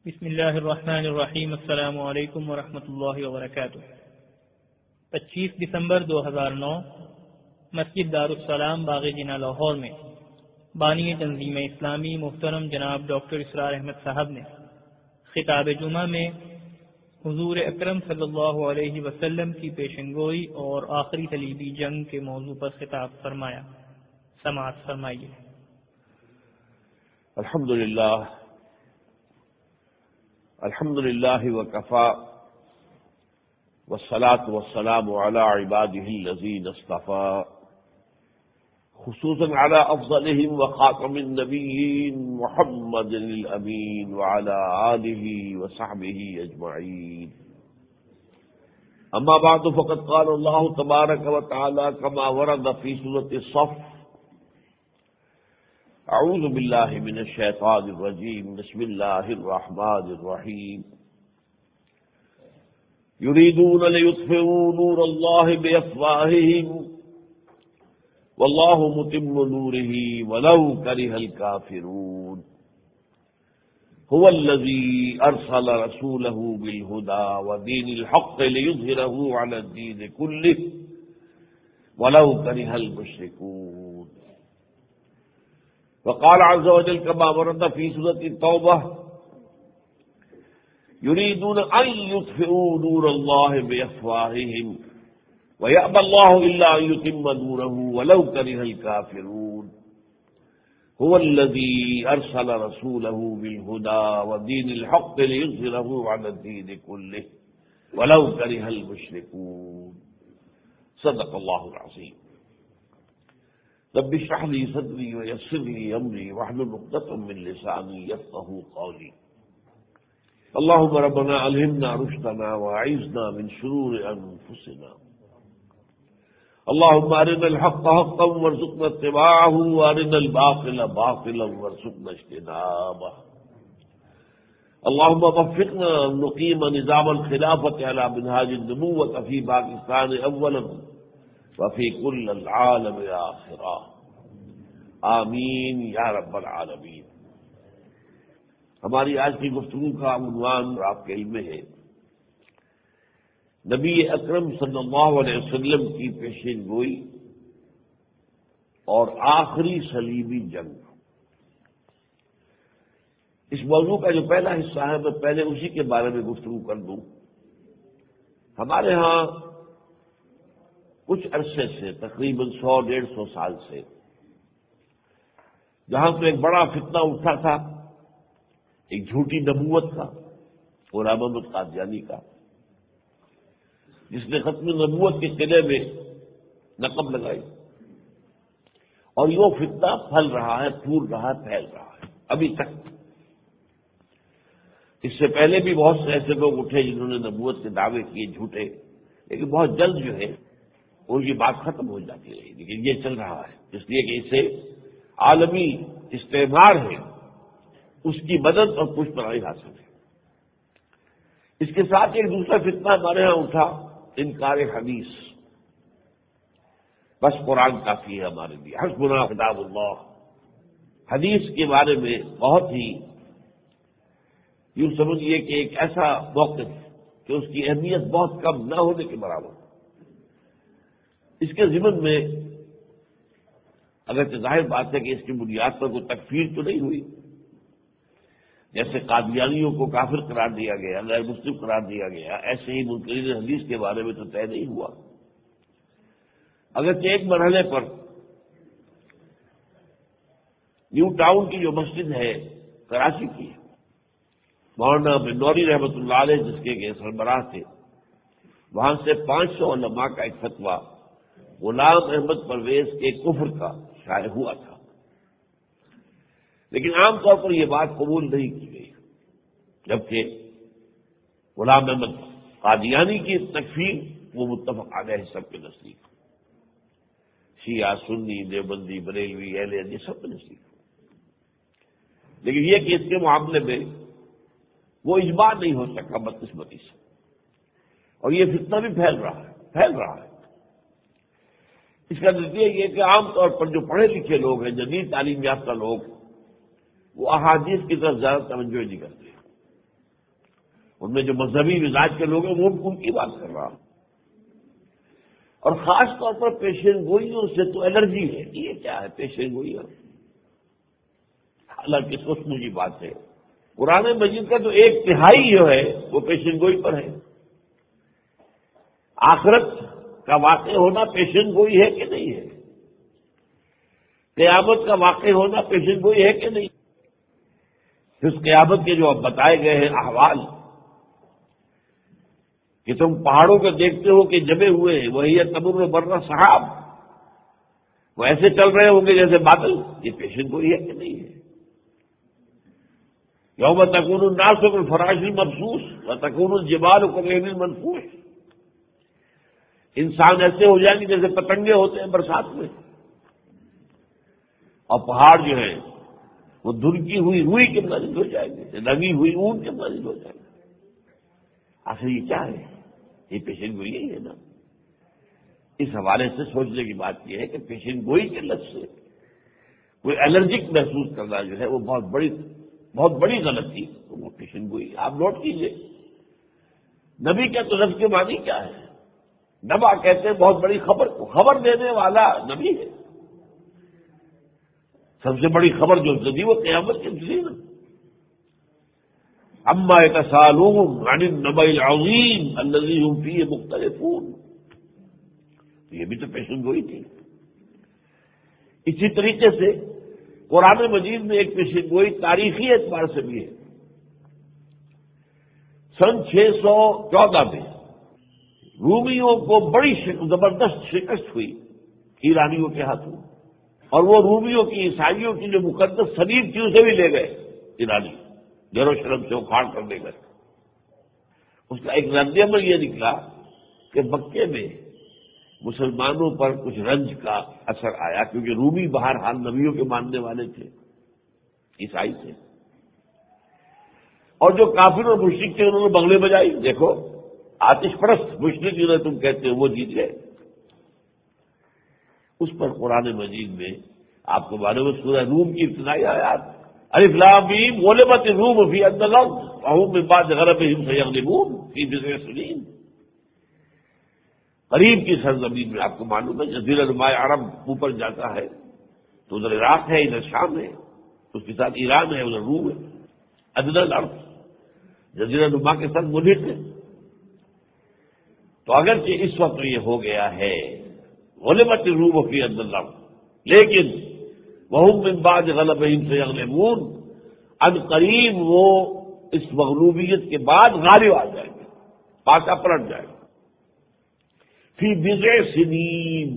بسم اللہ الرحمن الرحیم۔ السلام علیکم ورحمۃ اللہ وبرکاتہ۔ 25 دسمبر 2009 مسجد دارالسلام باغ جناح لاہور میں بانی تنظیم اسلامی محترم جناب ڈاکٹر اسرار احمد صاحب نے خطاب جمعہ میں حضور اکرم صلی اللہ علیہ وسلم کی پیشنگوئی اور آخری صلیبی جنگ کے موضوع پر خطاب فرمایا۔ سماعت فرمائیے۔ الحمد للہ وکفا والصلاة والسلام علی عباده الذین اصطفى خصوصا علی افضلهم وخاتم النبیین محمد الامین وعلی آلہ وصحبہ اجمعین۔ اما بعد فقد قال اللہ تبارک وتعالی کما ورد فی سورۃ الصف: اعوذ باللہ من الشیطان الرجیم، بسم اللہ الرحمن الرحیم۔ یریدون لیطفئوا نور اللہ بافواہہم واللہ متم نورہ ولو کرہ الکافرون۔ هو الذی ارسل رسولہ بالہدی ودین الحق لیظہرہ علی الدین کلہ ولو کرہ المشرکون۔ وقال عز وجل كما ورد في سورة التوبة: يريدون أن يطفئوا نور الله بأفواههم ويأبى الله إلا أن يتم نوره ولو كره الكافرون۔ هو الذي أرسل رسوله بالهدى ودين الحق ليظهره على الدين كله ولو كره المشركون۔ صدق الله العظيم۔ رب اشرح لي صدري ويسر لي امري واحلل عقدة من لساني يفقهوا قولي۔ اللهم ربنا الهمنا رشدنا واعذنا من شرور انفسنا۔ اللهم ارنا الحق حقا وارزقنا اتباعه وارنا الباطل باطلا وارزقنا اجتنابه۔ اللهم وفقنا ان نقيم نظام الخلافة على منهاج النبوة في باكستان اولا وفی کل العالم آخرا، آمین یا رب العالمین۔ ہماری آج کی گفتگو کا عنوان آپ کے علم میں ہے نبی اکرم صلی اللہ علیہ وسلم کی پیشین گوئی اور آخری صلیبی جنگ۔ اس موضوع کا جو پہلا حصہ ہے میں پہلے اسی کے بارے میں گفتگو کر دوں۔ ہمارے ہاں کچھ عرصے سے تقریباً 100-150 سال سے جہاں تو ایک بڑا فتنہ اٹھا تھا ایک جھوٹی نبوت کا، غلام احمد قادیانی کا، جس نے ختم نبوت کے قلعے میں نقب لگائی، اور یہ فتنہ پھل رہا ہے، پھول رہا ہے، پھیل رہا ہے ابھی تک۔ اس سے پہلے بھی بہت سے ایسے لوگ اٹھے جنہوں نے نبوت کے دعوے کیے جھوٹے، لیکن بہت جلد جو ہے وہ یہ بات ختم ہو جاتی رہی، لیکن یہ چل رہا ہے اس لیے کہ اسے عالمی استعمار ہے، اس کی مدد اور کچھ پرائی حاصل ہے۔ اس کے ساتھ ایک دوسرا فتنہ ہمارے ہاں اٹھا، انکار حدیث۔ بس قرآن کافی ہے ہمارے لیے، حسبنا کتاب اللہ۔ حدیث کے بارے میں بہت ہی یوں سمجھیے کہ ایک ایسا موقف کہ اس کی اہمیت بہت کم نہ ہونے کے برابر۔ اس کے ضمن میں اگرچہ ظاہر بات ہے کہ اس کی بنیاد پر کوئی تکفیر تو نہیں ہوئی، جیسے قادیانیوں کو کافر قرار دیا گیا، غیر مسلم قرار دیا گیا، ایسے ہی منکرین حدیث کے بارے میں تو طے نہیں ہوا۔ اگرچہ ایک مرحلے پر نیو ٹاؤن کی جو مسجد ہے کراچی کی، مولانا بنوری رحمۃ اللہ علیہ جس کے سربراہ تھے، وہاں سے 500 علماء کا ایک فتویٰ غلام احمد پرویز کے کفر کا شائع ہوا تھا، لیکن عام طور پر یہ بات قبول نہیں کی گئی، جبکہ غلام احمد قادیانی کی تکفیر وہ متفق علیہ سب کے نزدیک، شیعہ، سنی، دیوبندی، بریلوی، اہل حدیث سب کے نزدیک، لیکن یہ کہ اس کے معاملے میں وہ اجماع نہیں ہو سکا بدقسمتی سے، اور یہ فتنہ بھی پھیل رہا ہے۔ اس کا نتیجہ یہ کہ عام طور پر جو پڑھے لکھے لوگ ہیں، جدید تعلیم یافتہ لوگ، وہ احادیث کی طرف زیادہ توجہ نہیں کرتے، ان میں جو مذہبی مزاج کے لوگ ہیں وہ ان کی بات کر رہا ہوں. اور خاص طور پر پیشین گوئیوں سے تو الرجی ہے. یہ کیا ہے پیشین گوئیاں؟ حالانکہ سوچ مجھے بات ہے، قرآن مجید کا تو 1/3 جو ہے وہ پیشین گوئی پر ہے. آخرت کا واقع ہونا پیشین گوئی ہے کہ نہیں ہے؟ قیامت کا واقع ہونا پیشین گوئی ہے کہ نہیں؟ اس قیامت کے جو اب بتائے گئے ہیں احوال، کہ تم پہاڑوں کو دیکھتے ہو کہ جمے ہوئے ہیں، وہی تمر برہ صحاب، وہ ایسے چل رہے ہوں گے جیسے بادل. یہ پیشین گوئی ہے کہ نہیں ہے؟ یوم تکون الناس کالفراش المبثوث وتکون الجبال کالعہن المنفوش. انسان ایسے ہو جائیں گے جیسے پتنگے ہوتے ہیں برسات میں، اور پہاڑ جو ہیں وہ دھلکی ہوئی روئی کے مانند ہو جائیں گے، رنگی ہوئی اون کے مانند ہو جائیں گے. آخر یہ کیا ہے؟ یہ پیشین گوئی یہی ہے نا. اس حوالے سے سوچنے کی بات یہ ہے کہ پیشین گوئی کے لفظ سے کوئی الرجک محسوس کرنا جو ہے وہ بہت بڑی غلطی. وہ پیشین گوئی آپ نوٹ کیجئے. نبی کا تو لفظ کے معنی کیا ہے؟ نبا کہتے ہیں بہت بڑی خبر کو، خبر دینے والا نبی ہے. سب سے بڑی خبر جو دی وہ قیامت کی تھی نا. اما یتساءلون عن النبأ العظیم الذی هم فیہ مختلفون. یہ بھی تو پیشن گوئی تھی. اسی طریقے سے قرآن مجید میں ایک پیشن گوئی تاریخی اعتبار سے بھی ہے. سن 614 میں رومیوں کو بڑی زبردست شکست ہوئی ایرانیوں کے ہاتھوں، اور وہ رومیوں کی عیسائیوں کی جو مقدس صلیب تھی اسے بھی لے گئے ایرانی، یروشلم سے اکھاڑ کر لے گئے. اس کا ایک رد عمل یہ نکلا کہ مکے میں مسلمانوں پر کچھ رنج کا اثر آیا، کیونکہ رومی بہرحال نبیوں کے ماننے والے تھے، عیسائی تھے، اور جو کافر اور مشرک تھے انہوں نے بنگلے بجائی. دیکھو آتش پرست مشرک جنہیں تم کہتے ہو وہ جیت گئے. اس پر قرآن مجید میں آپ کو معلوم ہے سورہ روم کی ابتدائی آیات الف لام میم غلبت الروم فی ادنى الارض وهم من بعد غلبهم سيغلبون فی بضع سنین. قریب کی سرزمین میں آپ کو معلوم ہے جزیرہ نما عرب اوپر جاتا ہے تو ادھر عراق ہے، ادھر شام ہے، اس کے ساتھ ایران ہے، ادھر روم ہے. ادنى الارض جزیرہ نما کے ساتھ ملحق ہے. تو اگرچہ اس وقت یہ ہو گیا ہے غلبت الروم فی ادنى الارض، لیکن وهم من بعد غلبهم سيغلبون، ان قریب وہ اس مغلوبیت کے بعد غالب آ جائیں گے، پاکا پلٹ جائے گا. فی بضع سنین،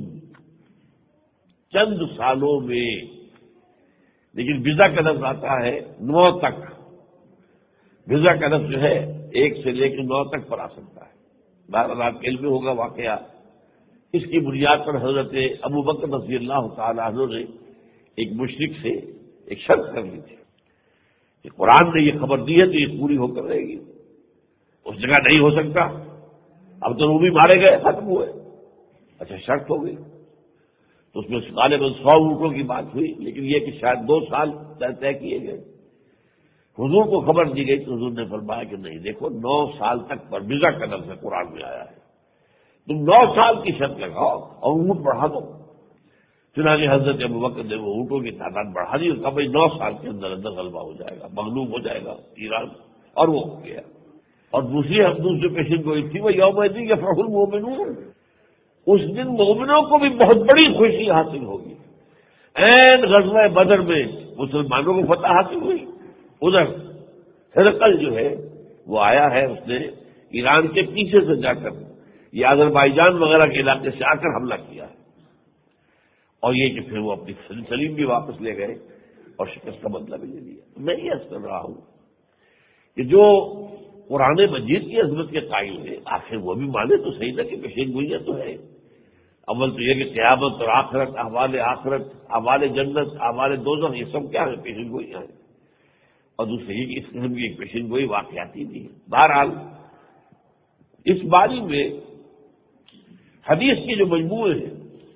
چند سالوں میں. لیکن بضع کا لفظ آتا ہے 9 تک. بضع کا لفظ جو ہے 1 سے لے کے 9 تک پر آ سکتا ہے. بہرحال آپ کے علم میں ہوگا واقعہ. اس کی بنیاد پر حضرت ابو بکر رضی اللہ تعالی عنہ نے ایک مشرک سے ایک شرط کر لی تھی کہ قرآن نے یہ خبر دی ہے تو یہ پوری ہو کر رہے گی، اس جگہ نہیں ہو سکتا. اب تو رومی مارے گئے، ختم ہوئے. اچھا شرط ہو گئی. تو اس میں غالباً 100 اونٹوں کی بات ہوئی، لیکن یہ کہ شاید 2 سال طے کیے گئے. حضور کو خبر دی گئی تو حضور نے فرمایا کہ نہیں، دیکھو 9 سال تک پر بضع کا لفظ قرآن میں آیا ہے، تم 9 سال کی شرط لگاؤ اور اونٹ بڑھا دو. چنانچہ حضرت ابوبکر نے وہ اونٹوں کی تعداد بڑھا دی اور کہا بھائی 9 سال کے اندر اندر غلبہ ہو جائے گا، مغلوب ہو جائے گا ایران. اور وہ ہو گیا. اور دوسری پیشن گوئی تھی وہ یوم یفرح المؤمنون، اس دن مومنوں کو بھی بہت بڑی خوشی حاصل ہوگی. عین غزوہ بدر میں مسلمانوں کو فتح حاصل ہوئی. ادھر ہرقل جو ہے وہ آیا ہے، اس نے ایران کے پیچھے سے جا کر یہ آذربائیجان وغیرہ کے علاقے سے آ کر حملہ کیا ہے. اور یہ کہ پھر وہ اپنی سلیم بھی واپس لے گئے اور شکست کا بدلہ بھی لے لیا. میں یہ عرض کر رہا ہوں کہ جو قرآن مجید کی عظمت کے قائل ہے آخر وہ بھی مانے تو صحیح تھا کہ پیشین گوئیاں تو ہے. اول تو یہ کہ قیامت اور آخرت، احوال جنت، احوال دوزخ، یہ سب کیا ہے پیشین گوئیاں ہیں. اور دوسرے یہ کہ اس قسم کی ایک پیشین گوئی واقعاتی بھی ہے. بہرحال اس باری میں حدیث کے جو مجموعے ہیں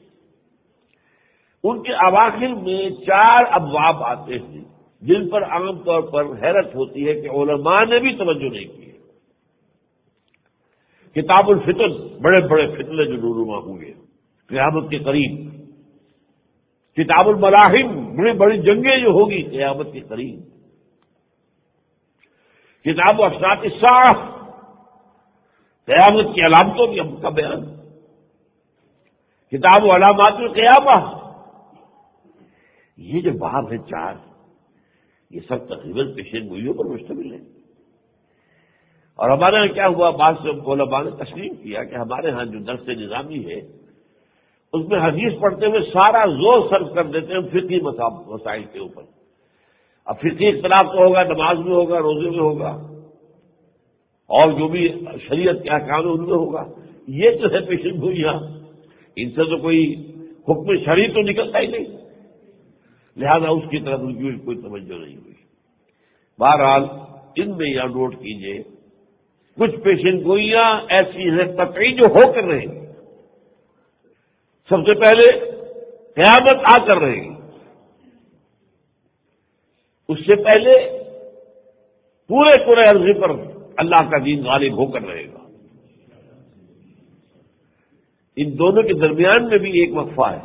ان کے اواخر میں 4 ابواب آتے ہیں جن پر عام طور پر حیرت ہوتی ہے کہ علماء نے بھی توجہ نہیں کی ہے. کتاب الفتن، بڑے بڑے فتنے جو رونما ہوں گے قیامت کے قریب. کتاب الملاحم، بڑی بڑی جنگیں جو ہوگی قیامت کے قریب. کتاب اشراط الساعہ، قیامت کی علامتوں کا بیان. کتاب علامات القیامہ. یہ جو باب ہے چار، یہ سب تقریباً پیشین گوئیوں پر مشتمل ہے. اور ہمارے یہاں کیا ہوا، بعض سے علماء نے تسلیم کیا کہ ہمارے ہاں جو درس نظامی ہے اس میں حدیث پڑھتے ہوئے سارا زور صرف کر دیتے ہیں فقہی مسائل کے اوپر. اب فقہی اختلاف تو ہوگا، نماز میں ہوگا، روزے میں ہوگا، اور جو بھی شریعت کے احکام ہے ان میں ہوگا. یہ جو ہے پیشین گوئیاں، ان سے تو کوئی حکم شرعی تو نکلتا ہی نہیں، لہذا اس کی طرف ان کی کوئی توجہ نہیں ہوئی. بہرحال ان میں یہ نوٹ کیجئے، کچھ پیشین گوئیاں ایسی ہیں قطعی جو ہو کر رہیں گی. سب سے پہلے قیامت آ کر رہے گی. اس سے پہلے پورے عرضے پر اللہ کا دین غالب ہو کر رہے گا. ان دونوں کے درمیان میں بھی ایک وقفہ ہے.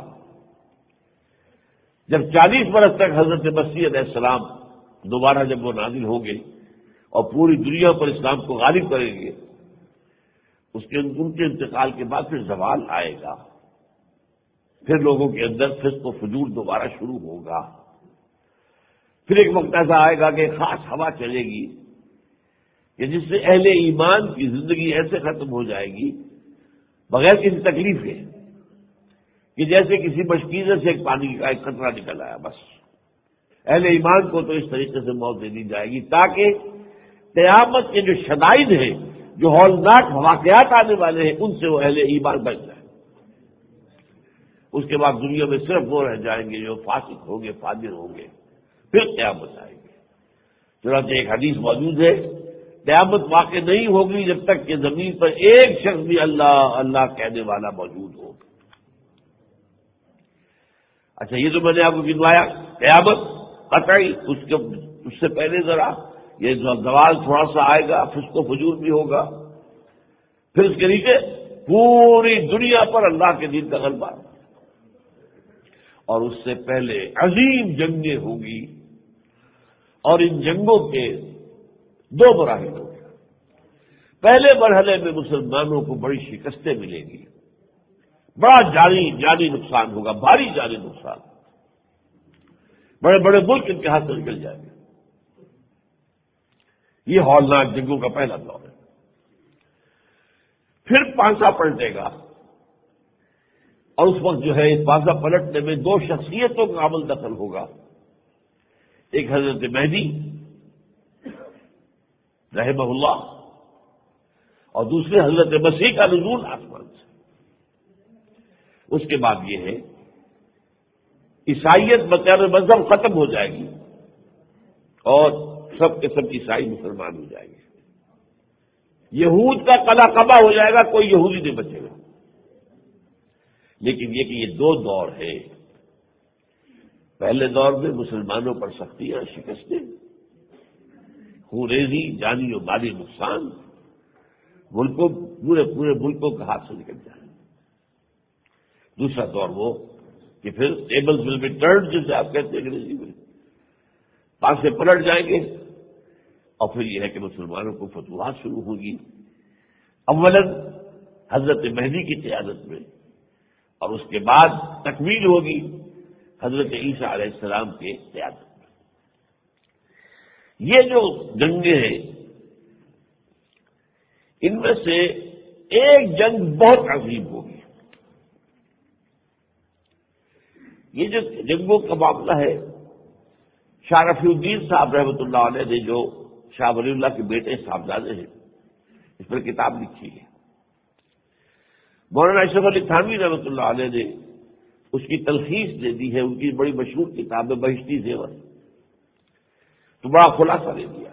جب 40 برس تک حضرت مسیح علیہ السلام دوبارہ جب وہ نازل ہوں گے اور پوری دنیا پر اسلام کو غالب کریں گے، ان کے انتقال کے بعد پھر زوال آئے گا. پھر لوگوں کے اندر فسق و فجور دوبارہ شروع ہوگا. پھر ایک وقت ایسا آئے گا کہ ایک خاص ہوا چلے گی کہ جس سے اہل ایمان کی زندگی ایسے ختم ہو جائے گی بغیر کسی تکلیف کے کہ جیسے کسی مشکیزے سے ایک پانی کا ایک قطرہ نکل آیا. بس اہل ایمان کو تو اس طریقے سے موت دے دی جائے گی تاکہ قیامت کے جو شدائد ہیں، جو ہولناک واقعات آنے والے ہیں، ان سے وہ اہل ایمان بچ جائیں. اس کے بعد دنیا میں صرف وہ رہ جائیں گے جو فاسق ہوں گے، فاجر ہوں گے. پھر قیامت آئے گی. چنانچہ ایک حدیث موجود ہے، قیامت واقع نہیں ہوگی جب تک کہ زمین پر ایک شخص بھی اللہ اللہ کہنے والا موجود ہو. اچھا، یہ تو میں نے آپ کو گنوایا قیامت قطعی. اس سے پہلے ذرا یہ زوال تھوڑا سا آئے گا، فسق و فجور بھی ہوگا. پھر اس کے نیچے پوری دنیا پر اللہ کے دین کا غلبہ. اور اس سے پہلے عظیم جنگیں ہوں گی، اور ان جنگوں کے 2 مراحل ہوں گے. پہلے مرحلے میں مسلمانوں کو بڑی شکستیں ملیں گی، بڑا جانی نقصان ہوگا، بھاری جانی نقصان. بڑے بڑے ملک ان کے ہاتھ سے نکل جائیں گے. یہ ہولناک جنگوں کا پہلا دور ہے. پھر پانسا پلٹے گا، اور اس وقت جو ہے اس پانسا پلٹنے میں 2 شخصیتوں کا عمل دخل ہوگا. ایک حضرت مہدی رحمہ اللہ، اور دوسرے حضرت مسیح کا نزول آسمان سے. اس کے بعد یہ ہے عیسائیت بطور مذہب ختم ہو جائے گی اور سب کے سب عیسائی مسلمان ہو جائیں گے. یہود کا قلع قبا ہو جائے گا، کوئی یہودی نہیں بچے گا. لیکن یہ کہ یہ 2 دور ہے. پہلے دور میں مسلمانوں پر سختیاں، شکستیں، خوریزی، جانی و مالی نقصان، ملکوں پورے ملکوں کا ہاتھ سے نکل جائے. دوسرا دور وہ کہ پھر ٹیبلز ول بی ٹرنڈ، جسے آپ کہتے ہیں انگریزی میں، پانسے پلٹ جائیں گے. اور پھر یہ ہے کہ مسلمانوں کو فتوحات شروع ہوگی، اولاً حضرت مہدی کی قیادت میں، اور اس کے بعد تکمیل ہوگی حضرت عیسیٰ علیہ السلام کے قیادت میں. یہ جو جنگیں ہیں، ان میں سے ایک جنگ بہت عظیم ہوگی. یہ جو جنگوں کا معاملہ ہے، شاہ رفیع الدین صاحب رحمۃ اللہ علیہ نے، جو شاہ ولی اللہ کے بیٹے صاحبزادے ہیں، اس پر کتاب لکھی ہے. مولانا اشرف علی تھانوی رحمۃ اللہ علیہ نے اس کی تلخیص دے دی ہے. ان کی بڑی مشہور کتاب ہے بہشتی زیور، تو بڑا خلاصہ دے دیا.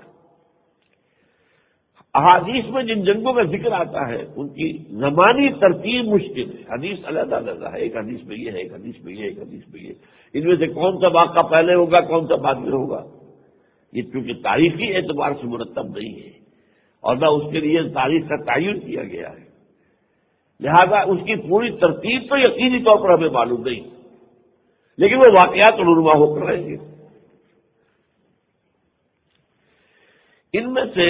احادیث میں جن جنگوں کا ذکر آتا ہے ان کی زمانی ترتیب مشکل ہے. حدیث علیحدہ علیحدہ ہے، ایک حدیث میں یہ ہے، ایک حدیث میں یہ، ایک حدیث میں یہ. ان میں سے کون سا واقعہ پہلے ہوگا، کون سا بعد میں ہوگا، یہ چونکہ تاریخی اعتبار سے مرتب نہیں ہے، اور نہ اس کے لیے تاریخ کا تعین کیا گیا ہے. لہذا اس کی پوری ترتیب تو یقینی طور پر ہمیں معلوم نہیں، لیکن وہ واقعات رونما ہو کر رہیں گے۔ ان میں سے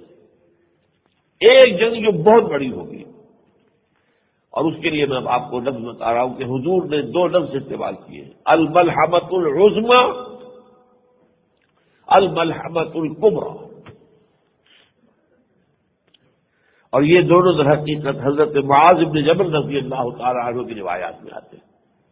ایک جنگ جو بہت بڑی ہوگی، اور اس کے لیے میں آپ کو لفظ بتا رہا ہوں کہ حضور نے دو لفظ استعمال کیے، الملحمۃ العظمی، الملحمۃ الکبریٰ، اور یہ دونوں در حقیقت حضرت معاذ بن جبل رضی اللہ تعالی عنہ کی روایات میں آتے ہیں۔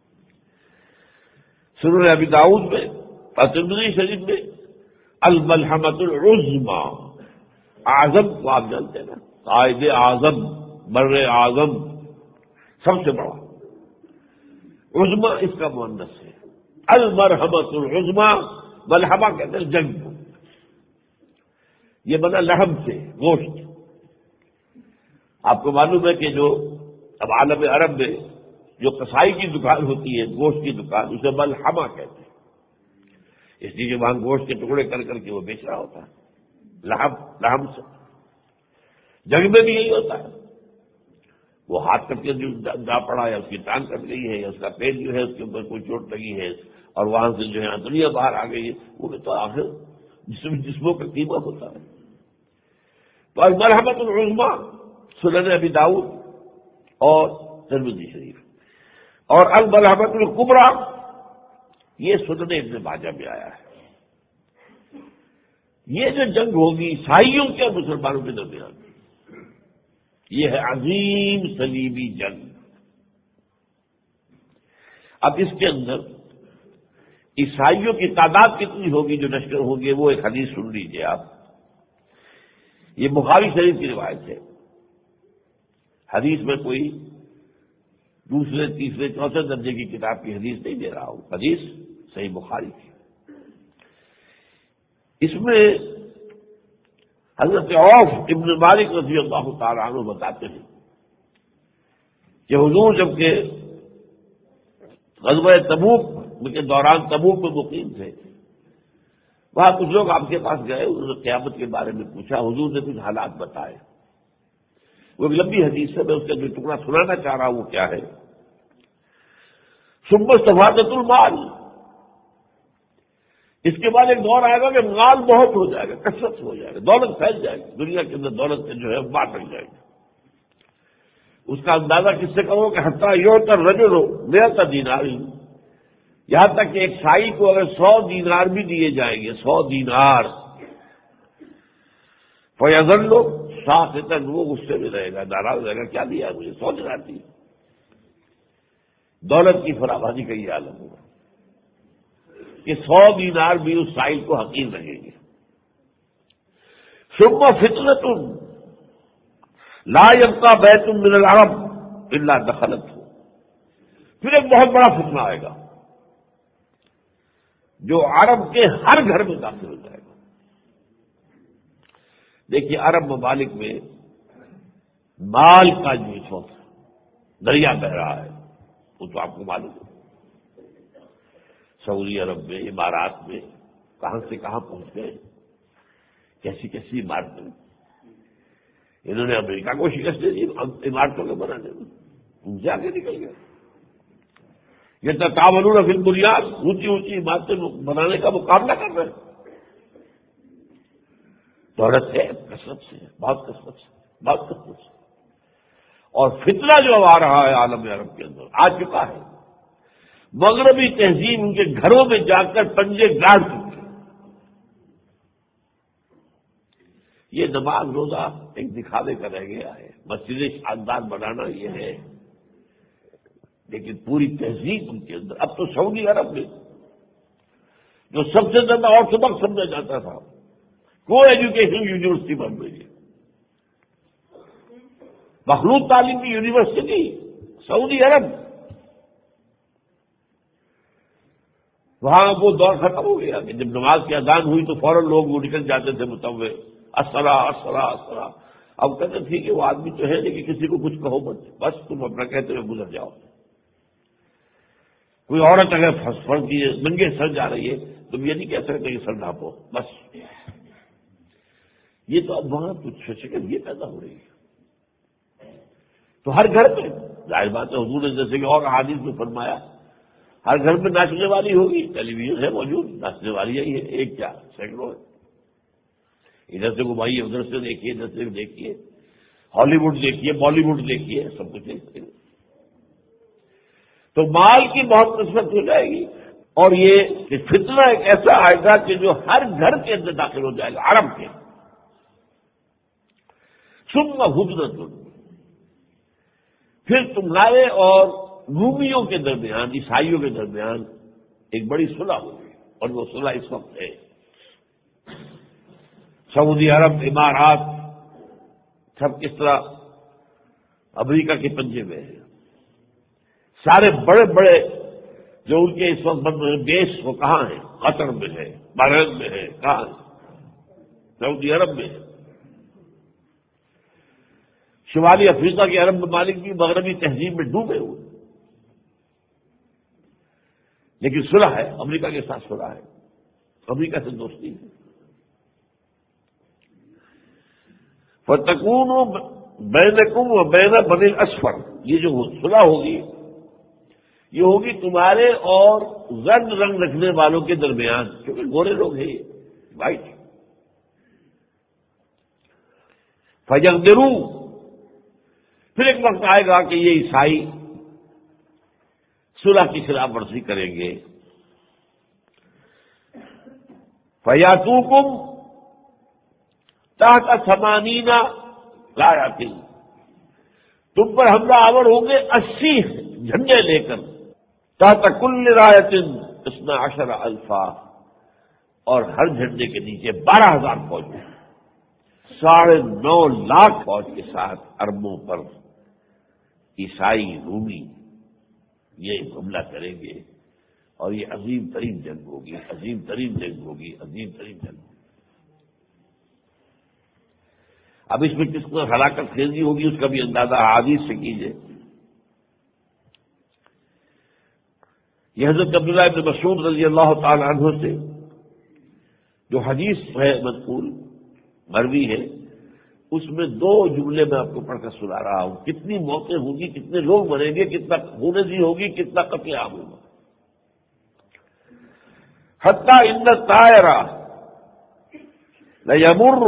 سنن ابی داؤد میں اور ترمذی شریف میں الملحمۃ العظمی، اعظم کو آپ جانتے ہیں نا، قائد اعظم، بر اعظم، سب سے بڑا، عظمی اس کا مؤنث ہے، المرحمۃ العظمی، ملحمہ کہتے ہیں جنگ کو، یہ بنا لحم سے، گوشت۔ آپ کو معلوم ہے کہ جو اب عالم عرب میں جو قصائی کی دکان ہوتی ہے، گوشت کی دکان، اسے ملحمہ کہتے ہیں، اس لیے کہ وہاں گوشت کے ٹکڑے کر کر کے وہ بیچ رہا ہوتا ہے، لحم سے۔ جنگ میں بھی یہی ہوتا ہے، وہ ہاتھ کر کے جو جا پڑا ہے، اس کی ٹانگ کٹ گئی ہے، یا اس کا پیٹ جو ہے اس کے اوپر کوئی چوٹ لگی ہے، اور وہاں سے جو ہے دنیا باہر آ گئی ہے، وہ تو آخر جسموں کا قیمت ہوتا ہے۔ تو المرحمۃ العظمی سنن ابی داؤد اور ترمذی شریف، اور الملحمۃ الکبریٰ یہ سنن ابن ماجہ میں آیا ہے۔ یہ جو جنگ ہوگی عیسائیوں کے اور مسلمانوں کے درمیان، یہ ہے عظیم صلیبی جنگ۔ اب اس کے اندر عیسائیوں کی تعداد کتنی ہوگی جو لشکر ہوں گے، وہ ایک حدیث سن لیجیے آپ۔ یہ بخاری شریف کی روایت ہے، حدیث میں کوئی دوسرے تیسرے چوتھے درجے کی کتاب کی حدیث نہیں دے رہا ہوں، حدیث صحیح بخاری کی۔ اس میں حضرت عوف ابن مالک رضی اللہ تعالی عنہ بتاتے ہیں کہ حضور جب کہ غزوہ تبوک کے دوران تبوک میں مقیم تھے، وہاں کچھ لوگ آپ کے پاس گئے، انہوں نے قیامت کے بارے میں پوچھا، حضور نے کچھ حالات بتائے۔ وہ ایک لمبی حدیث ہے، میں اس کا جو ٹکڑا سنانا چاہ رہا ہوں وہ کیا ہے۔ ثم استفادۃ المال، اس کے بعد ایک دور آئے گا کہ مال بہت ہو جائے گا، کثرت ہو جائے گا، دولت پھیل جائے گی، دنیا کے اندر دولت کے جو ہے بات لگ جائے گی۔ اس کا اندازہ کس سے کرو کہ حتیٰ یعطی الرجل 100 دینار، یہاں تک کہ ایک سائی کو اگر 100 دینار بھی دیے جائیں گے، 100 دینار، فیظل ساخطا، وہ غصے میں رہے گا، ناراض رہے گا، کیا دیا مجھے، 100 دینار دی۔ دولت کی فراوانی کا یہ عالم ہوگا کہ 100 دینار بھی اس سائل کو حقیر لگیں گے۔ ثم فتنۃ لا یبقى بیت من العرب الا دخلته، پھر ایک بہت بڑا فتنہ آئے گا جو عرب کے ہر گھر میں داخل ہو جائے گا۔ دیکھیے عرب ممالک میں مال کا جو اس وقت دریا بہ رہا ہے وہ تو آپ کو معلوم ہے، سعودی عرب میں، امارات میں کہاں سے کہاں پہنچ گئے، کیسی کیسی عمارتیں، انہوں نے امریکہ کو شکست دے دی عمارتوں کے بنانے میں، ان سے آگے نکل گئے۔ یہ تتعاونون فی البنیان، اونچی اونچی عمارتیں بنانے کا مقابلہ کر رہے ہیں۔ دولت ہے کثرت سے، بہت کثرت سے، بہت کثرت سے، اور فتنہ جو آ رہا ہے عالم عرب کے اندر آ چکا ہے۔ مغربی تہذیب ان کے گھروں میں جا کر پنجے گاڑ چکی ہے۔ یہ نماز روزہ ایک دکھاوے کا رہ گیا ہے، مسجد شاندار بنانا یہ ہے، لیکن پوری تہذیب ان کے اندر۔ اب تو سعودی عرب میں جو سب سے زیادہ اور سبق سمجھا جاتا تھا، کو ایجوکیشن یونیورسٹی بن رہی ہے، مخلوط تعلیم کی یونیورسٹی سعودی عرب، وہاں وہ دور ختم ہو گیا کہ جب نماز کی اذان ہوئی تو فوراً لوگ وہ نکل جاتے تھے متوے، الصلاۃ الصلاۃ الصلاۃ۔ اب کہتے ٹھیک ہے وہ آدمی تو ہے لیکن کسی کو کچھ کہو مت، بس تم اپنا کہتے ہوئے گزر جاؤ۔ کوئی عورت اگر فرض کی ننگے سر جا رہی ہے تم یہ نہیں کہہ سکتے کہ سر ڈھانپو، بس۔ یہ تو اب وہاں کچھ شکل یہ پیدا ہو رہی ہے۔ تو ہر گھر میں ظاہر بات ہے حضور نے جیسے کہ اور احادیث میں فرمایا ہر گھر میں ناچنے والی ہوگی، ٹیلی ویژن ہے موجود، ناچنے والی یہی ہے، ایک کیا سینکڑوں ہے، ادھر سے گھمائیے ادھر سے دیکھیے ادھر سے دیکھیے، ہالی ووڈ دیکھیے بالی ووڈ دیکھیے، سب کچھ دیکھتے ہیں۔ تو مال کی بہت نسبت ہو جائے گی، اور یہ کہ فتنہ ایک ایسا آئے گا کہ جو ہر گھر کے اندر داخل ہو جائے گا عرب کے، ثم ہجرت، پھر تمہارے اور رومیوں کے درمیان، عیسائیوں کے درمیان ایک بڑی صلح ہوگی، اور وہ صلح اس وقت ہے۔ سعودی عرب، امارات، سب کس طرح امریکہ کے پنجے میں ہے، سارے بڑے بڑے جو ان کے اس وقت بند دیش وہ کہاں ہیں؟ قطر میں ہے، بحرین میں ہے، کہاں ہے؟ سعودی عرب میں ہے۔ شمالی افریقہ کے عرب ممالک بھی مغربی تہذیب میں ڈوبے ہوئے، لیکن صلح ہے، امریکہ کے ساتھ صلح ہے، امریکہ سے دوستی ہے۔ فَتَكُونُ بَيْنَكُمْ وَبَيْنَ بَنِي الْأَصْفَرِ، یہ جو صلح ہوگی یہ ہوگی تمہارے اور زرد رنگ رکھنے والوں کے درمیان، کیونکہ گورے لوگ ہیں یہ وائٹ۔ فَيَغْدِرُوا، پھر ایک وقت آئے گا کہ یہ عیسائی صلح کی خلاف ورزی کریں گے۔ فَيَأْتُوكُمْ تحت 80 رایات، تم پر حملہ آور ہوں گے 80 جھنڈے لے کر، تحت کل رایت 12,000 اور ہر جھنڈے کے نیچے 12,000 فوج، 9.5 لاکھ فوج کے ساتھ عربوں پر عیسائی رومی یہ حملہ کریں گے، اور یہ عظیم ترین جنگ ہوگی، عظیم ترین جنگ ہوگی، عظیم ترین جنگ ہوگی۔ اب اس میں کس طرح ہلاکت خیزی ہوگی اس کا بھی اندازہ احادیث سے کیجیے۔ یہ حضرت عبداللہ ابن مسعود رضی اللہ تعالی عنہ سے جو حدیث ہے منقول مروی ہے، اس میں 2 جملے میں آپ کو پڑھ کر سنا رہا ہوں، کتنی موتیں ہوں گی، کتنے لوگ مریں گے، کتنا خونریزی ہوگی، کتنا قتل عام ہوگا۔ حتی ان الطائر لیمر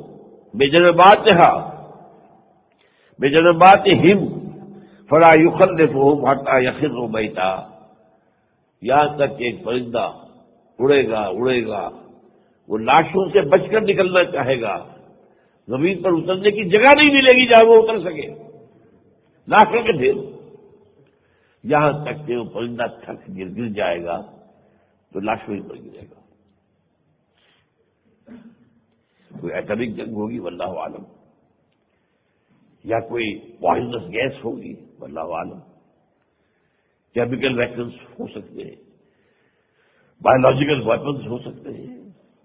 بجنباتہم فلا یخلفہم حتی یخروا میتا، یہاں تک کہ ایک پرندہ اڑے گا وہ لاشوں سے بچ کر نکلنا چاہے گا، زمین پر اترنے کی جگہ نہیں ملے گی جہاں وہ اتر سکے، لاشوں کے ڈھیر، یہاں تک کہ وہ پرندہ تھک گر جائے گا تو لاشوں ہی پر گرے گا۔ کوئی ایٹمک جنگ ہوگی واللہ عالم، یا کوئی پوائزنس گیس ہوگی واللہ عالم، کیمیکل ویپنس ہو سکتے ہیں، بایولوجیکل ویپنس ہو سکتے ہیں،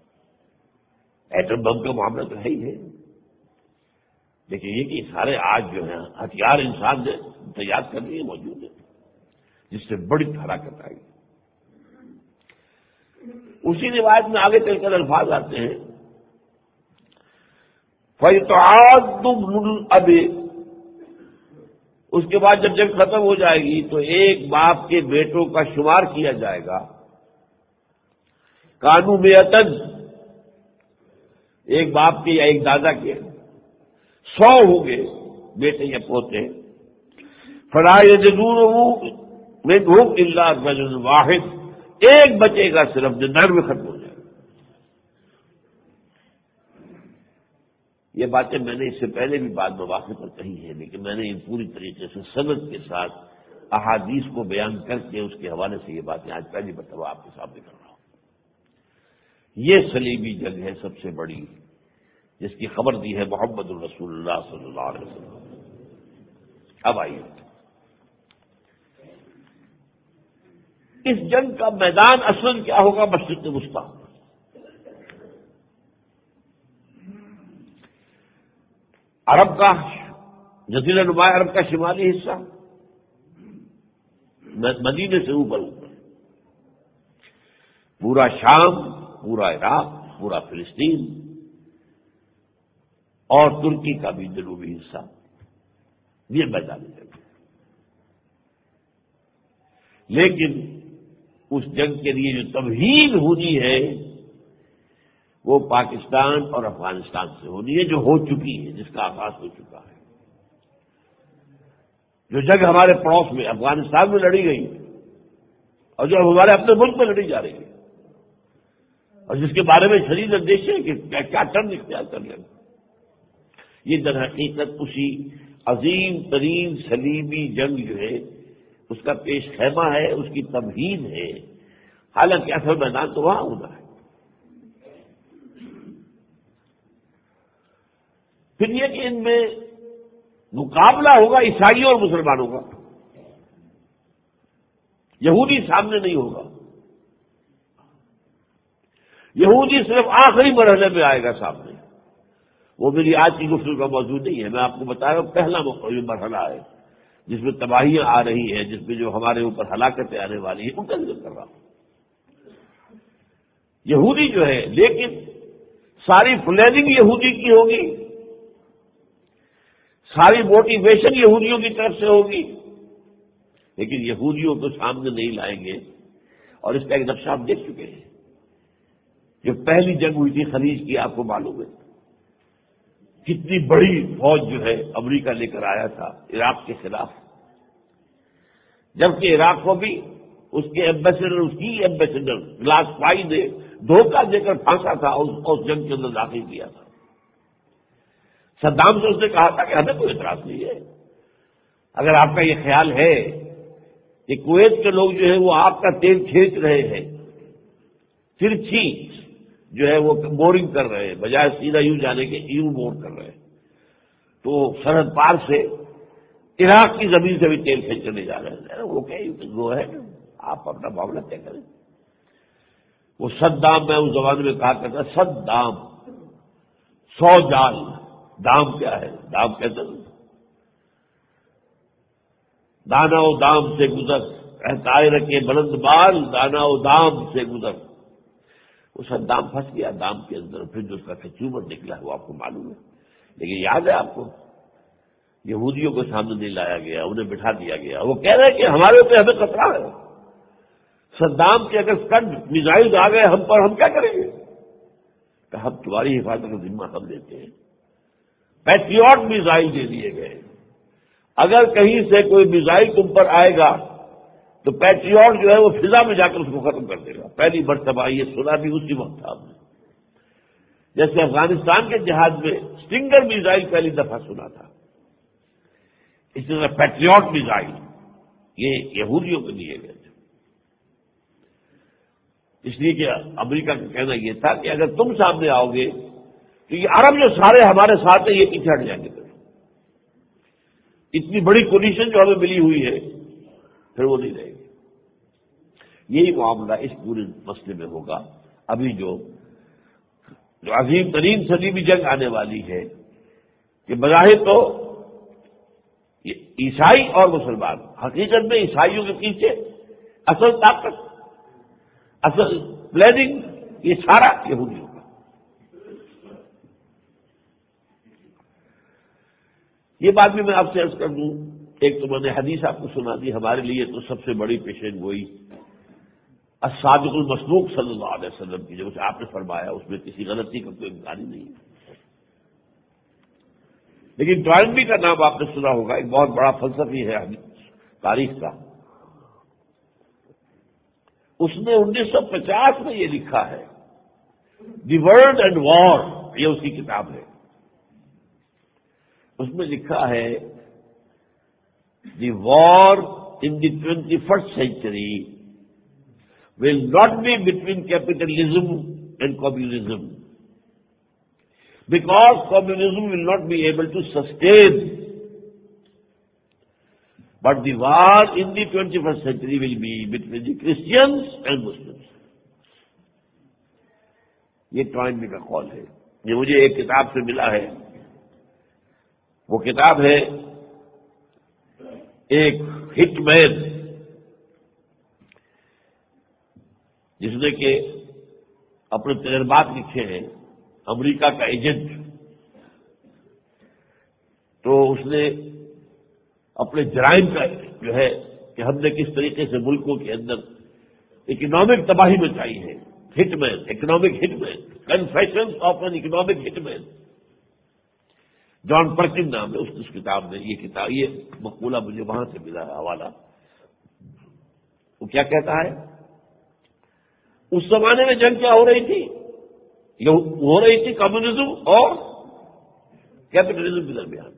ایٹم بم کا معاملہ تو ہے ہی ہے، لیکن یہ کہ سارے آج جو ہیں ہتھیار انسان نے تیار کر لیے موجود ہیں جس سے بڑی ہلاکت آئی۔ اسی روایت میں آگے چل کر الفاظ آتے ہیں فَيُتْعَادُ ابْنُ الْأَبِ، اس کے بعد جب جنگ ختم ہو جائے گی تو ایک باپ کے بیٹوں کا شمار کیا جائے گا، کانو میتن، ایک باپ کے یا ایک دادا کے 100 ہوں گے بیٹے یا پوتے، فلا یجدونہ منہم الا رجل واحد، ایک بچے گا صرف جو 99 ختم ہو جائے۔ یہ باتیں میں نے اس سے پہلے بھی بعد مواقع پر کہی ہیں، لیکن میں نے ان پوری طریقے سے سند کے ساتھ احادیث کو بیان کر کے اس کے حوالے سے یہ باتیں آج پہلی مرتبہ آپ کے سامنے کر رہا ہوں۔ یہ صلیبی جنگ ہے سب سے بڑی، جس کی خبر دی ہے محمد الرسول اللہ صلی اللہ علیہ وسلم۔ اب آئیے اس جنگ کا میدان اصل کیا ہوگا؟ مشرق وسطیٰ، عرب کا جزیرہ نما عرب کا شمالی حصہ، مدینے سے اوپر پورا شام، پورا عراق، پورا فلسطین اور ترکی کا بھی جنوبی حصہ، یہ میدان جنگ ہے. لیکن اس جنگ کے لیے جو تمہید ہونی ہے وہ پاکستان اور افغانستان سے ہونی ہے، جو ہو چکی ہے، جس کا آغاز ہو چکا ہے. جو جنگ ہمارے پڑوس میں افغانستان میں لڑی گئی اور جو ہمارے اپنے ملک میں لڑی جا رہی ہے، اور جس کے بارے میں شدید اندیشے ہے کہ کیا ٹرن اختیار کر لیں، یہ در حقیقت اسی عظیم ترین صلیبی جنگ جو ہے اس کا پیش خیمہ ہے، اس کی تمہید ہے. حالانکہ اصل میدان تو وہاں ہونا ہے. پھر یہ کہ ان میں مقابلہ ہوگا عیسائیوں اور مسلمانوں کا، یہودی سامنے نہیں ہوگا. یہودی صرف آخری مرحلے میں آئے گا سامنے. وہ میری آج کی گفتگو کا موضوع نہیں ہے. میں آپ کو بتا رہا ہوں پہلا مرحلہ ہے جس میں تباہیاں آ رہی ہیں، جس میں جو ہمارے اوپر ہلاکتیں آنے والی ہیں، ان کا ذکر کر رہا ہوں. یہودی جو ہے، لیکن ساری پلاننگ یہودی کی ہوگی، ساری موٹیویشن یہودیوں کی طرف سے ہوگی، لیکن یہودیوں کو سامنے نہیں لائیں گے. اور اس کا ایک نقشہ آپ دیکھ چکے ہیں. جو پہلی جنگ ہوئی تھی خلیج کی، آپ کو معلوم ہے کتنی بڑی فوج جو ہے امریکہ لے کر آیا تھا عراق کے خلاف، جبکہ عراق کو بھی اس کے ایمبیسڈر، اس کی ایمبیسڈر گلاس پائی نے دھوکہ دے کر پھانسا تھا اور اس جنگ کے اندر داخل کیا تھا. صدام سے اس نے کہا تھا کہ ہمیں کوئی اعتراض نہیں ہے، اگر آپ کا یہ خیال ہے کہ کویت کے لوگ جو ہے وہ آپ کا تیل کھینچ رہے ہیں، ترچھی جو ہے وہ بورنگ کر رہے ہیں، بجائے سیدھا یوں جانے کے یوں بور کر رہے ہیں، تو سرحد پار سے عراق کی زمین سے بھی تیل کھینچ لے جا رہے ہیں. وہ کہ وہ ہے آپ اپنا معاملہ طے کریں. وہ صدام، میں اس زمانے میں کہا کرتا صدام 100 جال. دام کیا ہے؟ دام کہتے ہیں دانا و دام سے گزر، احتائے رکھے بلند بال، دانا و دام سے گزر. وہ صدام پھنس گیا دام کے اندر، پھر جو اس کا کچوبر نکلا وہ آپ کو معلوم ہے. لیکن یاد ہے آپ کو یہودیوں کو سامنے نہیں لایا گیا، انہیں بٹھا دیا گیا. وہ کہہ رہے ہیں کہ ہمارے اوپر ہمیں خطرہ ہے. صدام کے اگر اسکڈ میزائل آ گئے ہم پر، ہم کیا کریں گے؟ کہ ہم تمہاری حفاظت کا ذمہ ہم لیتے ہیں. پیٹریوٹ میزائل دے دیے گئے. اگر کہیں سے کوئی میزائل تم پر آئے گا تو پیٹریوٹ جو ہے وہ فضا میں جا کر اس کو ختم کر دے گا. پہلی مرتبہ یہ سنا بھی اسی وقت تھا ہم نے، جیسے افغانستان کے جہاد میں سٹنگر میزائل پہلی دفعہ سنا تھا، اسی طرح پیٹریوٹ میزائل یہ یہودیوں کو دیے گئے تھے. اس لیے کہ امریکہ کا کہنا یہ تھا کہ اگر تم سامنے آؤ گے تو یہ عرب جو سارے ہمارے ساتھ ہیں یہ پیچھے ہٹ جائیں گے. اتنی بڑی پوزیشن جو ہمیں ملی ہوئی ہے پھر وہ نہیں رہے گی. یہی معاملہ اس پورے مسئلے میں ہوگا. ابھی جو عظیم ترین صلیبی جنگ آنے والی ہے کہ بظاہر تو عیسائی اور مسلمان، حقیقت میں عیسائیوں کے پیچھے اصل طاقت، اصل پلاننگ یہ سارا یہودیوں کا. یہ بات بھی میں آپ سے عرض کر دوں. ایک تو میں نے حدیث آپ کو سنا دی، ہمارے لیے تو سب سے بڑی پیشین گوئی الصادق المصدوق صلی اللہ علیہ وسلم کی، جو آپ نے فرمایا اس میں کسی غلطی کا کوئی امکان ہی نہیں ہے. لیکن ٹوائنبی کا نام آپ نے سنا ہوگا، ایک بہت بڑا فلسفی ہے تاریخ کا. اس نے 1950 میں یہ لکھا ہے، دی ورلڈ اینڈ وار، یہ اس کی کتاب ہے. اس میں لکھا ہے دی وار ان دی 21st century will not be between capitalism and communism, because communism will not be able to sustain, but the war in the 21st century will be between the Christians and Muslims. یہ ٹوائنبی کا قول ہے. یہ مجھے ایک کتاب سے ملا ہے. وہ کتاب ہے ایک ہٹ مین، جس نے کہ اپنے تجربات لکھے ہیں، امریکہ کا ایجنٹ. تو اس نے اپنے جرائم کا جو ہے کہ ہم نے کس طریقے سے ملکوں کے اندر اکنامک تباہی مچائی ہے. Hit man, economic hit man, confessions of an economic hit man, John Perkins نام ہے اس کتاب میں. یہ مقولہ مجھے وہاں سے ملا ہے حوالہ. وہ کیا کہتا ہے؟ اس زمانے میں جنگ کیا ہو رہی تھی؟ ہو رہی تھی کمیونزم اور کیپٹلزم کے درمیان.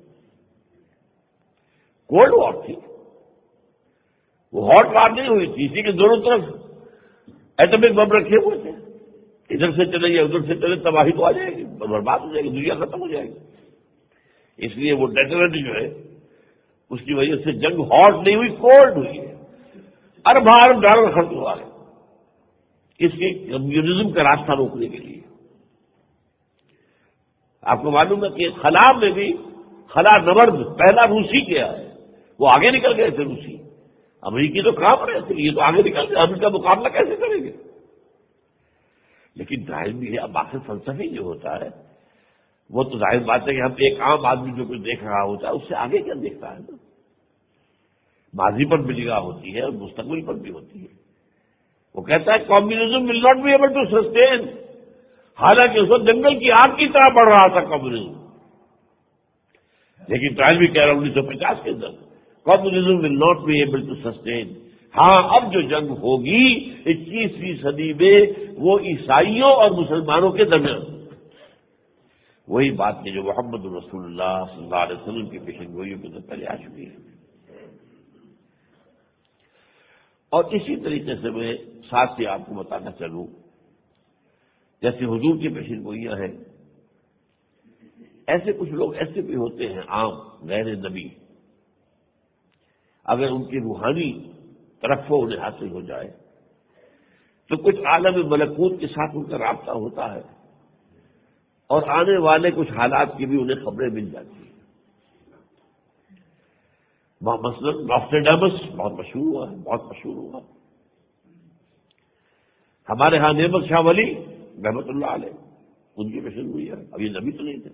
کولڈ وار تھی، وہ ہاٹ وار نہیں ہوئی تھی. اسی کے دونوں طرف ایٹمک بم رکھے ہوئے تھے. ادھر سے چلے یا ادھر سے چلے تباہی تو آ جائے گی، برباد ہو جائے گی، دنیا ختم ہو جائے گی. اس لیے وہ ڈیٹرنٹ جو ہے اس کی وجہ سے جنگ ہاٹ نہیں ہوئی، کولڈ ہوئی ہے. ارب ڈالر خرچ ہوا ہے اس کی کمیونزم کا راستہ روکنے کے لیے. آپ کو معلوم ہے کہ خلا میں بھی خلا نورد پہلا روسی کیا ہے، وہ آگے نکل گئے تھے. روسی امریکی تو کام رہے تھے، یہ تو آگے نکل گئے. امریکہ مقابلہ کیسے کریں گے؟ لیکن ظاہر بھی ہے اب آخر فلسفی جو ہوتا ہے وہ تو ظاہر بات ہے کہ ہم ایک عام آدمی جو کچھ دیکھ رہا ہوتا ہے اس سے آگے کیا دیکھتا ہے نا. ماضی پر بھی نگاہ ہوتی ہے اور مستقبل پر بھی ہوتی ہے. وہ کہتا ہے communism will not be able to sustain. حالانکہ اس وقت جنگل کی آگ کی طرح بڑھ رہا تھا کمیونزم. لیکن ٹرائل بھی کہہ رہا 1950 کے اندر communism will not be able to sustain. ہاں اب جو جنگ ہوگی 21ویں صدی میں وہ عیسائیوں اور مسلمانوں کے درمیان. وہی بات ہے جو محمد رسول اللہ صلی اللہ علیہ وسلم کی پیشن گوئیوں کے اندر پہلے آ چکی ہے. اور اسی طریقے سے میں ساتھ ہی آپ کو بتانا چلوں جیسے حضور کی پیشن گوئیاں ہیں، ایسے کچھ لوگ ایسے بھی ہوتے ہیں عام غیر نبی، اگر ان کی روحانی ترقی انہیں حاصل ہو جائے تو کچھ عالم ملکوت کے ساتھ ان کا رابطہ ہوتا ہے اور آنے والے کچھ حالات کی بھی انہیں خبریں مل جاتی ہیں. مثلا نوسٹریڈامس بہت مشہور ہوا ہے، بہت مشہور ہوا. ہمارے ہاں نعمت شاہ ولی رحمت اللہ علیہ ان کی پیشن گوئی ہے. اب یہ نبی تو نہیں تھے.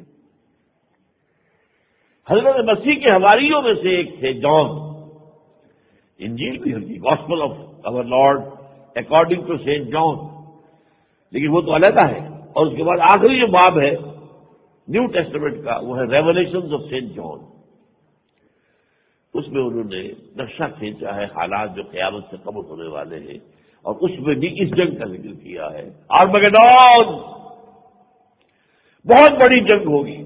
حضرت مسیح کے حواریوں میں سے ایک تھے جان. انجیل بھی ہوتی gospel of our lord according to saint John, لیکن وہ تو علیحدہ ہے. اور اس کے بعد آخری جو باب ہے نیو ٹیسٹمنٹ کا وہ ہے ریولیشنز آف سینٹ جان. اس میں انہوں نے نقشہ کھینچا ہے حالات جو قیامت سے قبل ہونے والے ہیں، اور اس میں بھی اس جنگ کا ذکر کیا ہے. آرمگیڈون بہت بڑی جنگ ہوگی.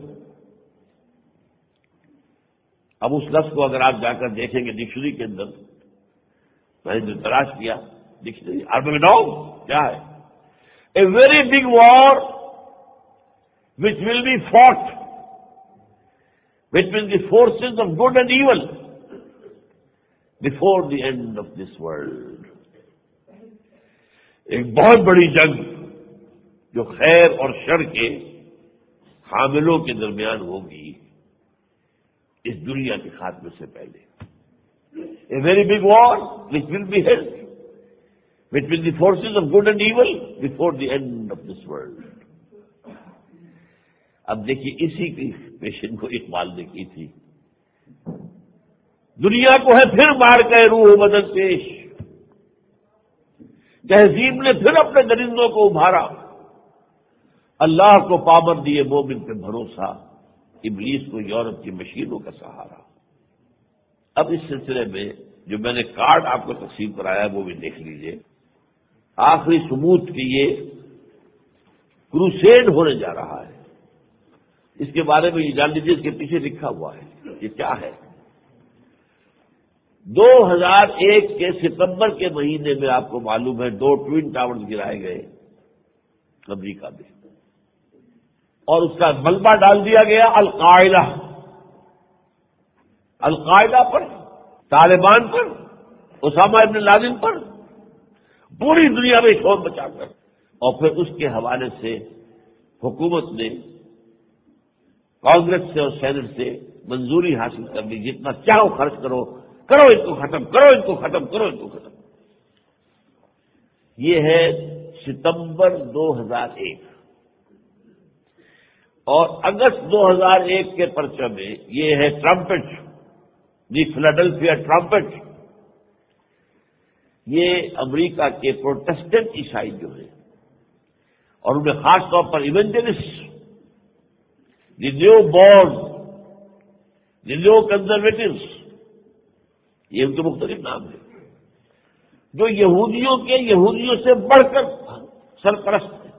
اب اس لفظ کو اگر آپ جا کر دیکھیں گے ڈکشنری کے اندر، میں نے جو تلاش کیا ڈکشنری، آرمگیڈون کیا ہے؟ A very big war which will be fought between the forces of good and evil before the end of this world. ایک بہت بڑی جنگ جو خیر اور شر کے حاملوں کے درمیان ہوگی اس دنیا کے خاتمے سے پہلے. A very big war which will be held between the forces of good and evil before the end of this world. اب دیکھیے اسی کی پیشن کو اقبال نے کی تھی. دنیا کو ہے پھر مار کے روح بدن پیش، تہذیب نے پھر اپنے درندوں کو ابھارا، اللہ کو پابند دیے مومن پہ بھروسہ، ابلیس کو یورپ کی مشینوں کا سہارا. اب اس سلسلے میں جو میں نے کارڈ آپ کو تقسیم کرایا وہ بھی دیکھ لیجئے. آخری ثبوت کی یہ کروسیڈ ہونے جا رہا ہے. اس کے بارے میں یہ جان لیجیے اس کے پیچھے لکھا ہوا ہے. یہ کیا ہے؟ 2001 کے ستمبر کے مہینے میں آپ کو معلوم ہے 2 ٹوین ٹاورز گرائے گئے امریکہ میں، اور اس کا ملبہ ڈال دیا گیا القاعدہ. القاعدہ پر، طالبان پر، اسامہ ابن لادن پر پوری دنیا میں شور مچا کر، اور پھر اس کے حوالے سے حکومت نے کانگریس سے اور سینٹ سے منظوری حاصل کر لی جتنا چاہو خرچ کرو، کرو ان کو ختم، کرو ان کو ختم، کرو ان کو ختم. یہ ہے ستمبر 2001. اور اگست 2001 کے پرچہ میں یہ ہے ٹرمپٹ دی فلاڈلفیا ٹرمپٹ، یہ امریکہ کے پروٹسٹنٹ عیسائی جو ہیں، اور ان میں خاص طور پر evangelist, the new born, the new conservatives, یہ ان کے مختلف نام ہیں، جو یہودیوں سے بڑھ کر سرپرست ہیں،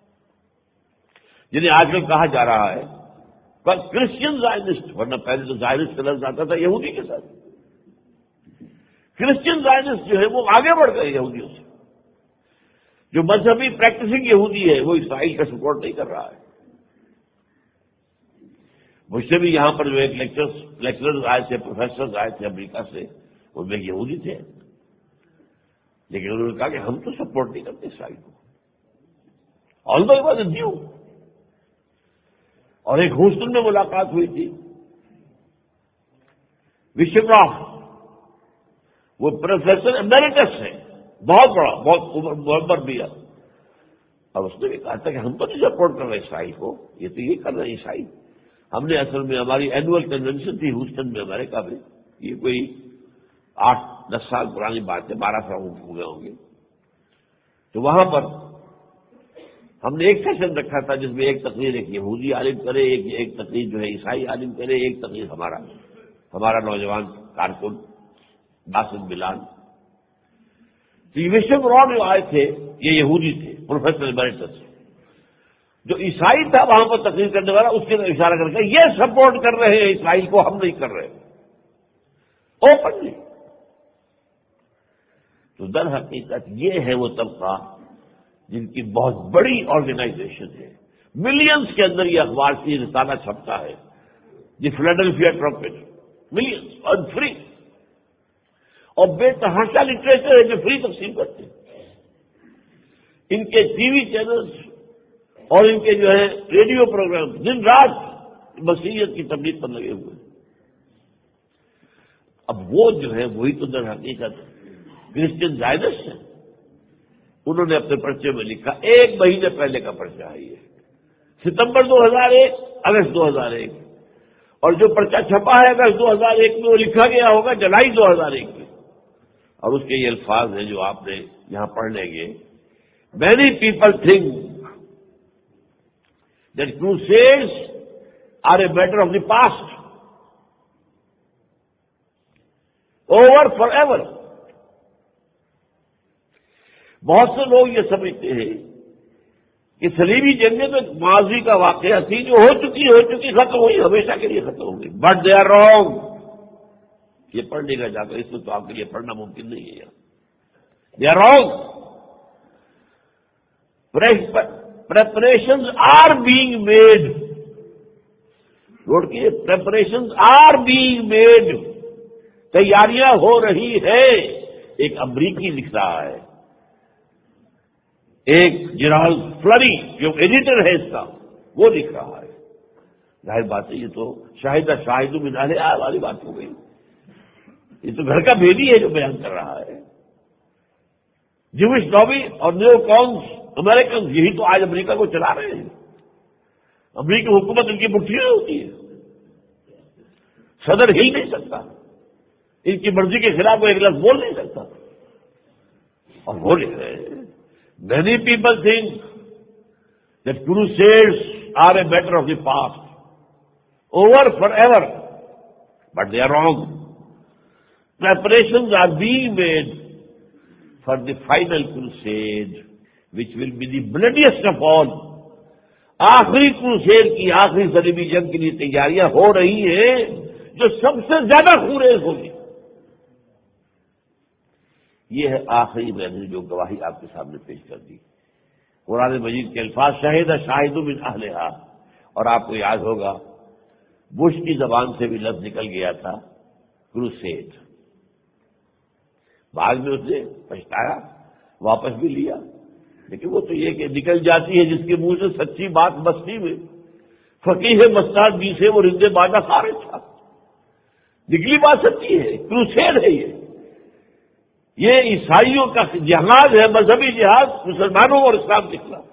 جنہیں آج کل کہا جا رہا ہے کرسچن زائنسٹ، ورنہ پہلے تو زائنسٹ کا لفظ آتا تھا یہودی کے ساتھ۔ کرسچن زائنسٹ جو ہے وہ آگے بڑھ گئے یہودیوں سے، جو مذہبی پریکٹسنگ یہودی ہے وہ اسرائیل کا سپورٹ نہیں کر رہا ہے۔ مجھ سے بھی یہاں پر جو ایک لیکچرز آئے تھے، پروفیسرز آئے تھے امریکہ سے، ان میں یہودی تھے، لیکن انہوں نے کہا کہ ہم تو سپورٹ نہیں کرتے اسرائیل کو، although it was a new. اور ایک ہیوسٹن میں ملاقات ہوئی تھی، وشراف، وہ پروفیسر ایمریٹس ہے، بہت بڑا، بہت عمر بھی ہے، اور اس نے بھی کہا تھا کہ ہم تو نہیں سپورٹ کر رہے اسرائیل کو، یہ تو یہ کر رہے ہیں عیسائی۔ ہم نے اصل میں ہماری اینوئل کنونشن تھی ہیوسٹن میں، امریکہ میں، یہ کوئی 8-10 سال پرانی بات ہے، 12 سال ہو گئے ہوں گے، تو وہاں پر ہم نے ایک سیشن رکھا تھا جس میں ایک تقریر ایک یہودی عالم کرے، ایک تقریر جو ہے عیسائی عالم کرے، ایک تقریر ہمارا نوجوان کارکن باسم بلال۔ تو یہ وشم را جو آئے تھے یہ یہودی تھے، پروفیسر ایمریٹس، جو عیسائی تھا وہاں پر تقریر کرنے والا، اس کے اشارہ کر کے یہ سپورٹ کر رہے ہیں اسرائیل کو، ہم نہیں کر رہے اوپنلی۔ تو در حقیقت یہ ہے وہ طبقہ جن کی بہت بڑی آرگنائزیشن ہے، ملینز کے اندر یہ اخبار کی رسالہ چھپتا ہے، دی فلاڈلفیا ٹرمپٹ، ملینز اور فری، اور بے تحاشا لٹریچر ہے جو فری تقسیم کرتے ہیں۔ ان کے ٹی وی چینلز اور ان کے جو ہے ریڈیو پروگرام دن رات مسیحیت کی تبلیغ پر لگے ہوئے ہیں۔ اب وہ جو ہے وہی تو در حقیقت کرسچن زائنسٹ ہیں۔ انہوں نے اپنے پرچے میں لکھا، 1 مہینے پہلے کا پرچہ ہے یہ، ستمبر 2001، اگست 2001، اور جو پرچہ چھپا ہے اگست 2001 میں وہ لکھا گیا ہوگا جولائی 2001 میں، اور اس کے یہ الفاظ ہیں جو آپ نے یہاں پڑھ لیں گے۔ Many people think that crusades are a matter of the past, over forever. بہت سے لوگ یہ سمجھتے ہیں کہ صلیبی جنگیں تو ماضی کا واقعہ تھی، جو ہو چکی ختم ہوئی، ہمیشہ کے لیے ختم ہو گئی، بٹ دے آر رانگ۔ یہ پڑھنے کا جا کر اس میں تو آپ کے لیے پڑھنا ممکن نہیں ہے یہاں، they are wrong. Preparations are being made, نوٹ کیجیے، پریپریشنز آر بینگ میڈ، تیاریاں ہو رہی ہیں۔ ایک امریکی لکھ رہا ہے، ایک جرالڈ فلری جو ایڈیٹر ہے اس کا وہ لکھ رہا ہے۔ ظاہر بات ہے یہ تو شاہد من اہلھا والی بات ہو گئی، یہ تو گھر کا بھیدی ہے جو بیان کر رہا ہے۔ جوش لابی اور نیو کانس امریکن یہی تو آج امریکہ کو چلا رہے ہیں۔ امریکی حکومت ان کی مٹھی میں ہوتی ہے، صدر ہل نہیں سکتا، ان کی مرضی کے خلاف وہ ایک لفظ بول نہیں سکتا، اور وہ لکھ رہے ہیں many people think that crusades are a matter of the past, over forever, but they are wrong. Preparations are being made for the final crusade, which will be the bloodiest of all. آخری crusade کی، آخری صلیبی جنگ کے لیے تیاریاں ہو رہی ہیں جو سب سے زیادہ خونریز ہوگی۔ یہ ہے آخری میں نے جو گواہی آپ کے سامنے پیش کر دی، قرآن مجید کے الفاظ، شاہد من اہلھا، اور آپ کو یاد ہوگا بش کی زبان سے بھی لفظ نکل گیا تھا کروسیڈ، بعد میں اس نے پچھتایا، واپس بھی لیا، لیکن وہ تو یہ کہ نکل جاتی ہے جس کے منہ سے سچی بات مستی میں، فقیہ مستاد بھی سے وہ رندے بادہ خارج تھا، نکلی بات سچی ہے، کروسیڈ ہے یہ عیسائیوں کا جہاد ہے، مذہبی جہاد مسلمانوں اور اسلام کے خلاف۔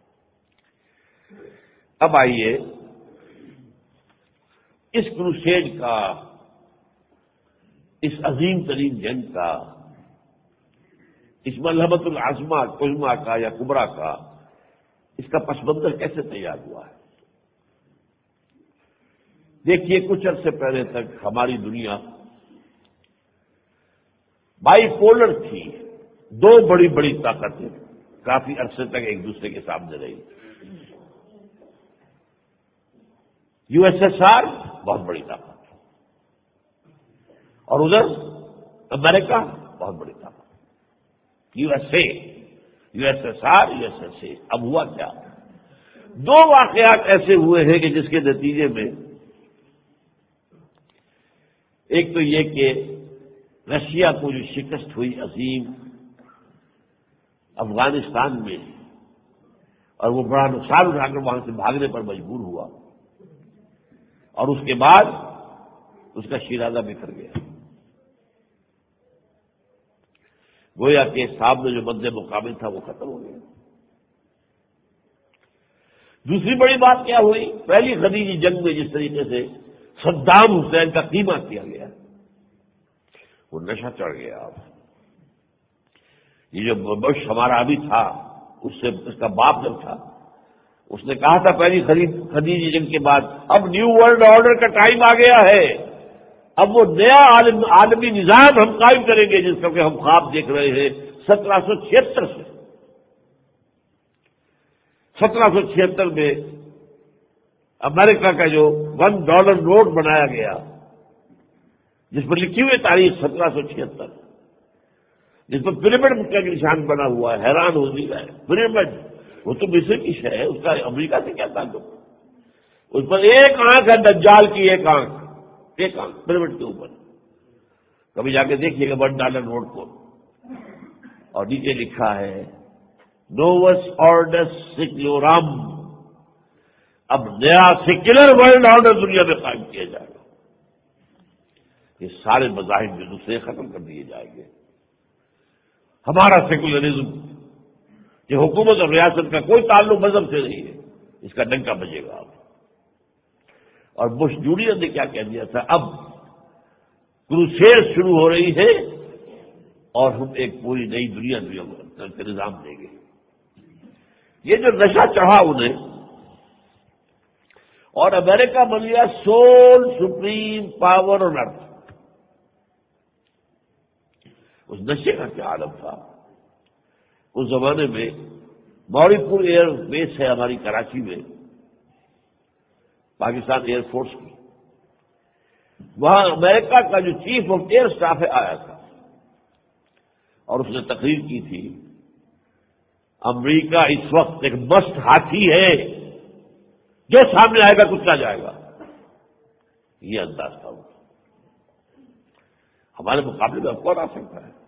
اب آئیے اس کروسیڈ کا اس عظیم ترین جنگ کا، اس ملحمۃ العظمہ قزمہ کا یا کبرا کا، اس کا پس منظر کیسے تیار ہوا ہے؟ دیکھیے، کچھ عرصے پہلے تک ہماری دنیا بائی پولر تھی، دو بڑی بڑی طاقتیں کافی عرصے تک ایک دوسرے کے سامنے رہی۔ یو ایس ایس آر بہت بڑی طاقت اور ادھر امریکہ بہت بڑی طاقت، U S A, U S S R, U S S A. اب ہوا کیا؟ دو واقعات ایسے ہوئے ہیں کہ جس کے نتیجے میں ایک تو یہ کہ رشیا کو جو شکست ہوئی عظیم افغانستان میں، اور وہ بڑا نقصان اٹھا کر وہاں سے بھاگنے پر مجبور ہوا، اور اس کے بعد اس کا شیرازہ بکھر گیا، گویا کہ سامنے جو مد مقابل تھا وہ ختم ہو گیا۔ دوسری بڑی بات کیا ہوئی؟ پہلی خلیجی جنگ میں جس طریقے سے صدام حسین کا قیمہ کیا گیا، وہ نشہ چڑھ گیا۔ اب یہ جو بش ہمارا ابھی تھا، اس کا باپ جب تھا، اس نے کہا تھا پہلی خلیجی جنگ کے بعد اب نیو ورلڈ آرڈر کا ٹائم آ گیا ہے، اب وہ نیا عالمی نظام ہم قائم کریں گے جس کا کہ ہم خواب دیکھ رہے ہیں 1776 سے۔ 1776 میں امریکہ کا جو $1 نوٹ بنایا گیا، جس پر لکھی ہوئی تاریخ 1776، جس پر پیرامڈ کا نشان بنا ہوا ہے، حیران ہو رہا ہے، پیرامڈ وہ تو مصر کی شے ہے، اس کا امریکہ سے کیا تعلق؟ اس پر ایک آنکھ ہے، دجال کی ایک آنکھ پیرامڈ کے اوپر، کبھی جا کے دیکھیے گا $1 نوٹ کو، اور نیچے لکھا ہے نووس آرڈر سیکولورم، اب نیا سیکولر ورلڈ آرڈر دنیا میں قائم کیا جائے گا، یہ سارے مذاہب جو دوسرے ختم کر دیے جائیں گے، ہمارا سیکولرزم، یہ حکومت اور ریاست کا کوئی تعلق مذہب سے نہیں ہے، اس کا ڈنکا بجے گا اب۔ اور بش جونیئر نے کیا کہہ دیا تھا، اب کروسیڈ شروع ہو رہی ہے اور ہم ایک پوری نئی دنیا کا نظام دیں گے۔ یہ جو نشہ چڑھا انہیں، اور امریکہ بن گیا sole supreme power on earth. اس نشے کا کیا عالم تھا اس زمانے میں؟ موری پور ایئر بیس ہے ہماری کراچی میں، پاکستان ایئر فورس کی، وہاں امریکہ کا جو چیف آف ایئر اسٹاف ہے آیا تھا، اور اس نے تقریر کی تھی، امریکہ اس وقت ایک مست ہاتھی ہے، جو سامنے آئے گا کچلا جائے گا، یہ انداز تھا۔ ہمارے مقابلے میں اب کون آ سکتا ہے؟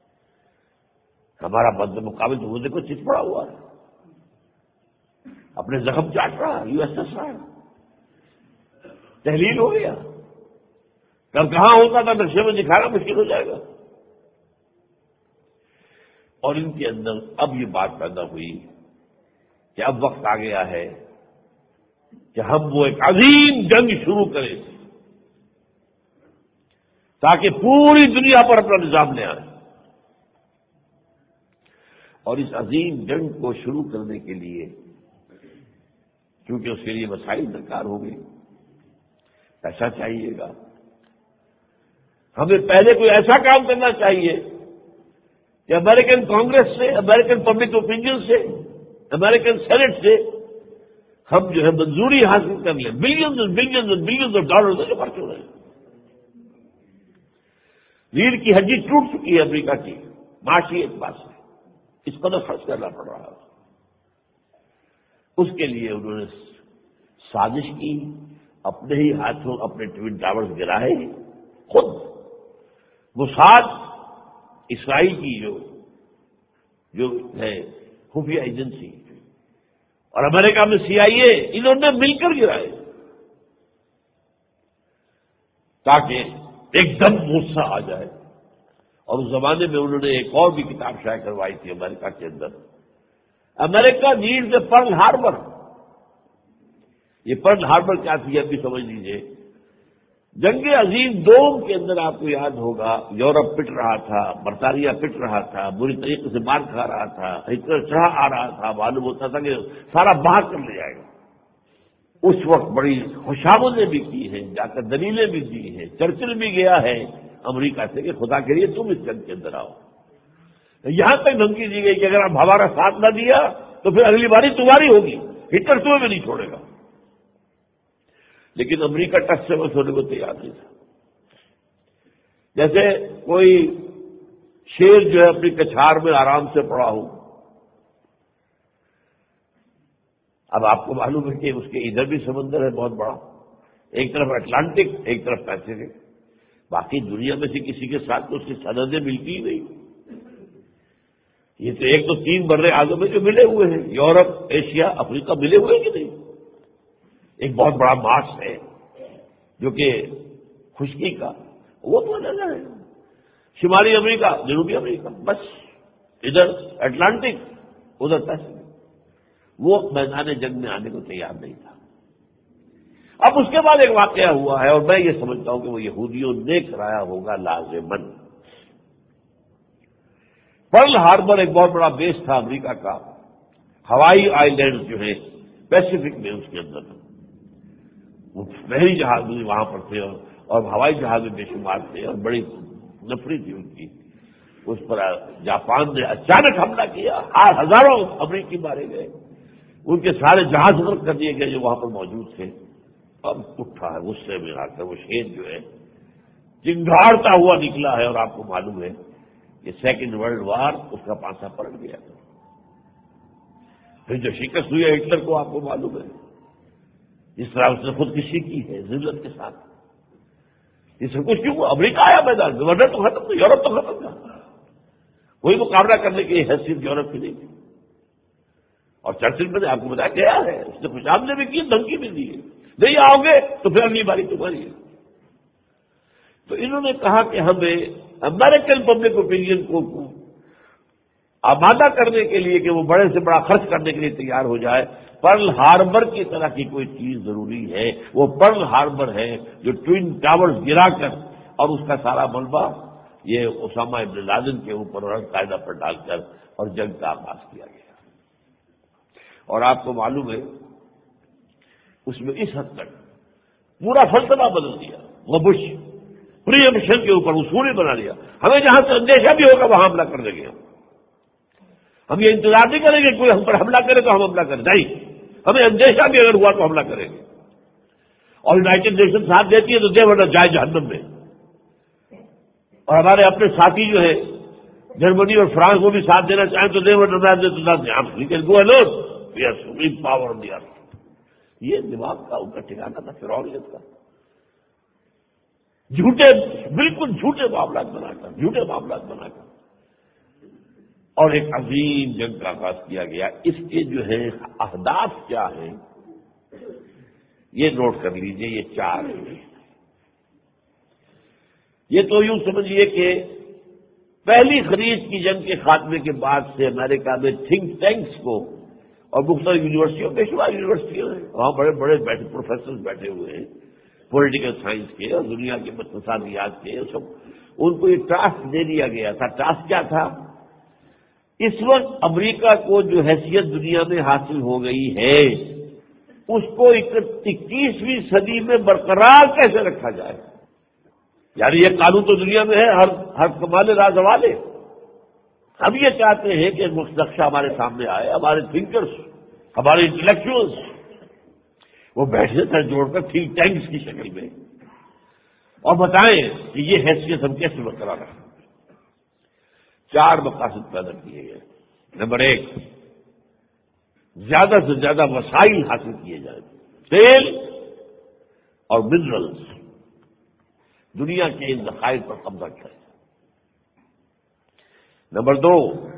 ہمارا مد مقابل تو مجھے کو چت پڑا ہوا ہے، اپنے زخم چاٹ رہا، یو ایس ایس آر تحلیل ہو گیا، کب کہاں ہوتا تھا نقشے میں دکھانا مشکل ہو جائے گا۔ اور ان کے اندر اب یہ بات پیدا ہوئی کہ اب وقت آ گیا ہے کہ ہم وہ ایک عظیم جنگ شروع کریں تاکہ پوری دنیا پر اپنا نظام لے آئیں۔ اور اس عظیم جنگ کو شروع کرنے کے لیے کیونکہ اس کے لیے وسائل درکار ہو گئی، پیسہ چاہیے گا، ہمیں پہلے کوئی ایسا کام کرنا چاہیے کہ امریکن کانگریس سے، امریکن پبلک اوپینین سے، امریکن سینٹ سے ہم جو ہے منظوری حاصل کر لیں، بلینز اور بلینز اور بلینز آف ڈالر جو خرچ ہو رہے ہیں۔ ریڑھ کی ہڈی ٹوٹ چکی ہے امریکہ کی معاشی اعتبار سے، اس قدر خرچ کرنا پڑ رہا ہے۔ اس کے لیے انہوں نے سازش کی، اپنے ہی ہاتھوں اپنے ٹوین ٹاورز گرائے، خود موساد اسرائیل کی جو ہے خفیہ ایجنسی اور امریکہ میں CIA، انہوں نے مل کر گرائے تاکہ ایک دم غصہ آ جائے۔ اور اس زمانے میں انہوں نے ایک اور بھی کتاب شائع کروائی تھی امریکہ کے اندر، امریکہ نیڈز اے پرل ہاربر۔ یہ پرل ہاربر کیا تھی اب بھی سمجھ لیجیے، جنگ عظیم دوم کے اندر آپ کو یاد ہوگا یورپ پٹ رہا تھا، برطانیہ پٹ رہا تھا، بری طریقے سے مار کھا رہا تھا، ہٹلر چڑھا آ رہا تھا، معلوم ہوتا تھا کہ سارا باہر کر لے جائے گا۔ اس وقت بڑی خوشامدیں بھی کی ہیں، جا کر دلیلیں بھی دی ہیں، چرچل بھی گیا ہے امریکہ سے کہ خدا کے لیے تم اس جنگ کے اندر آؤ۔ یہاں تک دھمکی دی گئی کہ اگر آپ ہمارا ساتھ نہ دیا تو پھر اگلی باری تمہاری ہوگی، ہٹلر تمہیں بھی نہیں چھوڑے گا۔ لیکن امریکہ ٹچ سے بس ہونے کو تیار نہیں تھا۔ جیسے کوئی شیر جو ہے اپنی کچھار میں آرام سے پڑا ہو، اب آپ کو معلوم ہے کہ اس کے ادھر بھی سمندر ہے بہت بڑا، ایک طرف اٹلانٹک ایک طرف پیسفک، باقی دنیا میں سے کسی کے ساتھ تو اس کی سرحدیں ملتی ہی نہیں۔ یہ تو ایک تو 3 بر اعظم میں جو ملے ہوئے ہیں، یورپ، ایشیا، افریقہ ملے ہوئے کہ نہیں؟ ایک بہت بڑا مارس ہے جو کہ خشکی کا، وہ تو الگ ہے۔ شمالی امریکہ، جنوبی امریکہ، بس ادھر اٹلانٹک ادھر پیسفک، وہ میدان جنگ میں آنے کو تیار نہیں تھا۔ اب اس کے بعد ایک واقعہ ہوا ہے اور میں یہ سمجھتا ہوں کہ وہ یہودیوں نے کرایا ہوگا لازماً۔ پرل ہاربر ایک بہت بڑا بیس تھا امریکہ کا، ہوائی آئی لینڈ جو ہے پیسفک میں، اس کے اندر وہ بحری جہاز بھی وہاں پر تھے اور ہوائی جہاز میں بے شمار تھے، اور بڑی نفری تھی ان کی۔ اس پر جاپان نے اچانک حملہ کیا، ہزاروں امریکی مارے گئے، ان کے سارے جہاز غرق کر دیے گئے جو وہاں پر موجود تھے۔ اب اٹھا ہے غصے میں آ کر وہ شیر جو ہے چنگھاڑتا ہوا نکلا ہے، اور آپ کو معلوم ہے کہ سیکنڈ ورلڈ وار اس کا پانسا پلٹ گیا تھا۔ پھر جو شکست ہوئی ہے ہٹلر کو آپ کو معلوم ہے، جس طرح اس نے خودکشی کی ہے ذلت کے ساتھ، یہ سب کچھ کیوں؟ امریکہ آیا میدان، ورنہ تو ختم تھا، یورپ تو ختم تھا، کوئی مقابلہ کرنے کی حیثیت یورپ کی نہیں تھی۔ اور چرچل میں نے آپ کو بتایا گیا ہے، اس نے خوش آمدید بھی کی، دھمکی بھی دی ہے، نہیں آؤ گے تو پھر اگلی باری تمہاری ہے۔ تو انہوں نے کہا کہ ہمیں امریکن پبلک اوپینین کو آمادہ کرنے کے لیے کہ وہ بڑے سے بڑا خرچ کرنے کے لیے تیار ہو جائے، پرل ہاربر کی طرح کی کوئی چیز ضروری ہے۔ وہ پرل ہاربر ہے جو ٹوئن ٹاورز گرا کر اور اس کا سارا ملبہ یہ اسامہ ابن لادن کے اوپر اور القاعدہ پر ڈال کر اور جنگ کا آغاز کیا گیا۔ اور آپ کو معلوم ہے اس میں اس حد تک پورا فلسفہ بدل دیا، وہ بش پری ایمشن کے اوپر اصول ہی بنا لیا۔ ہمیں جہاں سے اندیشہ بھی ہوگا وہاں حملہ کر دیں گے، ہم یہ انتظار نہیں کریں گے کوئی ہم پر حملہ کرے تو ہم حملہ کریں، نہیں، ہمیں اندیشہ بھی اگر ہوا تو حملہ کریں گے۔ اور یونائٹڈ نیشن ساتھ دیتی ہے تو دے ورنہ جائے جہنم میں۔ اور ہمارے اپنے ساتھی جو ہے جرمنی اور فرانس وہ بھی ساتھ دینا چاہیں تو دے ورنہ نہ دے تو نہ دیں، ہم go alone, we are supreme power on the earth. یہ دماغ کا ان کا ٹھکانا تھا فرعونیت کا، جھوٹے، بالکل جھوٹے معاملات بنا کر اور ایک عظیم جنگ کا آغاز کیا گیا۔ اس کے جو ہے اہداف کیا ہیں یہ نوٹ کر لیجئے، یہ 4 ہیں۔ یہ تو یوں سمجھیے کہ پہلی خلیج کی جنگ کے خاتمے کے بعد سے امریکہ میں تھنک ٹینکس کو اور مختلف یونیورسٹیوں، بے شمار یونیورسٹیوں ہیں، وہاں بڑے بڑے پروفیسرز بیٹھے ہوئے ہیں پولیٹیکل سائنس کے اور دنیا کے اقتصادیات کے، سب ان کو یہ ٹاسک دے دیا گیا تھا۔ ٹاسک کیا تھا؟ اس وقت امریکہ کو جو حیثیت دنیا میں حاصل ہو گئی ہے اس کو 21ویں صدی میں برقرار کیسے رکھا جائے۔ یعنی یہ قانون تو دنیا میں ہے، ہر کمال راز حوالے۔ ہم یہ چاہتے ہیں کہ ایک نقشہ ہمارے سامنے آئے، ہمارے تھنکرز، ہمارے انٹلیکچوئلز وہ بیٹھے تھے جوڑ کر تھنک ٹینکس کی شکل میں اور بتائیں کہ یہ حیثیت ہم کیسے برقرار رکھیں۔ 4 مقاصد پیدا کیے گئے۔ نمبر 1، زیادہ سے زیادہ وسائل حاصل کیے جائیں، تیل اور منرلز، دنیا کے ان ذخائر پر قبضہ کیا جائے۔ نمبر 2،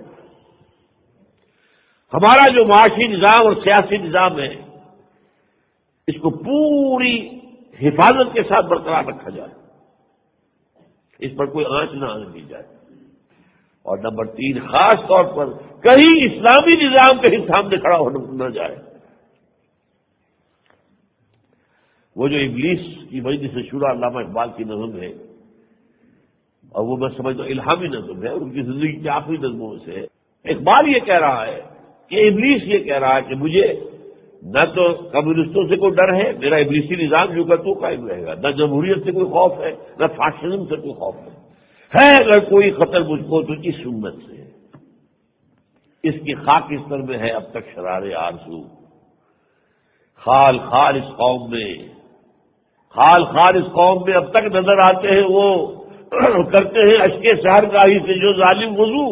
ہمارا جو معاشی نظام اور سیاسی نظام ہے اس کو پوری حفاظت کے ساتھ برقرار رکھا جائے، اس پر کوئی آنچ نہ آنے دی جائے۔ اور نمبر 3، خاص طور پر کہیں اسلامی نظام کے سامنے کھڑا ہونا نہ جائے۔ وہ جو ابلیس کی مجلس شورا علامہ اقبال کی نظم ہے، اور وہ میں سمجھتا ہوں الہامی نظم ہے، ان کی زندگی کی آخری نظموں میں سے ہے۔ اقبال یہ کہہ رہا ہے کہ ابلیس یہ کہہ رہا ہے کہ مجھے نہ تو کمیونسٹوں سے کوئی ڈر ہے، میرا ابلیسی نظام جو کا تو قائم رہے گا، نہ جمہوریت سے کوئی خوف ہے، نہ فاشزم سے کوئی خوف ہے اگر کوئی خطر مجھ کو تو اس امت سے ہے۔ اس کی خاک اس طرح میں ہے اب تک شرار آرزو، خال خال اس قوم میں، خال خال اس قوم میں اب تک نظر آتے ہیں وہ کرتے ہیں اشکے سحر گاہی سے جو ظالم وضو۔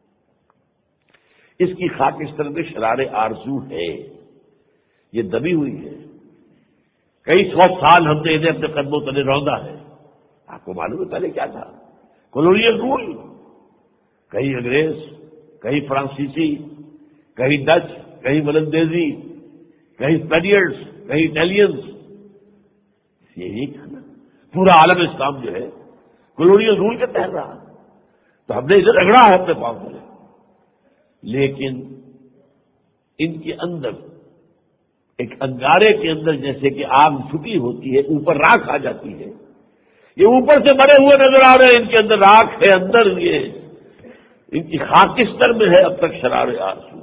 اس کی خاک اس طرح میں شرار آرزو ہے، یہ دبی ہوئی ہے، کئی سو سال ہم نے انہیں اپنے قدموں تلے روندا ہے۔ آپ کو معلوم ہے پہلے کیا تھا؟ کولونیل رول، کہیں انگریز، کہیں فرانسیسی، کہیں ڈچ، کہیں ولندیزی، کہیں اسپینیئرز، کہیں اٹیلینز، یہی تھا نا۔ پورا عالم اسلام جو ہے کولونیل رول کے تحت رہا، تو ہم نے ادھر رگڑا ہے اپنے پاؤں میں، لیکن ان کے اندر ایک انگارے کے اندر جیسے کہ آگ چھپی ہوتی ہے، اوپر راکھ آ جاتی ہے، یہ اوپر سے بڑے ہوئے نظر آ رہے ہیں، ان کے اندر راکھ ہے، اندر یہ ان کی خاکستر میں ہے اب تک شرار آرزو۔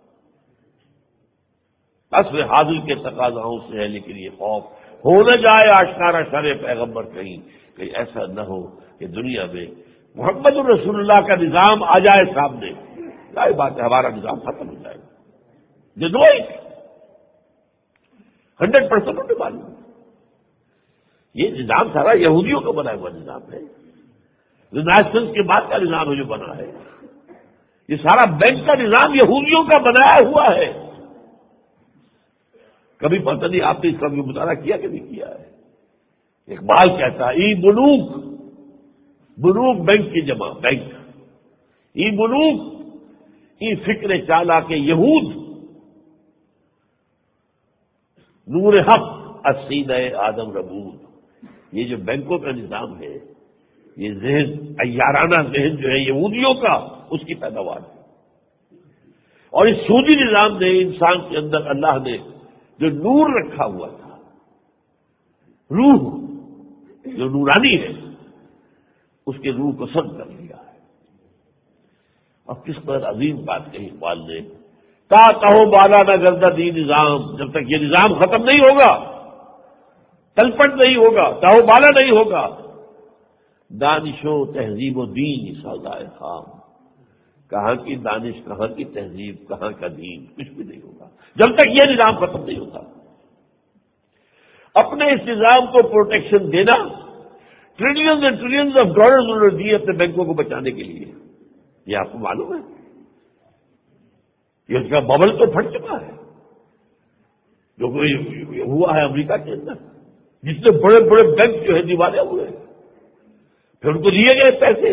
عصر حاضر کے تقاضاؤں سے ہے، لیکن یہ خوف ہو نہ جائے آشکارا شر پیغمبر، کہیں ایسا نہ ہو کہ دنیا میں محمد الرسول اللہ کا نظام آ جائے سامنے، ظاہر بات ہے ہمارا نظام ختم ہو جائے گا۔ جو 100% ہونے والی ہے۔ یہ نظام سارا یہودیوں کا بنا ہوا نظام ہے، رینیسنس کے بعد کا نظام ہے جو بنا ہے، یہ سارا بینک کا نظام یہودیوں کا بنایا ہوا ہے۔ کبھی پتہ نہیں آپ نے اس کا بھی مطالعہ کیا کہ نہیں کیا ہے؟ اقبال کہتا ہے ای بلوک، بلوک بینک کی جمع، بینک، ای بلوک ای فکر چالا کے یہود، نور حق اسینہ آدم ربود۔ یہ جو بینکوں کا نظام ہے، یہ ذہن عیارانہ ذہن جو ہے یہودیوں کا، اس کی پیداوار ہے، اور اس سودی نظام نے انسان کے اندر اللہ نے جو نور رکھا ہوا تھا، روح جو نورانی ہے، اس کے روح کو سد کر لیا ہے۔ اور کس پر عظیم بات کہی اقبال نے، تا کہو بالا نہ گردہ دی نظام، جب تک یہ نظام ختم نہیں ہوگا، تلپٹ نہیں ہوگا، تاہو بالا نہیں ہوگا، دانش و تہذیب و دین سودائے خام، کہاں کی دانش، کہاں کی تہذیب، کہاں کا دین، کچھ بھی نہیں ہوگا جب تک یہ نظام ختم نہیں ہوتا۔ اپنے اس نظام کو پروٹیکشن دینا، trillions and trillions of dollars انہوں نے دیے اپنے بینکوں کو بچانے کے لیے، یہ آپ کو معلوم ہے؟ یہ اس کا ببل تو پھٹ چکا ہے، جو کوئی ہوا ہے امریکہ کے اندر، جتنے بڑے بڑے بینک جو ہے دیوالے ہوئے ہیں، پھر ان کو دیے گئے پیسے،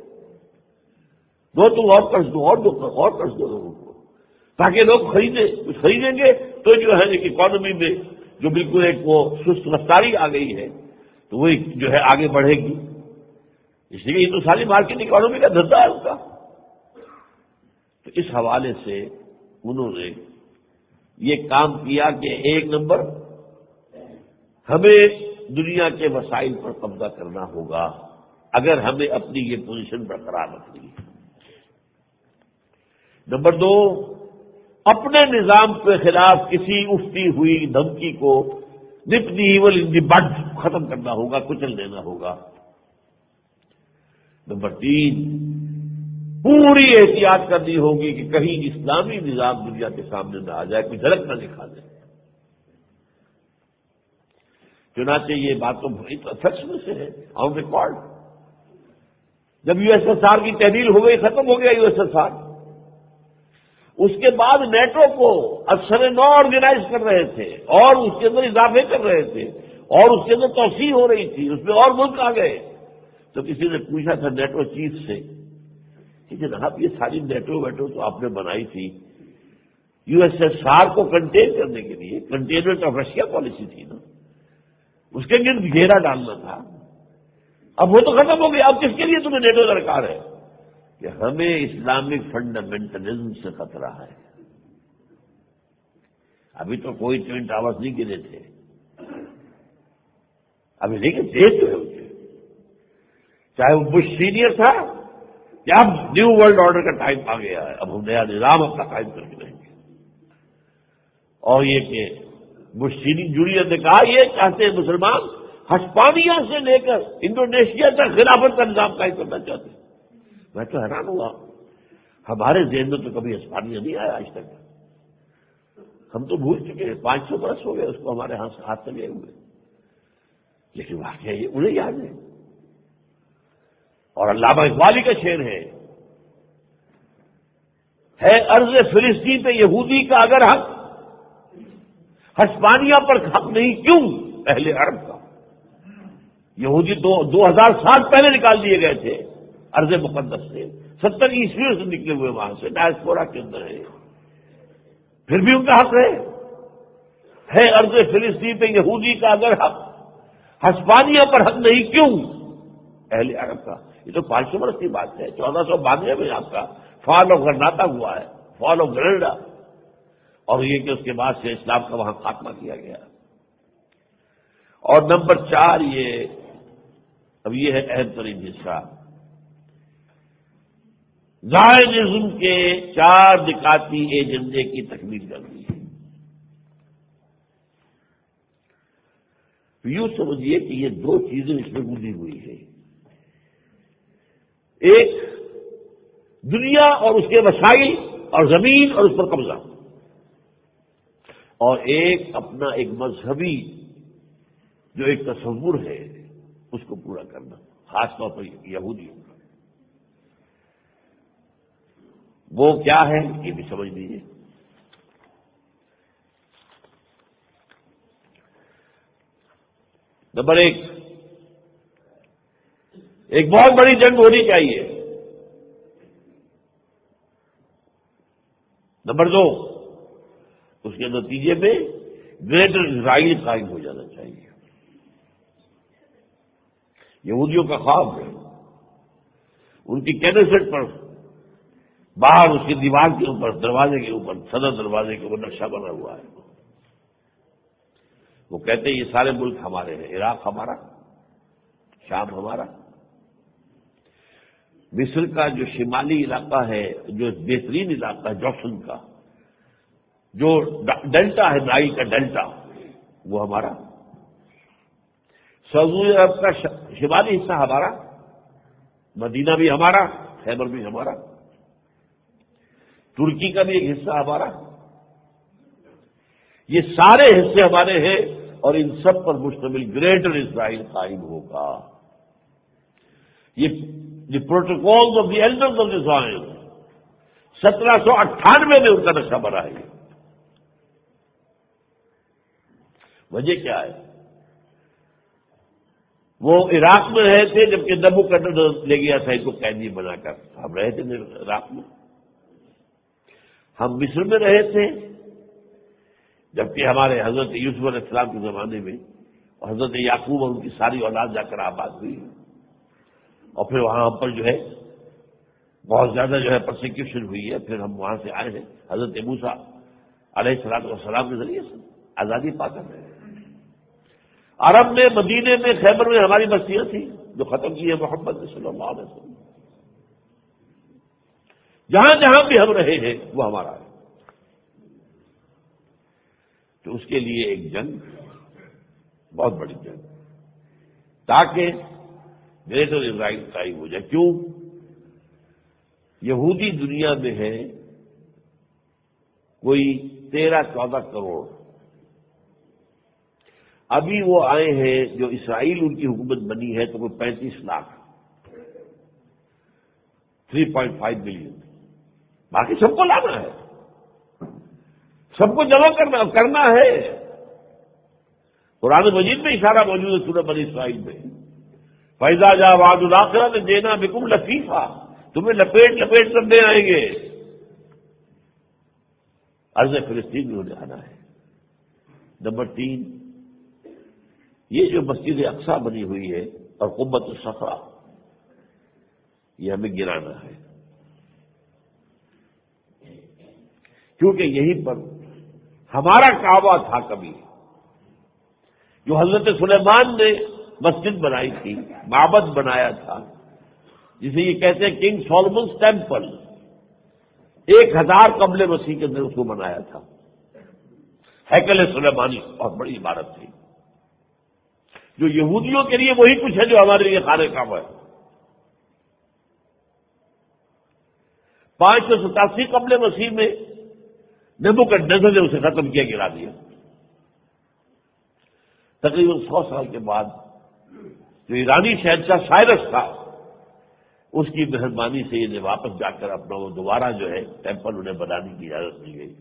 دو تم اور قرض دو، اور قرض دو لوگوں کو، تاکہ لوگ خریدیں، کچھ خریدیں گے تو جو ہے اکانومی میں جو بالکل ایک وہ سست رفتاری آ گئی ہے، تو وہ جو ہے آگے بڑھے گی۔ اس لیے یہ تو ساری مارکیٹ اکانومی کا دھندا ہے ان کا۔ تو اس حوالے سے انہوں نے یہ کام کیا کہ ایک نمبر، ہمیں دنیا کے وسائل پر قبضہ کرنا ہوگا اگر ہمیں اپنی یہ پوزیشن برقرار رکھنی ہے۔ نمبر دو، اپنے نظام کے خلاف کسی اٹھتی ہوئی دھمکی کو نپ دی ایول ان دی بڈ ختم کرنا ہوگا، کچل دینا ہوگا۔ نمبر تین، پوری احتیاط کرنی ہوگی کہ کہیں اسلامی نظام دنیا کے سامنے نہ آ جائے، کوئی جھلک نہ دکھا دے۔ چنانچہ یہ بات تو سچ میں سے ہے، آن ریکارڈ۔ جب یو ایس ایس آر کی تحلیل ہو گئی، ختم ہو گیا یو ایس ایس آر، اس کے بعد نیٹو کو افسر نو آرگنائز کر رہے تھے اور اس کے اندر اضافے کر رہے تھے اور اس کے اندر توسیع ہو رہی تھی، اس میں اور ملک آ گئے۔ تو کسی نے پوچھا تھا نیٹو چیف سے کہ جناب یہ ساری نیٹو ویٹو تو آپ نے بنائی تھی یو ایس ایس آر کو کنٹین کرنے کے لیے، کنٹینمنٹ آف رشیا پالیسی تھی نا، اس کے گرد گھیرا ڈالنا تھا، اب وہ تو ختم ہو گیا، اب کس کے لیے تمہیں نیٹو درکار ہے؟ کہ ہمیں اسلامک فنڈامنٹلزم سے خطرہ ہے۔ ابھی تو کوئی ٹوین ٹاورز نہیں گرے تھے، ابھی لیکن دیش جو ہے ان کے، چاہے وہ بش سینئر تھا یا اب نیو ورلڈ آرڈر کا ٹائم آ گیا ہے، اب ہم نیا نظام اپنا قائم کر کے رہیں گے. اور یہ کہ بش جونیئر نے کہا یہ چاہتے ہیں مسلمان ہسپانیہ سے لے کر انڈونیشیا تک خلافت کا نظام قائم کرنا چاہتے ہیں. میں تو حیران ہوا، ہمارے ذہن میں تو کبھی ہسپانیہ نہیں آیا آج تک. ہم تو بھول چکے ہیں، 500 برس ہو گئے اس کو ہمارے ہاتھ سے لے ہوئے، لیکن واقعہ یہ انہیں یاد ہے. اور علامہ اقبالی کا شعر ہے ارض فلسطین پہ یہودی کا اگر حق، ہسپانیہ پر حق نہیں کیوں اہل عرب کا. یہودی 2000 سال پہلے نکال دیے گئے تھے ارض مقدس سے، 70 عیسوی سے نکلے ہوئے وہاں سے ڈائسپورا کے اندر ہے، پھر بھی ان کا حق ہے ارض فلسطین پہ یہودی کا اگر حق، ہسپانیہ پر حق نہیں کیوں اہل عرب کا. یہ تو 500 برس کی بات ہے. 1492 میں آپ کا فال آف غرناطہ ہوا ہے، فال آف گریناڈا، اور یہ کہ اس کے بعد سے اسلام کا وہاں خاتمہ کیا گیا. اور نمبر 4 یہ اب یہ ہے اہم ترین حصہ، زائنزم کے 4 نکاتی ایجنڈے کی تکمیل کر دی. یوں سمجھیے کہ یہ 2 چیزیں اس میں گزری ہوئی ہیں، ایک دنیا اور اس کے وسائل اور زمین اور اس پر قبضہ، اور ایک اپنا ایک مذہبی جو ایک تصور ہے اس کو پورا کرنا، خاص طور پر یہودیوں کا. وہ کیا ہے یہ بھی سمجھ لیجیے. نمبر 1، ایک بہت بڑی جنگ ہونی چاہیے. نمبر 2، اس کے نتیجے میں گریٹر اسرائیل قائم ہو جانا چاہیے. یہودیوں کا خواب ہے، ان کی کینسٹ پر باہر اس کی دیوار کے اوپر، دروازے کے اوپر، صدر دروازے کے اوپر نقشہ بنا ہوا ہے. وہ کہتے ہیں یہ سارے ملک ہمارے ہیں، عراق ہمارا، شام ہمارا. مصر کا جو شمالی علاقہ ہے، جو بہترین علاقہ ہے جوسن کا، جو ڈیلٹا ہے نائل کا ڈیلٹا، وہ ہمارا. سعودی عرب کا شمالی حصہ ہمارا، مدینہ بھی ہمارا، خیبر بھی ہمارا. ترکی کا بھی ایک حصہ ہمارا. یہ سارے حصے ہمارے ہیں، اور ان سب پر مشتمل گریٹر اسرائیل قائم ہوگا. یہ protocol of the elders of Israel 1798 میں ان کا نقشہ بنا ہے. وجہ کیا ہے؟ وہ عراق میں رہے تھے جبکہ نبوکدنصر لے گیا تھا ان کو قیدی بنا کر. ہم رہے تھے عراق میں، ہم مصر میں رہے تھے جبکہ ہمارے حضرت یوسف علیہ السلام کے زمانے میں، اور حضرت یعقوب اور ان کی ساری اولاد جا کر آباد ہوئی، اور پھر وہاں ہم پر جو ہے بہت زیادہ جو ہے پرسیکیوشن ہوئی ہے. پھر ہم وہاں سے آئے ہیں حضرت موسیٰ علیہ السلام کے ذریعے سے آزادی پا کر. عرب میں، مدینے میں، خیبر میں ہماری بستیاں تھیں جو ختم کی ہے محمد صلی اللہ علیہ وسلم. جہاں جہاں بھی ہم رہے ہیں وہ ہمارا ہے. تو اس کے لیے ایک جنگ، بہت بڑی جنگ، تاکہ گریٹر اسرائیل قائم ہو جائے. کیوں؟ یہودی دنیا میں ہے کوئی 13-14 کروڑ. ابھی وہ آئے ہیں جو اسرائیل ان کی حکومت بنی ہے تو وہ 35 لاکھ، 3.5 بلین. باقی سب کو لانا ہے، سب کو جمع کرنا ہے. قرآن مجید میں اشارہ موجود ہے سورہ بنی اسرائیل میں، فَإِذَا جَاءَ وَعْدُ الْآخِرَةِ جِئْنَا بِكُمْ لَفِيفًا، تمہیں لپیٹ لپیٹ کر دے آئیں گے. ارض فلسطین میں جانا ہے. نمبر 3، یہ جو مسجد اقصیٰ بنی ہوئی ہے اور قبۃ الصخرہ، یہ ہمیں گرانا ہے، کیونکہ یہیں پر ہمارا کعبہ تھا کبھی، جو حضرت سلیمان نے مسجد بنائی تھی، معبد بنایا تھا، جسے یہ کہتے ہیں کنگ سولمنز ٹیمپل، 1000 قبل مسیح کے اندر اس کو بنایا تھا۔ ہیکل سلیمانی بہت بڑی عمارت تھی، جو یہودیوں کے لیے وہی کچھ ہے جو ہمارے لیے خانہ کعبہ ہے۔ 587 قبل مسیح میں نیبوکڈنیزر نے اسے ختم کیا، گرا دیا۔ تقریباً 100 سال کے بعد جو ایرانی شہنشاہ سائرس تھا، اس کی مہربانی سے یہ واپس جا کر اپنا وہ دوبارہ جو ہے ٹیمپل انہیں بنانے کی اجازت مل گئی۔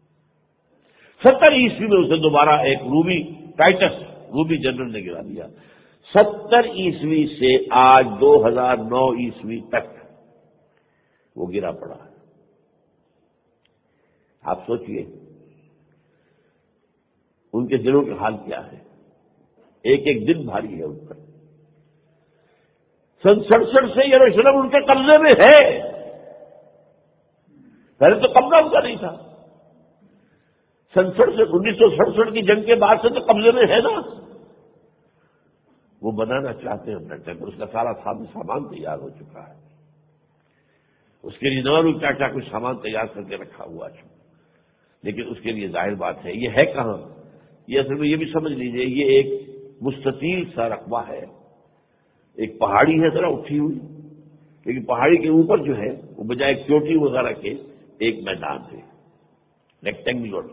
70 عیسوی میں اسے دوبارہ ایک رومی ٹائٹس رومی جنرل نے گرا دیا۔ 70 عیسوی سے آج 2009 عیسوی تک وہ گرا پڑا ہے۔ آپ سوچئے ان کے دلوں کا حال کیا ہے، ایک ایک دن بھاری ہے ان پر۔ 67 سے یروشلم ان کے قبضے میں ہے، پہلے تو قبضہ ان کا نہیں تھا۔ 1967 کی جنگ کے بعد سے تو قبضے میں ہے نا۔ وہ بنانا چاہتے ہیں اپنا ٹیمپل، اس کا سارا سامان تیار ہو چکا ہے، اس کے لیے نہ کیا کیا کچھ سامان تیار کر کے رکھا ہوا ہے، لیکن اس کے لیے ظاہر بات ہے یہ ہے کہاں۔ یہ اصل میں یہ بھی سمجھ لیجئے یہ ایک مستطیل سا رقبہ ہے، ایک پہاڑی ہے ذرا اٹھی ہوئی، لیکن پہاڑی کے اوپر جو ہے وہ بجائے چوٹی وغیرہ کے ایک میدان ہے، ریکٹینگولر،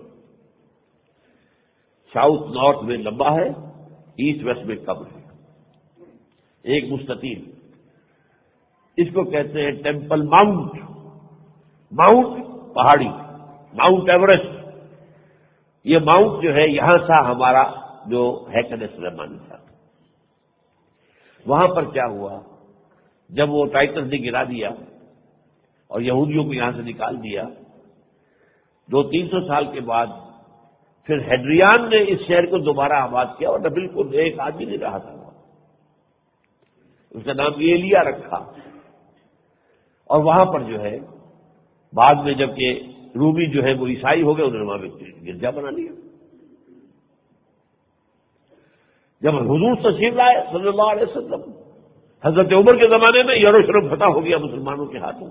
ساؤتھ نارتھ میں لمبا ہے، ایسٹ ویسٹ میں کم ہے، ایک مستطیل۔ اس کو کہتے ہیں ٹیمپل ماؤنٹ، ماؤنٹ پہاڑی، ماؤنٹ ایوریسٹ۔ یہ ماؤنٹ جو ہے یہاں تھا ہمارا جو ہیکل سلیمانی تھا۔ وہاں پر کیا ہوا، جب وہ ٹائٹس نے گرا دیا اور یہودیوں کو یہاں سے نکال دیا، 200-300 سال کے بعد پھر ہیڈریان نے اس شہر کو دوبارہ آباد کیا، اور بالکل ایک آدمی نہیں رہا تھا، اس کا نام ایلیا رکھا، اور وہاں پر جو ہے بعد میں جبکہ رومی جو ہے وہ عیسائی ہو گئے، انہوں نے وہاں پہ گرجا بنا لیا۔ جب حضور تشریف لائے صلی اللہ علیہ وسلم، حضرت عمر کے زمانے میں یروشلم فتح ہو گیا مسلمانوں کے ہاتھوں۔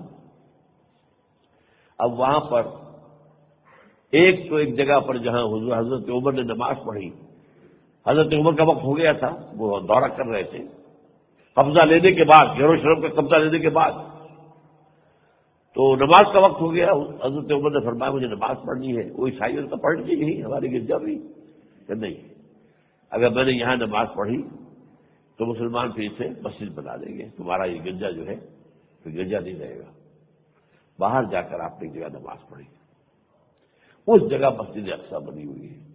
اب وہاں پر ایک جگہ پر جہاں حضرت عمر نے نماز پڑھی، حضرت عمر کا وقت ہو گیا تھا، وہ دورہ کر رہے تھے قبضہ لینے کے بعد، یروشلم کا قبضہ لینے کے بعد، تو نماز کا وقت ہو گیا۔ حضرت عمر نے فرمایا مجھے نماز پڑھنی ہے۔ وہ عیسائیوں نے تو پڑھ لی یہی ہماری گرجا بھی، کہ نہیں، اگر میں نے یہاں نماز پڑھی تو مسلمان پھر اسے مسجد بنا دیں گے، تمہارا یہ گرجا جو ہے تو گرجا نہیں رہے گا، باہر جا کر آپ نے ایک جگہ نماز پڑھی، اس جگہ مسجد اقصی بنی ہوئی ہے،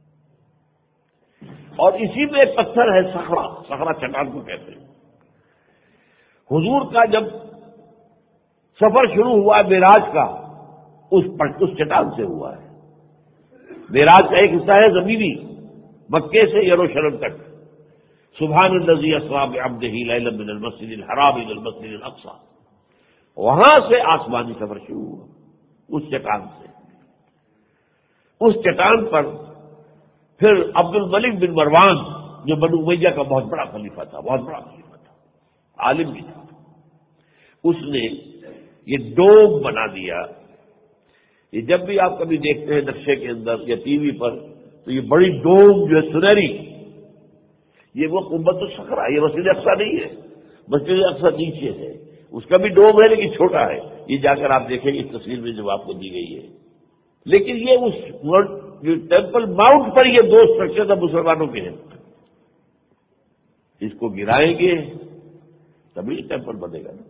اور اسی میں ایک پتھر ہے صخرہ چٹان کو کہتے ہیں۔ حضور کا جب سفر شروع ہوا معراج کا، اس چٹان سے ہوا ہے۔ معراج کا ایک حصہ ہے زمینی، مکے سے یروشلم تک، سبحان الذی اسری بعبدہ لیلا من المسجد الحرام الی المسجد الاقصی، وہاں سے آسمانی سفر شروع ہوا، اس چٹان سے۔ اس چٹان پر پھر عبد الملک بن مروان جو بنو امیہ کا بہت بڑا خلیفہ تھا، عالم بھی تھا، اس نے یہ ڈوم بنا دیا۔ یہ جب بھی آپ کبھی دیکھتے ہیں نقشے کے اندر یا ٹی وی پر، تو یہ بڑی ڈوم جو ہے سنہری، یہ وہ قبۃ الصخرہ ہے، یہ مسجد اقصی نہیں ہے، مسجد اقصی نیچے ہے، اس کا بھی ڈوم ہے لیکن چھوٹا ہے، یہ جا کر آپ دیکھیں گے اس تصویر میں جو آپ کو دی گئی ہے۔ لیکن یہ اس جو ٹیمپل ماؤنٹ پر یہ 2 اسٹرکچر مسلمانوں کے ہیں، اس کو گرائیں گے تبھی ٹیمپل بنے گا نا،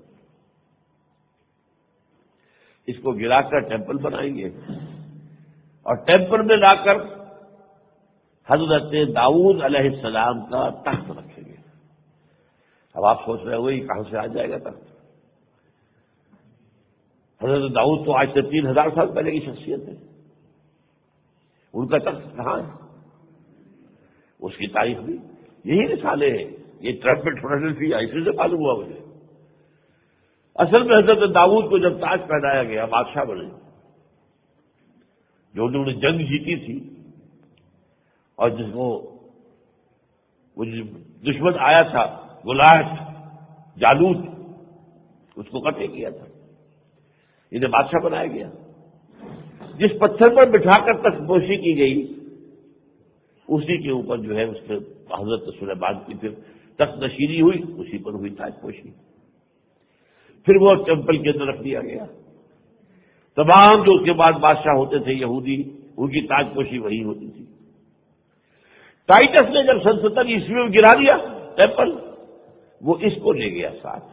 اس کو گرا کر ٹیمپل بنائیں گے، اور ٹیمپل میں لا کر حضرت داؤد علیہ السلام کا تخت رکھیں گے۔ اب آپ سوچ رہے ہوئے کہاں سے آ جائے گا تخت؟ حضرت داؤد تو آج سے 3000 سال پہلے کی شخصیت ہے، ان کا تخت کہاں ہے؟ اس کی تاریخ بھی یہی رسالے ہیں، یہ ٹرمپٹ فیلادلفیا اسی سے معلوم ہوا مجھے۔ اصل میں حضرت داؤد کو جب تاج پہنایا گیا، بادشاہ بنے، جو انہوں نے جنگ جیتی تھی اور جس کو وہ دشمن آیا تھا گولیات جالوت، اس کو قتل کیا تھا، انہیں بادشاہ بنایا گیا۔ جس پتھر پر بٹھا کر تخت پوشی کی گئی اسی کے اوپر جو ہے اس کے حضرت سلیمان کی پھر تخت نشینی ہوئی، اسی پر ہوئی تاج پوشی۔ پھر وہ ٹیمپل کے اندر رکھ دیا گیا۔ تمام جو اس کے بعد بادشاہ ہوتے تھے یہودی، ان کی تاج پوشی وہی ہوتی تھی۔ ٹائٹس نے جب 70 عیسوی میں گرا دیا ٹیمپل، وہ اس کو لے گیا ساتھ۔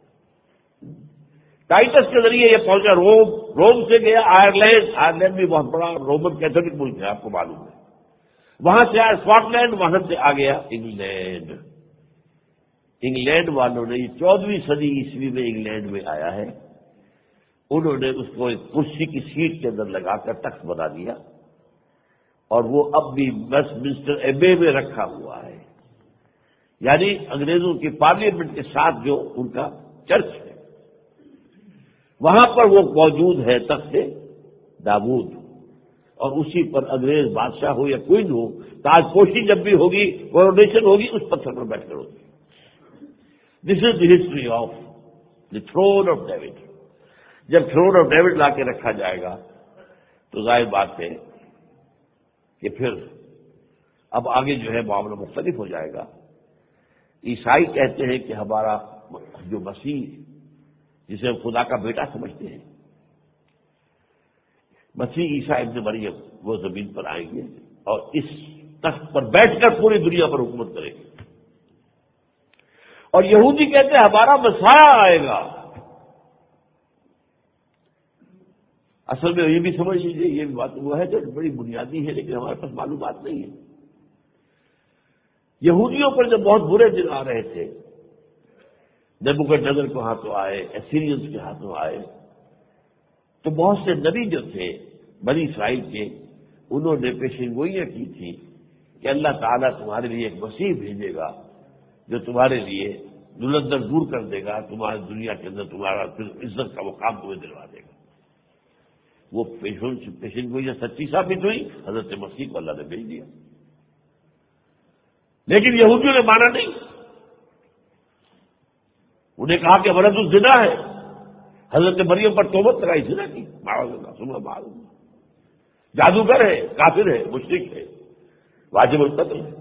ٹائٹس کے ذریعے یہ پہنچا روم، روم سے گیا آئرلینڈ، آئرلینڈ بھی بہت بڑا رومن کیتھولک ملک ہے، آپ کو معلوم ہے۔ وہاں سے آیا اسکاٹ لینڈ، وہاں سے آ گیا انگلینڈ۔ انگلینڈ والوں نے، یہ 14ویں صدی عیسوی میں انگلینڈ میں آیا ہے، انہوں نے اس کو ایک کرسی کی سیٹ کے اندر لگا کر تخت بنا دیا، اور وہ اب بھی ویسٹ منسٹر ایبے میں رکھا ہوا ہے، یعنی انگریزوں کی پارلیمنٹ کے ساتھ جو ان کا چرچ ہے، وہاں پر وہ موجود ہے تخت داود، اور اسی پر انگریز بادشاہ ہو یا کوئی ہو، تاج پوشی جب بھی ہوگی، کورونیشن ہوگی، اس پتھر پر بیٹھ کر ہوگی۔ This is the history of the throne of David. جب تھرون آف ڈیوڈ لا کے رکھا جائے گا تو ظاہر بات ہے کہ پھر اب آگے جو ہے معاملہ مختلف ہو جائے گا۔ عیسائی کہتے ہیں کہ ہمارا جو مسیح، جسے ہم خدا کا بیٹا سمجھتے ہیں، مسیح عیسیٰ ابن مریم، وہ زمین پر آئیں گے اور اس تخت پر بیٹھ کر پوری دنیا پر حکومت کریں گے۔ اور یہودی کہتے ہیں ہمارا مسیح آئے گا۔ اصل میں یہ بھی سمجھ لیجیے، یہ بات وہ ہے جو بڑی بنیادی ہے، لیکن ہمارے پاس معلومات نہیں ہے۔ یہودیوں پر جب بہت برے دن آ رہے تھے، نبوکدنیزر کے ہاتھوں آئے، اسیرینز کے ہاتھوں آئے، تو بہت سے نبی جو تھے بنی اسرائیل کے، انہوں نے پیشین گوئیاں کی تھی کہ اللہ تعالیٰ تمہارے لیے ایک مسیح بھیجے گا جو تمہارے لیے دلندر دور کر دے گا، تمہاری دنیا کے اندر تمہارا پھر عزت کا مقام تمہیں دلوا دے گا۔ وہ پیشین گوئیاں سچی ثابت ہوئی، حضرت مسیح کو اللہ نے بھیج دیا، لیکن یہودیوں نے مانا نہیں۔ انہیں کہا کہ ولد الزنا ہے، حضرت مریم پر توبت لگائی، زنا کی، معاذ اللہ ثم معاذ اللہ، جادوگر ہے، کافر ہے، مشرک ہے، واجب القتل ہے۔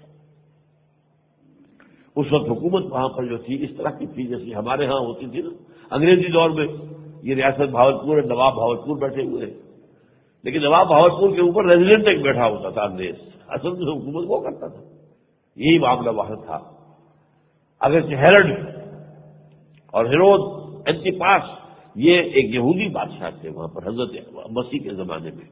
اس وقت حکومت وہاں پر جو تھی اس طرح کی تھی جیسے ہمارے ہاں ہوتی تھی نا انگریزی دور میں۔ یہ ریاست بھاولپور ہے، نواب بھاولپور بیٹھے ہوئے ہیں، لیکن نواب بھاولپور کے اوپر ریزیڈنٹ ایک بیٹھا ہوتا تھا انگریز، اصل میں حکومت وہ کرتا تھا۔ یہی معاملہ وہاں تھا۔ اگرچہ ہیرڈ اور ہیرود اینٹیپاس یہ ایک یہودی بادشاہ تھے وہاں پر حضرت مسیح کے زمانے میں،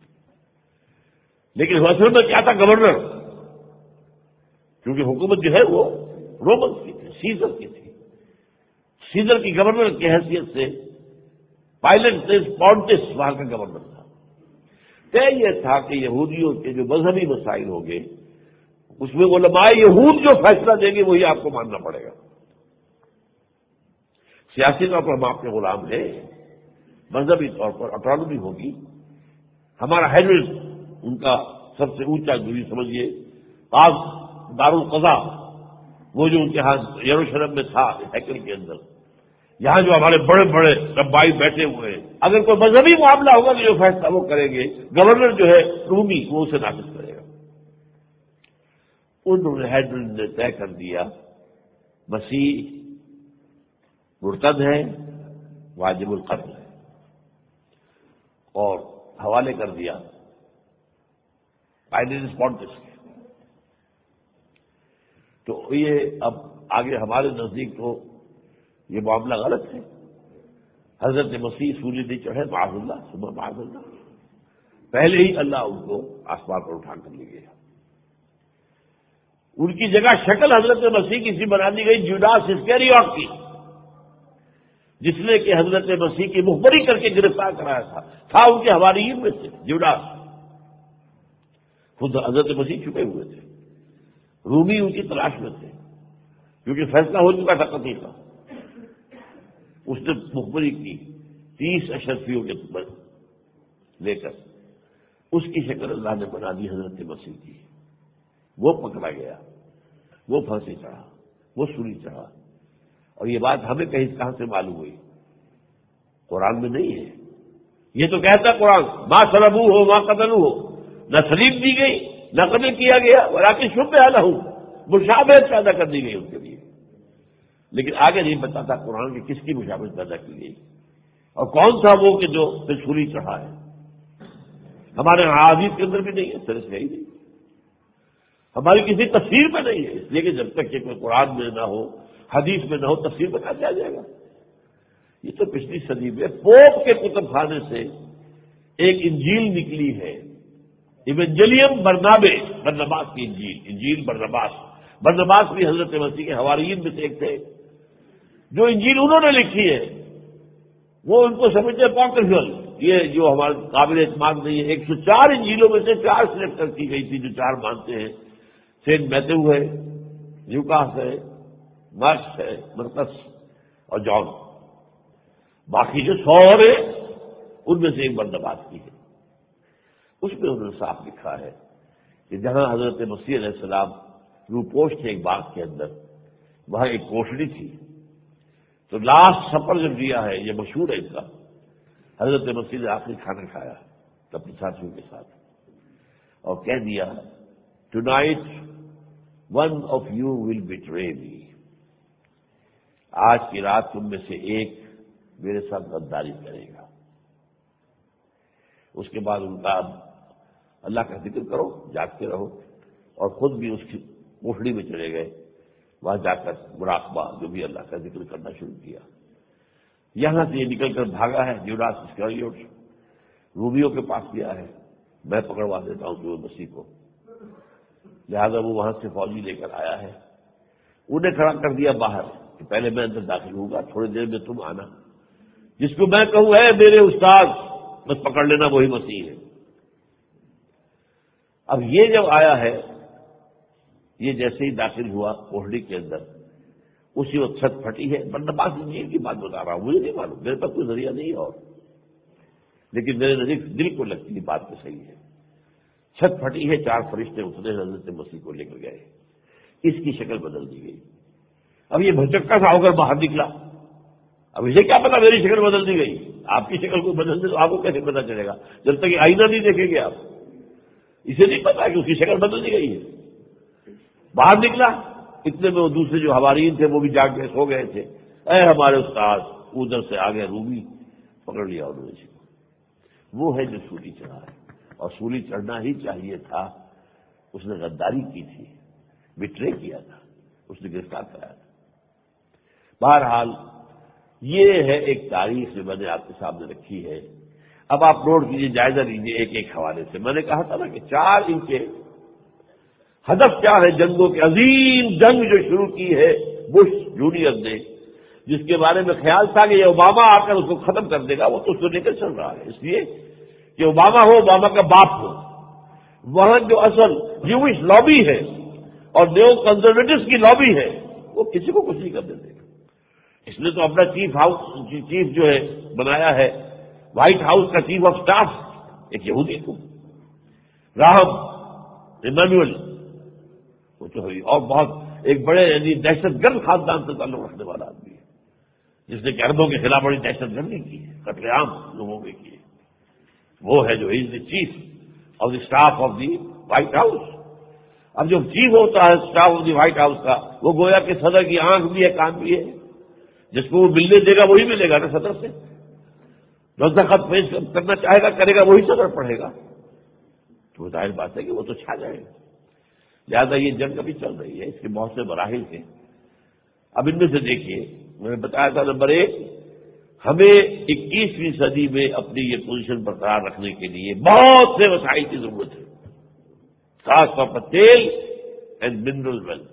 لیکن اصل میں کیا تھا، گورنر، کیونکہ حکومت جو ہے وہ رومن کی تھی، سیزر کی تھی۔ سیزر کی گورنر کی حیثیت سے پائلٹ پونٹس وہاں کا گورنر تھا۔ طے یہ تھا کہ یہودیوں کے جو مذہبی مسائل ہوں گے اس میں علماء یہود جو فیصلہ دیں گے وہی آپ کو ماننا پڑے گا۔ سیاسی طور پر ہم آپ کے غلام ہیں، مذہبی طور پر اٹانومی ہوگی۔ ہمارا ہیڈ ان کا سب سے اونچا جو سمجھیے دارالقضا، وہ جو ان کے ہاں یروشلم میں تھا ہیکل کے اندر، یہاں جو ہمارے بڑے بڑے ربائی بیٹھے ہوئے ہیں، اگر کوئی مذہبی معاملہ ہوگا تو جو فیصلہ وہ کریں گے، گورنر جو ہے رومی وہ اسے نافذ کرے گا۔ انہوں نے ہیڈرن نے طے کر دیا مسیح مرتد ہے، واجب القتل ہے، اور حوالے کر دیا پائلٹ پونٹس کے۔ تو یہ اب آگے ہمارے نزدیک تو یہ معاملہ غلط ہے۔ حضرت مسیح سولی نہیں چڑھے، معاذ اللہ ثم معاذ اللہ، پہلے ہی اللہ ان کو آسمان پر اٹھا کر لے گیا۔ ان کی جگہ شکل حضرت مسیح کی سی بنا دی گئی جوڈاس اسکریوت کی، جس نے کہ حضرت مسیح کی مخبری کر کے گرفتار کرایا تھا ان کے حواریین میں سے جوڈاس۔ خود حضرت مسیح چھپے ہوئے تھے، رومی ان کی تلاش میں تھے، کیونکہ فیصلہ ہو چکا تھا قتل کا۔ اس نے مخبری کی 30 اشرفیوں کے لے کر، اس کی شکل اللہ نے بنا دی حضرت مسیح کی، وہ پکڑا گیا۔ وہ پھانسی چڑھا، وہ سولی چڑھا. اور یہ بات ہمیں کہاں سے معلوم ہوئی؟ قرآن میں نہیں ہے. یہ تو کہتا قرآن ما صلبوہ ہو ما قتلوہ ہو، نہ سلیب دی گئی نہ قتل کیا گیا، ولکن شبہ لہ، مشابہت پیدا کر دی گئی ان کے لیے. لیکن آگے نہیں بتاتا قرآن کی کس کی مشابہت پیدا کی گئی اور کون تھا وہ کہ جو پھر سولی چڑھا ہے. ہمارے حدیث کے اندر بھی نہیں ہے، سرس ہے ہی نہیں، ہماری کسی تفسیر میں نہیں ہے. اس لیے کہ جب تک کہ کوئی قرآن میں نہ ہو، حدیث میں نہ ہو، تفسیر میں کہاں سے آ جائے گا؟ یہ تو پچھلی صدی میں پوپ کے کتب خانے سے ایک انجیل نکلی ہے، ایونجیلیم برنباس کی انجیل برنباس بھی حضرت مسیح کے حواریین میں سے ایک تھے. جو انجیل انہوں نے لکھی ہے وہ ان کو سمجھتے پاکرفل، یہ جو ہمارے قابل اعتماد نہیں ہے. 104 انجیلوں میں سے 4 سلیکٹ کی گئی تھی جو 4 مانتے ہیں. سینٹ میتھیو ہے، لوکاس ہے، مارکس ہے، مرقس اور جان. باقی جو 100 ہیں ان میں سے ایک برنباس کی ہے. اس میں انہوں نے صاف لکھا ہے کہ جہاں حضرت مسیح علیہ السلام روپوش تھے ایک باغ کے اندر، وہاں ایک کوٹڑی تھی. تو لاسٹ سفر جب دیا ہے، یہ مشہور ہے ان کا، حضرت مسیح نے آخری کھانا کھایا اپنے ساتھیوں کے ساتھ اور کہہ دیا tonight one of you will betray me, آج کی رات تم میں سے ایک میرے ساتھ غداری کرے گا. اس کے بعد ان کا اللہ کا ذکر کرو، جاگتے رہو، اور خود بھی اس کی کوٹڑی میں چلے گئے. وہاں جا کر مراقبہ جو بھی اللہ کا ذکر کرنا شروع کیا. یہاں سے یہ نکل کر بھاگا ہے جوڈاس اسکریوٹ، رومیوں کے پاس گیا ہے، میں پکڑوا دیتا ہوں جو مسیح کو. لہذا وہ وہاں سے فوجی لے کر آیا ہے، انہیں کھڑا کر دیا باہر کہ پہلے میں اندر داخل ہوں گا، تھوڑی دیر میں تم آنا، جس کو میں کہوں ہے میرے استاد بس پکڑ لینا وہی مسیح ہے. اب یہ جب آیا ہے، یہ جیسے ہی داخل ہوا کوہڑی کے اندر، اسی وقت چھت پھٹی ہے. برنباس انجیل کی بات بتا رہا ہوں، مجھے نہیں معلوم، میرے پاس کوئی ذریعہ نہیں اور، لیکن میرے نزدیک دل کو لگتی ہے بات تو صحیح ہے. چھت پھٹی ہے، 4 فرشتے اترے، حضرت مسیح کو لے کر گئے. اس کی شکل بدل دی گئی. اب یہ بھچکا سا ہو کر باہر نکلا. اب اسے کیا پتا میری شکل بدل دی گئی؟ آپ کی شکل کو بدل دے تو آپ کو کیسے پتا چلے گا جب تک کہ آئینہ نہیں دیکھیں گے آپ؟ اسے نہیں پتا کہ اس کی شکل بدل دی گئی ہے. باہر نکلا، اتنے میں وہ دوسرے جو حواریین تھے وہ بھی جاگ کے سو گئے تھے. اے ہمارے استاد، ادھر سے آگے رومی پکڑ لیا انہوں نے. وہ ہے جو سولی چڑھا ہے، اور سولی چڑھنا ہی چاہیے تھا. اس نے غداری کی تھی، بٹرے کیا تھا، اس نے گرفتار کرایا تھا. بہرحال یہ ہے ایک تاریخ جو میں نے آپ کے سامنے رکھی ہے. اب آپ نوٹ کیجیے، جائزہ لیجیے ایک ایک حوالے سے. میں نے کہا تھا نا کہ 4 ان کے ہدف کیا ہے جنگوں کے. عظیم جنگ جو شروع کی ہے بش جونیئر نے، جس کے بارے میں خیال تھا کہ یہ اوباما آ کر اس کو ختم کر دے گا، وہ تو اس کو لے کر چل رہا ہے. اس لیے کہ اوباما ہو، اوباما کا باپ ہو، وہاں جو اصل جوش لابی ہے اور نیو کنزرویٹوز کی لابی ہے وہ کسی کو کچھ نہیں کرنے دے گا. اس نے تو اپنا چیف جو ہے بنایا ہے، وائٹ ہاؤس کا چیف آف اسٹاف ایک یہودی کو، راہب ایمانوئل، وہ تو ہے اور بہت ایک بڑے یعنی دہشت گرد خاندان سے تعلق رکھنے والا آدمی ہے، جس نے عربوں کے خلاف بڑی دہشت گردی کی ہے، قتل عام لوگوں کے کیے. وہ ہے جو is the chief of the staff of the White House. اب جو چیف ہوتا ہے staff of the White House کا، وہ گویا کہ صدر کی آنکھ بھی ہے، کان بھی ہے. جس کو وہ ملنے دے گا وہی ملے گا نا صدر سے. دستخط پیش کرنا چاہے گا، کرے گا وہی صدر پڑھے گا. تو ظاہر بات ہے کہ وہ تو چھا جائے گا. لہٰذا یہ جنگ ابھی چل رہی ہے، اس کے بہت سے مراحل ہیں. اب ان میں سے دیکھیے، میں نے بتایا تھا نمبر 1، ہمیں 21ویں صدی میں اپنی یہ پوزیشن برقرار رکھنے کے لیے بہت سے وسائل کی ضرورت ہے، خاص طور پر تیل اینڈ منرل ویلتھ.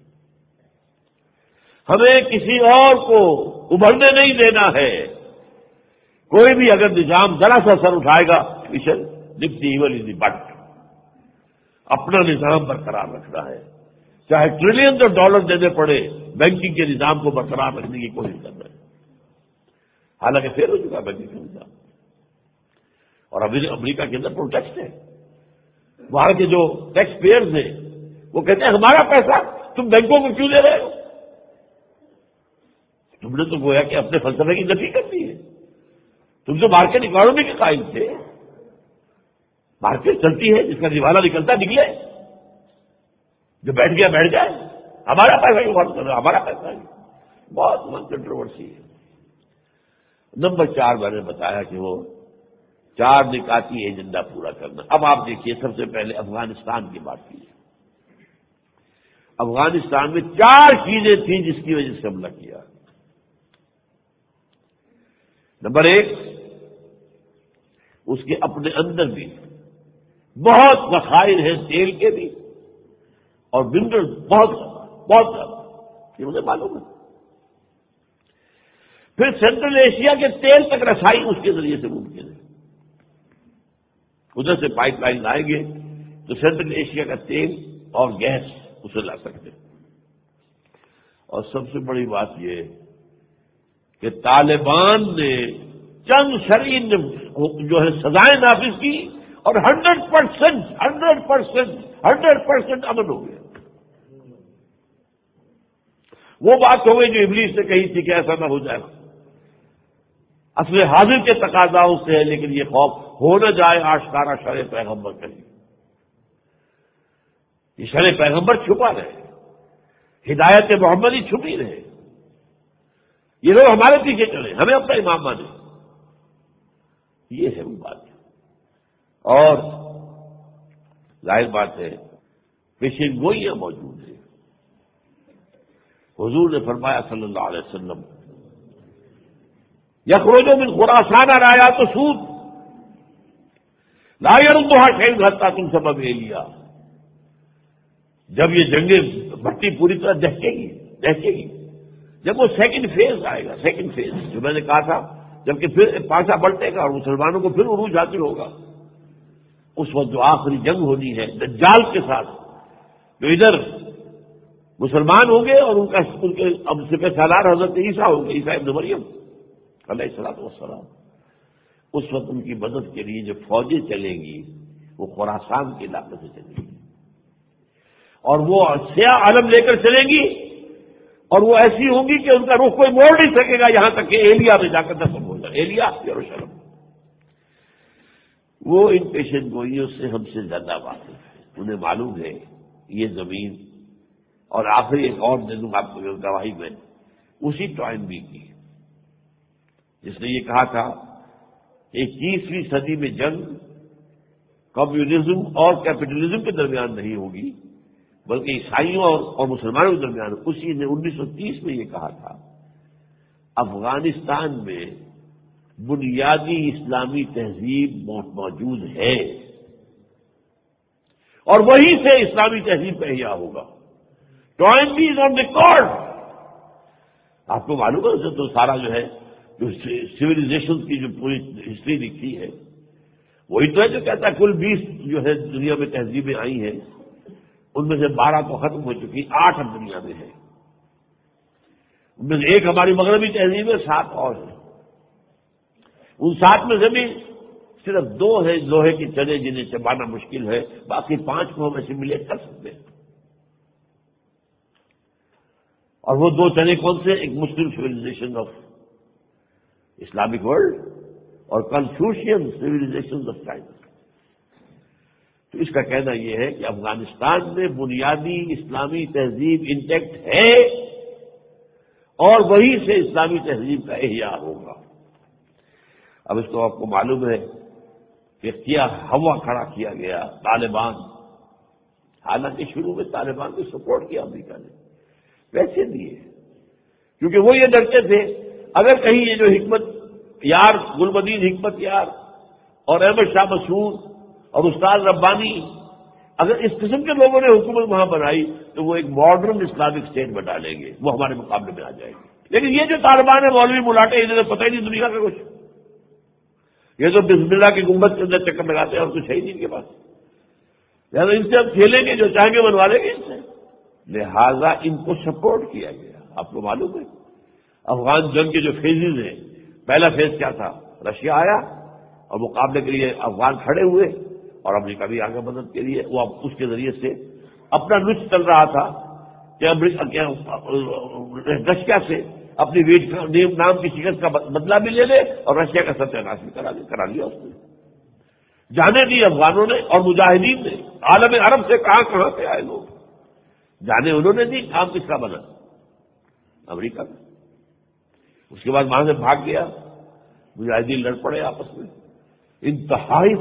ہمیں کسی اور کو ابھرنے نہیں دینا ہے. کوئی بھی اگر نظام ذرا سا سر اٹھائے گا، نپ the evil in the but. اپنا نظام برقرار رکھنا ہے، چاہے ٹریلین ڈالر دینے پڑے، بینکنگ کے نظام کو برقرار رکھنے کی کوشش کرنا ہے. حالانکہ فیل ہو چکا بینکنگ کا نظام، اور ابھی امریکہ کے اندر پروٹیکٹ ہے. وہاں کے جو ٹیکس پیئرز ہیں وہ کہتے ہیں ہمارا پیسہ تم بینکوں کو کیوں دے رہے ہو؟ تم نے تو گویا کہ اپنے فلسفے کی نفی کر دی ہے. تم تو مارکیٹ اکانومی کے قائم تھے. مارکیٹ چلتی ہے، جس کا دیوالا نکلتا نکلے، جو بیٹھ گیا بیٹھ جائے. ہمارا پیسہ کیوں بات کر رہا ہے؟ ہمارا پیسہ ہے. بہت من کنٹروورسی ہے. نمبر 4 میں نے بتایا کہ وہ 4 نکاتی ایجنڈا پورا کرنا. اب آپ دیکھیے، سب سے پہلے افغانستان کی بات کی. افغانستان میں 4 چیزیں تھیں جس کی وجہ سے حملہ کیا. نمبر 1، اس کے اپنے اندر بھی بہت ذخائر ہیں تیل کے بھی اور منرل بہت زیادہ، یہ مجھے معلوم ہے. پھر سینٹرل ایشیا کے تیل تک رسائی اس کے ذریعے سے ممکن ہے. ادھر سے پائپ لائن آئیں گے تو سینٹرل ایشیا کا تیل اور گیس اسے لا سکتے. اور سب سے بڑی بات یہ کہ طالبان نے چند شرعی جو ہے سزائیں نافذ کی اور 100% امن ہو گیا. وہ بات ہو گئی جو ابلیس نے کہی تھی کہ ایسا نہ ہو جائے. اصل حاضر کے تقاضاؤں سے ہے، لیکن یہ خوف ہو نہ جائے آشکارا شرع پیغمبر کہیں. یہ شرع پیغمبر چھپا رہے، ہدایت محمدی چھپی رہے. یہ لوگ ہمارے پیچھے چلے، ہمیں اپنا امام مانے. یہ ہے وہ بات. اور ظاہر بات ہے پیشین گوئیاں موجود ہیں. حضور نے فرمایا صلی اللہ علیہ وسلم، یخرج من خراسان رایات سود لا يردها شیء حتی تم سبب لیا. جب یہ جنگیں بھٹی پوری طرح دہکے گی، جب وہ سیکنڈ فیز آئے گا، سیکنڈ فیز جو میں نے کہا تھا، جبکہ پھر پانچا بلٹے گا اور مسلمانوں کو پھر عروج حاصل ہوگا، اس وقت جو آخری جنگ ہونی ہے دجال کے ساتھ، جو ادھر مسلمان ہوں گے اور ان کے اب سپہ سالار حضرت عیسیٰ ہوں گے، عیسیٰ ابن مریم علیہ الصلوۃ والسلام. اس وقت ان کی مدد کے لیے جو فوجیں چلیں گی وہ خراسان کے علاقے سے چلیں گی، اور وہ سیاہ علم لے کر چلیں گی، اور وہ ایسی ہوں گی کہ ان کا رخ کوئی موڑ نہیں سکے گا، یہاں تک کہ ایلیا میں جا کر دفن ہو جائے. ایلیا یروشلم. وہ ان پیشن گوئیوں سے ہم سے زیادہ واقف ہے. انہیں معلوم ہے یہ زمین. اور آخری ایک اور دے دوں آپ کو گواہی میں، اسی ٹوائن بی کی جس نے یہ کہا تھا 21ویں صدی میں جنگ کمیونزم اور کیپٹلزم کے درمیان نہیں ہوگی بلکہ عیسائیوں اور مسلمانوں کے درمیان. اسی نے 1930 میں یہ کہا تھا افغانستان میں بنیادی اسلامی تہذیب موجود ہے اور وہیں سے اسلامی تہذیب کا احیاء ہوگا. Toynbee is on record. آپ کو معلوم ہے اسے تو سارا جو ہے جو سویلائزیشن کی جو پوری ہسٹری لکھی ہے وہی تو ہے جو کہتا ہے کل 20 جو ہے دنیا میں تہذیبیں آئی ہیں، ان میں سے 12 تو ختم ہو چکی، 8 اب دنیا میں ہے. ان میں سے ایک ہماری مغربی تہذیب ہے، 7 اور ہیں. ان 7 میں سے بھی صرف 2 ہیں لوہے کے چنے جنہیں چبانا مشکل ہے، باقی 5 کو ہم ایسیمیلیٹ کر سکتے ہیں. اور وہ 2 چنے کون سے؟ ایک مسلم سویلائزیشن آف اسلامک ورلڈ اور کنفیوشین سویلائزیشن آف چائنا. تو اس کا کہنا یہ ہے کہ افغانستان میں بنیادی اسلامی تہذیب انٹیکٹ ہے اور وہیں سے اسلامی تہذیب کا احیاء ہوگا. اب اس کو آپ کو معلوم ہے کہ کیا ہوا کھڑا کیا گیا طالبان. حالانکہ شروع میں طالبان کو سپورٹ کیا امریکہ نے، پیسے دیے، کیونکہ وہ یہ ڈرتے تھے اگر کہیں یہ جو حکمت یار گلبدین حکمت یار اور احمد شاہ مسعود اور استاد ربانی اگر اس قسم کے لوگوں نے حکومت وہاں بنائی تو وہ ایک ماڈرن اسلامک اسٹیٹ بنا لیں گے، وہ ہمارے مقابلے میں آ جائے گی. لیکن یہ جو طالبان ہے مولوی ملاٹے انہیں پتہ ہی نہیں دنیا کا کچھ. یہ تو بسم اللہ کی گنبد کے اندر چکر لگاتے ہیں اور کچھ ہے ہی نہیں ان کے پاس. لہٰذا ان سے اب کھیلیں گے، جو چاہیں گے بنوا لیں گے ان سے. لہذا ان کو سپورٹ کیا گیا. آپ کو معلوم ہے افغان جنگ کے جو فیزز ہیں، پہلا فیز کیا تھا؟ رشیا آیا اور مقابلے کے لیے افغان کھڑے ہوئے اور امریکہ بھی آگے مدد کے لیے. وہ اب اس کے ذریعے سے اپنا نسخ چل رہا تھا کہ رشیا سے اپنی ویٹ کا نام کی شکست کا بدلہ بھی لے لے اور رشیا کا ستیہ بھی کرا لیا اس نے. جانے دی افغانوں نے اور مجاہدین نے. عالم عرب سے کہاں سے آئے لوگ, جانے انہوں نے دی. کام کس کا بنا؟ امریکہ کا. اس کے بعد وہاں سے بھاگ گیا, مجاہدین لڑ پڑے آپس میں. انتہائی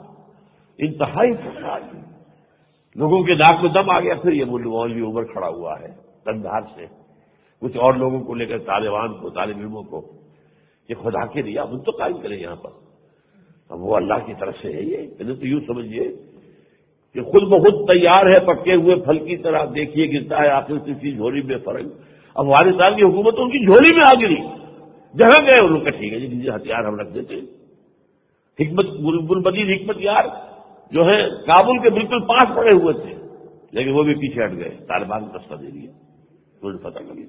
فساد, لوگوں کے ناک میں دم آ گیا. پھر یہ مولوی عمر کھڑا ہوا ہے کندھار سے, کچھ اور لوگوں کو لے کر طالبان کو, طالب علموں کو, یہ خدا کے لیے اب تو قائم کریں یہاں پر. اب وہ اللہ کی طرف سے ہے. یہ تو یوں سمجھیے کہ خود بخود تیار ہے پکے ہوئے پھل کی طرح. دیکھیے گرتا ہے آخر کسی جھولی میں فرنگ. افغانستان کی حکومت ان کی جھولی میں آ گری. جہاں گئے ان کا ٹھیک ہے جی ہتھیار ہم رکھ دیتے. حکمت گلبدین حکمت یار جو ہے کابل کے بالکل پاس پڑے ہوئے تھے, لیکن وہ بھی پیچھے ہٹ گئے. طالبان کو رستہ دے دیا, انہیں پتہ لگی.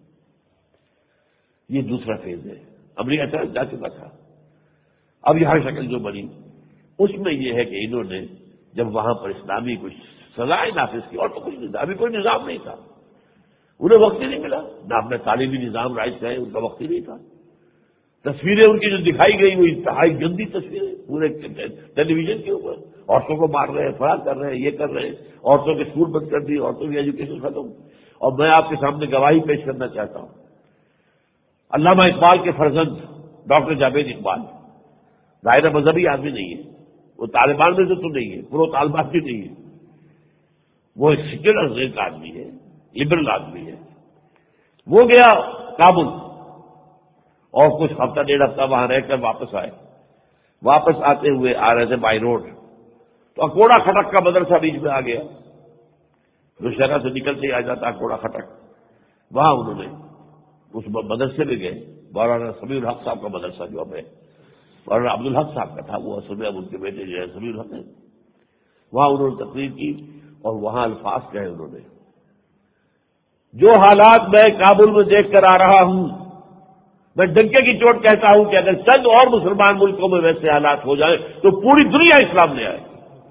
یہ دوسرا فیز ہے. امریکہ جا چکا تھا. اب یہاں شکل جو بنی اس میں یہ ہے کہ انہوں نے جب وہاں پر اسلامی کچھ سزائیں نافذ کی, اور تو کچھ نہیں, ابھی کوئی نظام نہیں تھا, انہیں وقت ہی نہیں ملا. نہ اپنے تعلیمی نظام رائج کا ہے, ان کا وقت ہی نہیں تھا. تصویریں ان کی جو دکھائی گئی وہ انتہائی گندی تصویریں پورے ٹیلی ویژن کے اوپر. عورتوں کو مار رہے ہیں, فرار کر رہے ہیں, یہ کر رہے ہیں, عورتوں کے اسکول بند کر دیے, عورتوں کی ایجوکیشن ختم. اور میں آپ کے سامنے گواہی پیش کرنا چاہتا ہوں. علامہ اقبال کے فرزند ڈاکٹر جاوید اقبال دائرہ مذہبی آدمی نہیں ہے, وہ طالبان میں تو نہیں ہے, پرو طالبان بھی نہیں ہے, وہ ایک سیکولر آدمی ہے, لبرل آدمی ہے. وہ گیا کابل اور کچھ ہفتہ ڈیڑھ ہفتہ وہاں رہ کر واپس آئے. واپس آتے ہوئے آ رہے تھے بائی روڈ, تو اکوڑا کھٹک کا مدرسہ بیچ میں آ گیا. جو شہر سے نکلتے ہی آ جاتا اکوڑا کھٹک, وہاں انہوں نے اس مدرسے میں گئے. مولانا سمیع الحق صاحب کا مدرسہ جو اب ہے, مولانا عبدالحق صاحب کا تھا, وہ اصل میں اب ان کے بیٹے جو ہے سمیع الحق ہیں. وہاں انہوں نے تقریر کی اور وہاں الفاظ کہے انہوں نے, جو حالات میں کابل میں دیکھ کر آ رہا ہوں, میں ڈنکے کی چوٹ کہتا ہوں کہ اگر چند اور مسلمان ملکوں میں ویسے حالات ہو جائیں تو پوری دنیا اسلام لے آئے.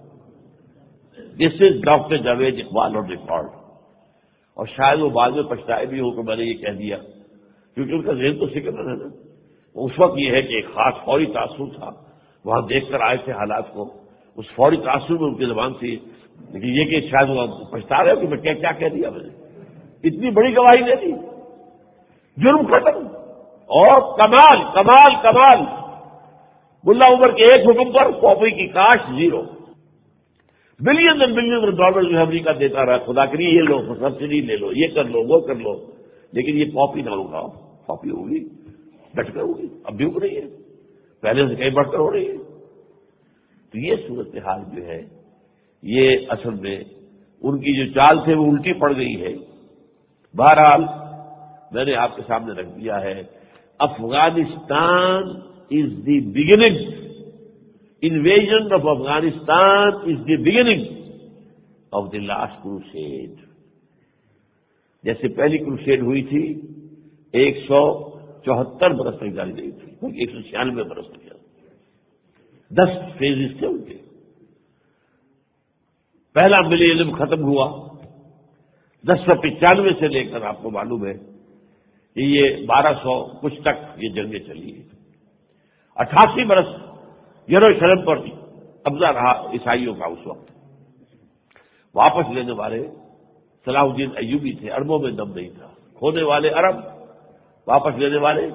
This is doctor Javed Iqbal on record. اور شاید وہ بعد میں پچھتائے بھی ہو کہ میں نے یہ کہہ دیا, کیونکہ ان کا ذہن تو فکر ہے نا. اس وقت یہ ہے کہ ایک خاص فوری تاثر تھا, وہاں دیکھ کر آئے تھے حالات کو, اس فوری تاثر میں ان کی زبان سے. لیکن یہ کہ شاید وہ پچھتا رہے ہو کہ میں کیا کہہ دیا, میں نے اتنی بڑی گواہی دے دی, جرم ختم. اور کمال کمال کمال, ملا عمر کے ایک حکم پر کاپی کی کاشت zero. Billion and billion dollar جو امریکہ دیتا رہا, خدا کے لیے یہ لو سبسڈی لے لو, یہ کر لو وہ کر لو, لیکن یہ کاپی نہ اگاؤ. کاپی ہوگی ڈٹ کر ہوگی, اب بھی اگ رہی ہے, پہلے سے کہیں بڑھ کر ہو رہی ہے. تو یہ صورتحال جو ہے یہ اصل میں ان کی جو چال تھے وہ الٹی پڑ گئی ہے. بہرحال میں نے آپ کے سامنے رکھ دیا ہے, Afghanistan is the beginning, invasion of Afghanistan is the beginning of the last crusade. جیسے پہلی کروسیڈ ہوئی تھی 174 برس تک جاری رہی تھی, 196 برس تک جاری, 10 فیزز تھے ان کے. پہلا ملینیم ختم ہوا 1095 سے لے کر آپ کو معلوم ہے کہ یہ 1200 کچھ تک یہ جنگیں چلی ہیں. 88 برس یروشلم پر قبضہ رہا عیسائیوں کا. اس وقت واپس لینے والے صلاح الدین ایوبی تھے, عربوں میں دم نہیں تھا. کھونے والے عرب, واپس لینے والے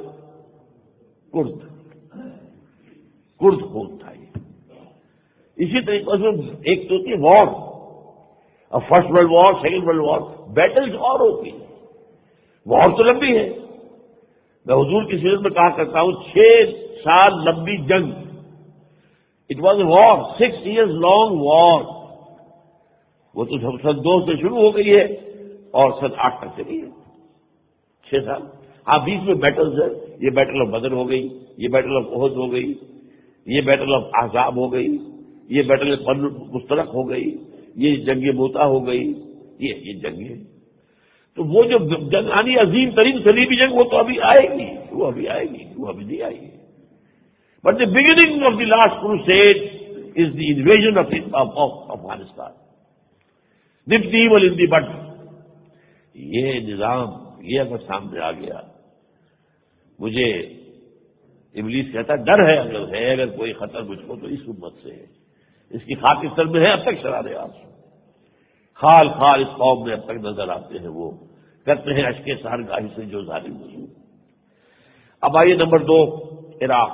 کرد خون تھا. اسی طریقے سے ایک تو ہوتی ہے وار, اب first world war, second world war, battles اور ہوتی ہے. وار تو لمبی ہے, میں حضور کی سیرت میں کہا کرتا ہوں 6 سال لمبی جنگ. It was a war, 6 years long war. وہ تو سن 2 سے شروع ہو گئی ہے اور سن 8 تک چلی ہے, 6 سال. ہاں بیچ میں بیٹلز ہے, یہ بیٹل آف بدر ہو گئی, یہ بیٹل آف احد ہو گئی, یہ بیٹل آف احزاب ہو گئی, یہ بیٹل مشترک ہو گئی, یہ جنگ موتا ہو گئی, یہ جنگ ہے. تو وہ جو جنگ آنی عظیم ترین صلیبی جنگ وہ تو ابھی آئے گی, وہ ابھی آئے گی, وہ ابھی نہیں آئے گی. But the beginning of the last crusade is the invasion of Afghanistan. Nip the evil in the but. یہ نظام یہ اگر سامنے آ گیا، مجھے ابلیس کہتا ڈر ہے، اگر کوئی خطر مجھ کو تو اس امت سے ہے، اس کی خاک سر میں ہے اب تک شرارے آپ خال خال اس قوم میں اب تک نظر آتے ہیں، وہ کرتے ہیں اشک سحرگاہی سے جو ظالم وضو۔ اب آئیے نمبر 2، عراق۔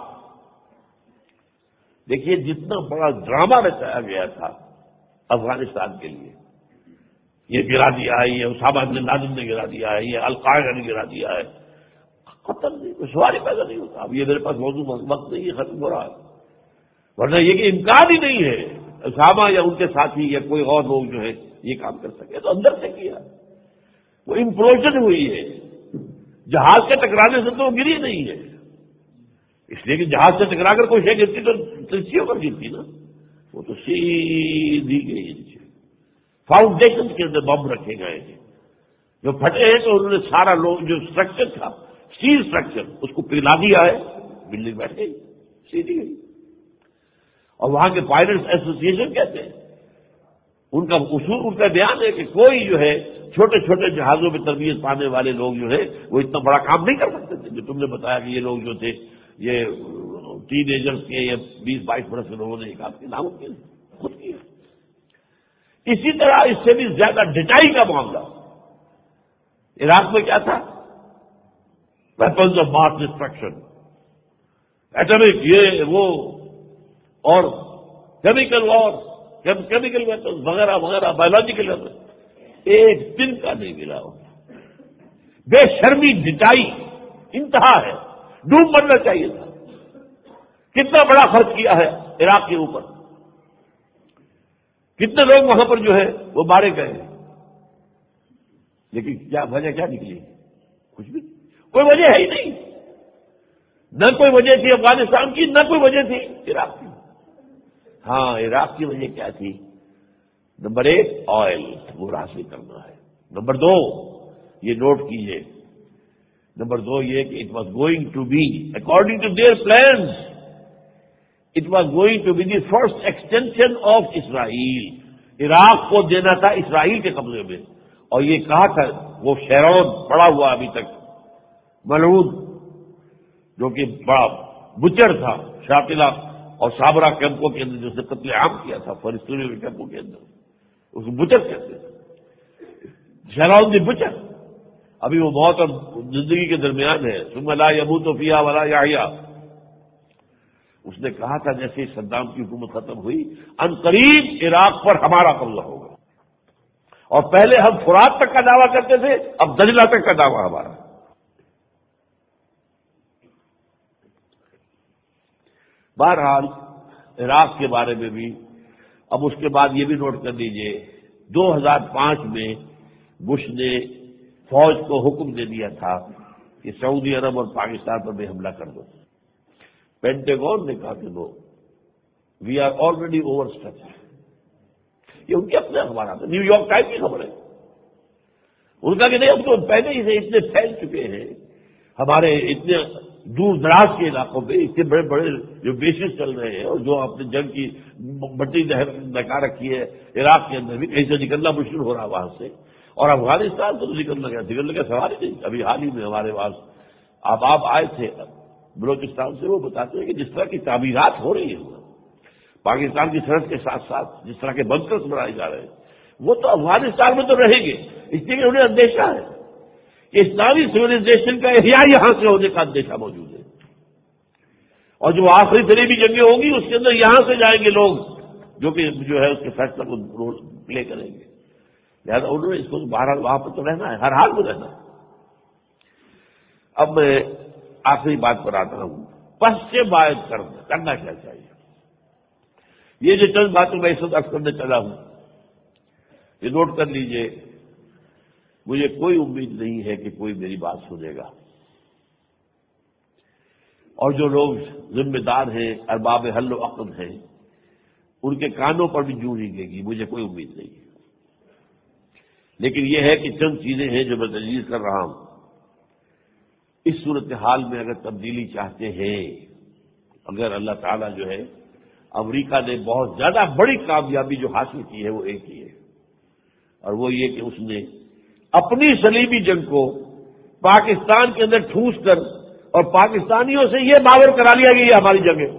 دیکھیے جتنا بڑا ڈرامہ رچایا گیا تھا افغانستان کے لیے، یہ گرا دیا ہے، یہ اسامہ بن لادن نے گرا دیا ہے، یہ القاعدہ نے گرا دیا ہے، ختم نہیں، کوئی سوال ہی پیدا نہیں ہوتا۔ اب یہ میرے پاس موضوع وقت نہیں ہے، ختم ہو رہا ہے، ورنہ یہ کہ امکان ہی نہیں ہے اسامہ یا ان کے ساتھی یا کوئی اور لوگ جو ہے یہ کام کر سکے، تو اندر سے کیا، وہ امپلوژن ہوئی ہے، جہاز کے ٹکرانے سے تو وہ گری نہیں ہے، اس لیے کہ جہاز سے ٹکرا کر کوئی شے گرتی تو ترسیوں پر گرتی نا، وہ تو سیدھی گئی نیچے، فاؤنڈیشن کے اندر بم رکھے گئے ہیں، جو پھٹے ہیں تو انہوں نے سارا لوگ جو اسٹرکچر تھا اسٹیل اسٹرکچر اس کو پگھلا دیا ہے، بلڈنگ بیٹھ گئی، سیدھی گئی۔ اور وہاں کے پائلٹس ایسوسیشن کہتے ہیں، ان کا اصول، ان کا بیان ہے کہ کوئی جو ہے چھوٹے چھوٹے جہازوں میں تربیت پانے والے لوگ جو ہے وہ اتنا بڑا کام نہیں کر سکتے تھے، جو تم نے بتایا کہ یہ لوگ جو تھے یہ ٹین ایجرس کے یا 20-22 برس کے لوگوں نے یہ کام کے نام کے خود کیا۔ اسی طرح اس سے بھی زیادہ ڈٹائی کا معاملہ عراق میں کیا تھا، weapons of mass destruction, atomic یہ وہ اور کیمیکل وار، کیمیکل ویپنز وغیرہ وغیرہ، بایولوجیکل ویپنز، ایک دن کا نہیں ملا ہو، بے شرمی ڈٹائی انتہا ہے، ڈوب مرنا چاہیے تھا۔ کتنا بڑا خرچ کیا ہے عراق کے اوپر، کتنے لوگ وہاں پر جو ہے وہ مارے گئے، لیکن کیا وجہ کیا نکلی؟ کچھ بھی کوئی وجہ ہے ہی نہیں، نہ کوئی وجہ تھی افغانستان کی، نہ کوئی وجہ تھی عراق کی۔ ہاں عراق کی وجہ کیا تھی؟ نمبر 1 آئل وہ حاصل کرنا ہے، نمبر 2 یہ نوٹ کیجئے، نمبر 2 یہ کہ it was going to be according to their plans, it was going to be the first extension of Israel, عراق کو دینا تھا اسرائیل کے قبضے میں، اور یہ کہا تھا وہ شیرون پڑا ہوا ابھی تک ملعون، جو کہ بڑا بچر تھا شاقلہ اور صابرہ کیمپوں کے اندر جس نے قتل عام کیا تھا فلسطینیوں کے کیمپوں کے اندر، اس کو بچر کہتے تھے، شیرون دی بچر۔ ابھی وہ موت اور زندگی کے درمیان ہے، ثم لا یموت فیہا ولا یحییٰ۔ اس نے کہا تھا جیسے صدام کی حکومت ختم ہوئی ان قریب عراق پر ہمارا قبضہ ہوگا، اور پہلے ہم فرات تک کا دعویٰ کرتے تھے، اب دجلہ تک کا دعویٰ ہمارا۔ بہرحال عراق کے بارے میں بھی اب اس کے بعد یہ بھی نوٹ کر لیجئے، 2005 میں بش نے فوج کو حکم دے دیا تھا کہ سعودی عرب اور پاکستان پر بھی حملہ کر دو۔ پینٹاگون نے کہا کہ no, we are already overstretch. یہ ان کے اپنے اخبارات ہیں، نیو یارک ٹائمز کی خبر ہے، ان کا کہ نہیں اب تو پہلے ہی سے اتنے پھیل چکے ہیں ہمارے اتنے دور دراز کے علاقوں پہ، اتنے بڑے بڑے جو بیسز چل رہے ہیں، اور جو اپنے جنگ کی بٹی دہکا رکھی ہے عراق کے اندر بھی، کہیں سے نکلنا مشکل ہو رہا وہاں سے، اور افغانستان تو نکلنے کا سوال ہی نہیں۔ ابھی حال ہی میں ہمارے پاس آپ آئے تھے بلوچستان سے، وہ بتاتے ہیں کہ جس طرح کی تعمیرات ہو رہی ہیں پاکستان کی سرحد کے ساتھ ساتھ، جس طرح کے بنکرز بنائے جا رہے ہیں، وہ تو افغانستان میں تو رہیں گے، اس لیے کہ انہیں اندیشہ ہے کہ اسلامی سویلائزیشن کا احیاء یہاں سے ہونے کا اندیشہ موجود ہے، اور جو آخری قریبی جنگیں ہوں گی اس کے اندر یہاں سے جائیں گے لوگ جو کہ جو ہے اس کے فیصلہ کو رول پلے کریں گے، لہٰذا انہوں نے اس کو بہرحال وہاں پر تو رہنا ہے، ہر حال میں رہنا ہے۔ اب میں آخری بات پر آتا ہوں، پس سے باعث کرنا کیا چاہیے۔ یہ جو چند باتیں میں اس وقت عرض کرنے چلا ہوں، یہ نوٹ کر لیجئے، مجھے کوئی امید نہیں ہے کہ کوئی میری بات سنے گا، اور جو لوگ ذمہ دار ہیں، ارباب حل و عقد ہیں، ان کے کانوں پر بھی جوں رینگے گی، مجھے کوئی امید نہیں ہے۔ لیکن یہ ہے کہ چند چیزیں ہیں جو میں تجویز کر رہا ہوں، اس صورتحال میں اگر تبدیلی چاہتے ہیں، اگر اللہ تعالیٰ جو ہے، امریکہ نے بہت زیادہ بڑی کامیابی جو حاصل کی ہے وہ ایک ہی ہے، اور وہ یہ کہ اس نے اپنی صلیبی جنگ کو پاکستان کے اندر ٹھوس کر اور پاکستانیوں سے یہ باور کرا لیا کہ یہ ہماری جنگ ہے.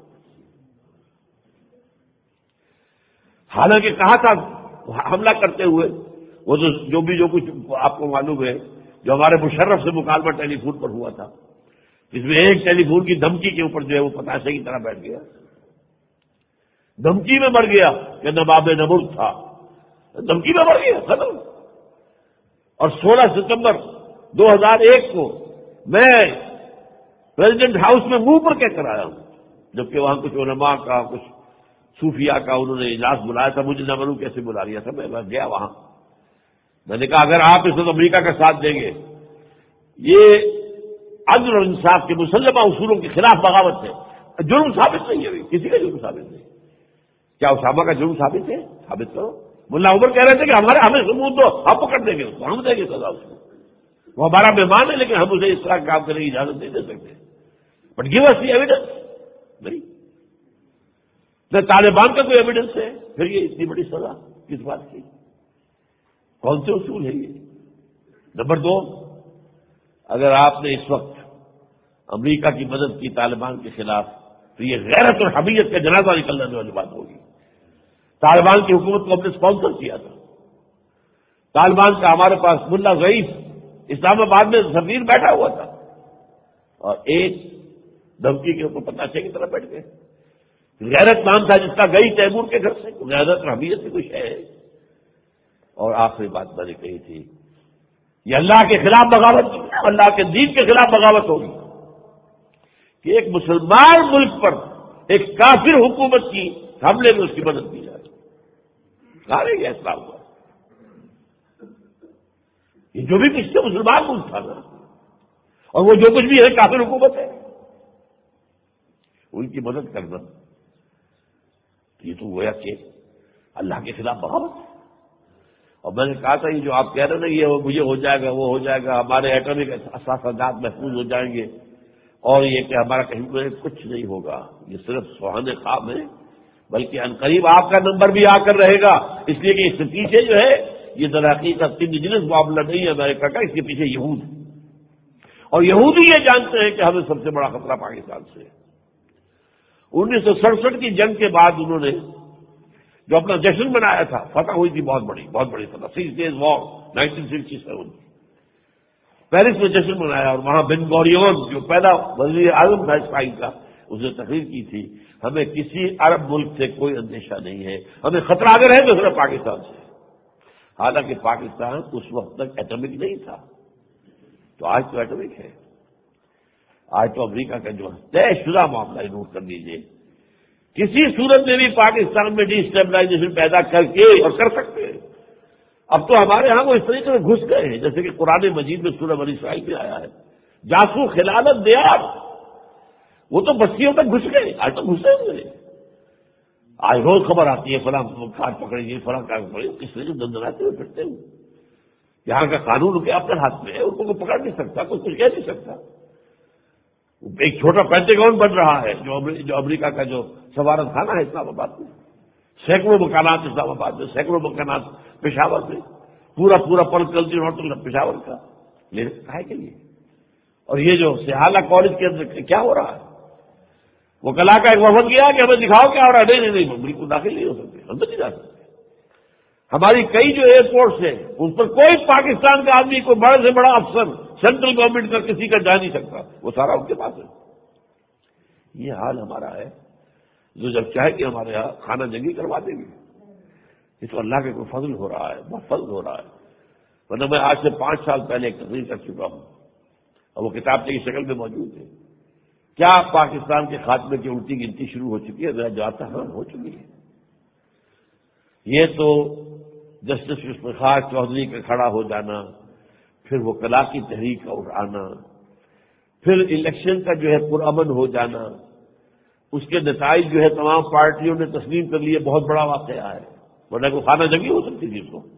حالانکہ کہا تھا حملہ کرتے ہوئے وہ تو جو کچھ آپ کو معلوم ہے، جو ہمارے مشرف سے مکالمہ ٹیلی فون پر ہوا تھا، جس میں ایک ٹیلی فون کی دھمکی کے اوپر جو ہے وہ پتاشے کی طرح بیٹھ گیا، دھمکی میں مر گیا کہ نواب نمرود تھا، دھمکی میں مر گیا ختم. اور 16 ستمبر 2001 کو میں پریزیڈنٹ ہاؤس میں منہ پر کہہ کر آیا ہوں، جبکہ وہاں کچھ علماء کا کچھ صوفیاء کا انہوں نے اجلاس بلایا تھا، مجھے نہ معلوم کیسے بلا لیا تھا. میں گیا وہاں، میں نے کہا اگر آپ اس وقت امریکہ کا ساتھ دیں گے یہ عدل اور انصاف کے مسلمہ اصولوں کے خلاف بغاوت ہے. جرم ثابت نہیں ہے، کسی کا جرم ثابت نہیں. کیا اسامہ کا جرم ثابت ہے؟ ثابت کرو. ملا عمر کہہ رہے تھے کہ ہمیں ثبوت دو، آپ پکڑ دیں گے اس کو، ہم دیں گے سزا اس کو. وہ ہمارا مہمان ہے لیکن ہم اسے اس طرح کام کرنے کی اجازت نہیں دے سکتے. But give us the evidence. نہیں، نہ طالبان کا کوئی ایویڈنس ہے، پھر یہ اتنی بڑی سزا کس بات کی؟ کون سے اصول ہے یہ؟ نمبر 2، اگر آپ نے اس وقت امریکہ کی مدد کی طالبان کے خلاف تو یہ غیرت اور حمیت کا جنازہ نکلنے والی بات ہوگی. طالبان کی حکومت کو ہم نے اسپانسر کیا تھا. طالبان کا ہمارے پاس ملا ضعیف اسلام آباد میں سفیر بیٹھا ہوا تھا اور ایک دھمکی کے اوپر پتاشے کی طرح بیٹھ گئے. غیرت نام تھا جس کا گئی تیمور کے گھر سے، غیرت اور حمیت سے کچھ ہے. اور آخری بات میں نے کہی تھی، یہ اللہ کے خلاف بغاوت ہوگی، اللہ کے دین کے خلاف بغاوت ہوگی کہ ایک مسلمان ملک پر ایک کافر حکومت کی حملے میں اس کی مدد کی جائے. کہا رہے گا اسلام ہوا یہ جو بھی کس سے مسلمان ملک تھا نا، اور وہ جو کچھ بھی ہے کافر حکومت ہے، ان کی مدد کرنا یہ تو گویا کہ اللہ کے خلاف بغاوت ہے. اور میں نے کہا تھا یہ جو آپ کہہ رہے ہیں یہ مجھے ہو جائے گا، وہ ہو جائے گا، ہمارے ایٹمک اثاثات محفوظ ہو جائیں گے، اور یہ کہ ہمارا کہیں کچھ نہیں ہوگا، یہ صرف سہانے خواب ہے. بلکہ عنقریب آپ کا نمبر بھی آ کر رہے گا، اس لیے کہ اس کے پیچھے جو ہے یہ درحقیقت انڈیجنس معاملہ نہیں ہے امریکہ کا، اس کے پیچھے یہود ہے. اور یہودی یہ جانتے ہیں کہ ہمیں سب سے بڑا خطرہ پاکستان سے ہے. 1967 کی جنگ کے بعد انہوں نے جو اپنا جشن منایا تھا، فتح ہوئی تھی بہت بڑی فتح، 6 days war 1967 پیرس میں جشن منایا، اور وہاں بن گوریون جو پہلا وزیر اعظم تھا اسرائیل کا، اس نے تقریر کی تھی ہمیں کسی عرب ملک سے کوئی اندیشہ نہیں ہے، ہمیں خطرہ اگر ہے تو صرف پاکستان سے. حالانکہ پاکستان اس وقت تک ایٹمک نہیں تھا، تو آج تو ایٹمک ہے. آج تو امریکہ کا جو طے شدہ معاملہ ہے، نوٹ کر لیجیے، کسی صورت میں بھی پاکستان میں ڈی اسٹیبلائزیشن پیدا کر کے اور کر سکتے ہیں. اب تو ہمارے ہاں وہ اس طریقے سے گھس گئے ہیں جیسے کہ قرآن مجید میں سورہ بنی اسرائیل میں آیا ہے، جاسو خلالت دیار، وہ تو بستیوں تک گھس گئے. آج تو گھسے ہوئے، آج روز خبر آتی ہے فلاں کار پکڑی گئی، فلاں کار پکڑی، کس طرح سے دندناتے ہوئے پھرتے ہوئے. یہاں کا قانون ان کے اپنے ہاتھ میں ہے، ان کو کوئی پکڑ نہیں سکتا، کوئی کچھ کہہ نہیں سکتا. ایک چھوٹا پینٹاگون بن رہا ہے جو امریکہ کا جو سفارت خانہ ہے اسلام آباد میں، سینکڑوں مکانات اسلام آباد میں، سینکڑوں مکانات پشاور میں، پورا پل کلچر ہوٹل پشاور کا لے ہے کہ یہ. اور یہ جو سیالہ کالج کے اندر کیا ہو رہا ہے، وہ کلا کا ایک وفد گیا کہ ہمیں دکھاؤ کیا ہو رہا ہے. نہیں بالکل داخل نہیں ہو سکتے، ہم تو نہیں جا سکتے. ہماری کئی جو ایئرپورٹس ہیں ان پر کوئی پاکستان کا آدمی، کوئی بڑے سے بڑا افسر سینٹرل گورنمنٹ کا کسی کا جا نہیں سکتا، وہ سارا ان کے پاس ہے. یہ حال ہمارا ہے، جو جب چاہے کہ ہمارے یہاں خانہ جنگی کروا دیں گے. یہ تو اللہ کا کوئی فضل ہو رہا ہے، بہت فضل ہو رہا ہے. ورنہ میں آج سے 5 سال پہلے ایک تقریر کر چکا ہوں اور وہ کتاب کی شکل میں موجود ہے. کیا پاکستان کے خاتمے کی الٹی گنتی شروع ہو چکی ہے؟ میرا جواب تھا ہاں ہو چکی ہے. یہ تو جسٹس افتخار چودھری کا کھڑا ہو جانا، پھر وہ کلا کی تحریک کا اٹھانا، پھر الیکشن کا جو ہے پرامن ہو جانا، اس کے نتائج جو ہے تمام پارٹیوں نے تسلیم کر لیے، بہت بڑا واقعہ ہے. ورنہ کوئی خانہ جنگی ہو سکتی تھی اس کو.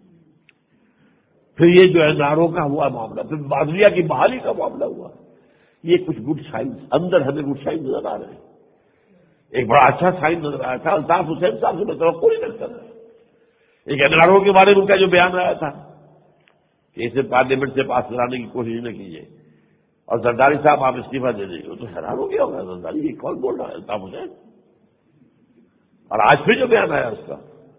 پھر یہ جو ہے ناروں کا ہوا معاملہ، پھر بادلیہ کی بحالی کا معاملہ ہوا. یہ کچھ گڈ سائنس اندر ہمیں گڈ سائنس نظر آ رہے ہیں. ایک بڑا اچھا سائن نظر آیا تھا الطاف حسین صاحب سے، میں توقع نہیں رکھتا تھا. ایک NRO کے بارے میں ان کا جو بیان آیا تھا کہ اسے پارلیمنٹ سے پاس کرانے کی کوشش نہ کیجیے، اور زرداری صاحب آپ استعفیٰ دے دیں، وہ تو حیران ہو گیا ہوگا زرداری، یہ کون بول رہا ہے الطاف حسین؟ اور آج پھر جو بیان آیا اس کا،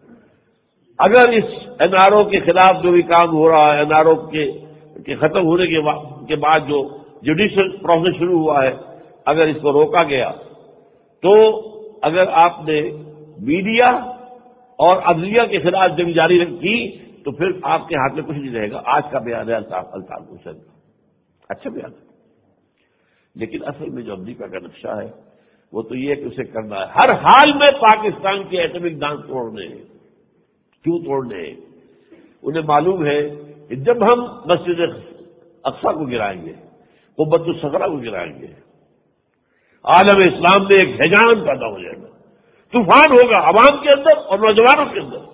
اگر اس این آر او کے خلاف جو بھی کام ہو رہا ہے، این آر او کے ختم ہونے کے بعد جو جوڈیشل پروسیس شروع ہوا ہے، اگر اس کو روکا گیا تو اگر آپ نے میڈیا اور عدلیہ کے خلاف جنگ جاری کی تو پھر آپ کے ہاتھ میں کچھ نہیں رہے گا۔ آج کا بیان ہے الطاف حسین کا، اچھا بیان ہے، لیکن اصل میں جو امریکہ کا نقشہ ہے وہ تو یہ ہے کہ اسے کرنا ہے ہر حال میں پاکستان کے ایٹمک ڈام توڑنے ہیں۔ کیوں توڑنے ہیں؟ انہیں معلوم ہے کہ جب ہم مسجد اقصی کو گرائیں گے، قبۃ الصخرہ کو گرائیں گے، عالم اسلام میں ایک ہیجان پیدا ہو جائے گا، طوفان ہوگا عوام کے اندر اور نوجوانوں کے اندر۔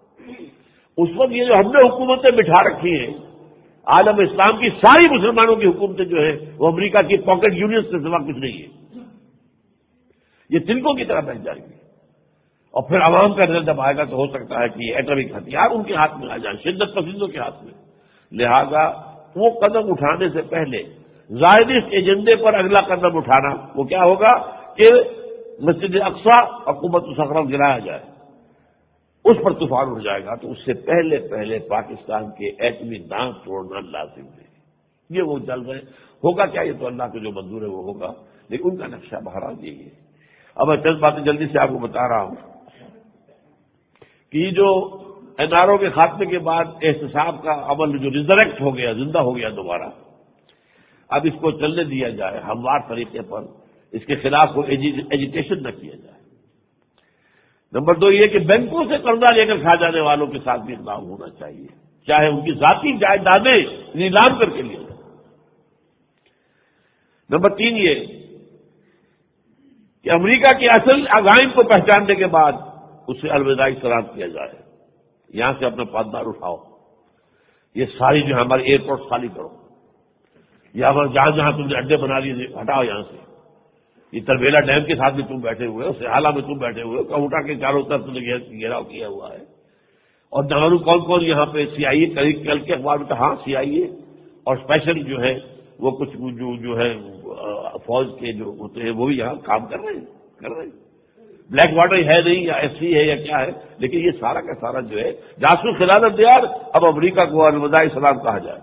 اس وقت یہ جو ہم نے حکومتیں بٹھا رکھی ہیں، عالم اسلام کی ساری مسلمانوں کی حکومتیں جو ہیں وہ امریکہ کی پاکٹ یونین سے سوا کچھ نہیں ہے، یہ تنکوں کی طرح بیٹھ جائیں گی، اور پھر عوام کا نظر جب آئے گا تو ہو سکتا ہے کہ یہ ایٹمک ہتھیار ان کے ہاتھ میں آ جائیں، شدت پسندوں کے ہاتھ میں۔ لہذا وہ قدم اٹھانے سے پہلے زائدست ایجنڈے پر اگلا قدم اٹھانا وہ کیا ہوگا کہ مسجد اقصی اور قبۃ الصخرہ گرایا جائے، اس پر طوفان اٹھ جائے گا، تو اس سے پہلے پاکستان کے ایٹمی دام توڑنا لازم ہے۔ یہ وہ چل رہے ہوگا کیا، یہ تو اللہ کو جو منظور ہے وہ ہوگا، لیکن ان کا نقشہ بہرحال یہی ہے۔ اب میں چند باتیں جلدی سے آپ کو بتا رہا ہوں کہ یہ جو این آر او کے خاتمے کے بعد احتساب کا عمل جو ریزریکٹ ہو گیا، زندہ ہو گیا دوبارہ، اب اس کو چلنے دیا جائے ہموار طریقے پر، اس کے خلاف کوئی ایجیٹیشن نہ کیا جائے۔ نمبر 2 یہ کہ بینکوں سے قرضہ لے کر کھا جانے والوں کے ساتھ بھی اقدام ہونا چاہیے، چاہے ان کی ذاتی جائیدادیں نیلام کر کے لیے جائیں۔ نمبر 3 یہ کہ امریکہ کے اصل عزائم کو پہچاننے کے بعد اسے الوداعی سلام کیا جائے، یہاں سے اپنا پاددار اٹھاؤ، یہ ساری جو ہمارے ایئرپورٹ خالی کرو، یا جہاں جہاں تم نے اڈے بنا لیے ہٹاؤ یہاں سے، یہ تربیلا ڈیم کے ساتھ بھی تم بیٹھے ہوئے ہو، سہالہ میں تم بیٹھے ہوئے ہو، کہوٹا کے چاروں طرف تم نے گھیراؤ کیا ہوا ہے، اور نہرو کون کون یہاں پہ سی آئی اے کل کے اخبار میں تو ہاں سی آئی اے اور اسپیشل جو ہے وہ کچھ جو ہے فوج کے جو ہوتے ہیں وہ بھی یہاں کام کر رہے ہیں، بلیک واٹر ہے نہیں یا ایس سی ہے یا کیا ہے، لیکن یہ سارا کا سارا جو ہے جاسوس خیانت دیار، اب امریکہ کو الوداعی سلام کہا جائے۔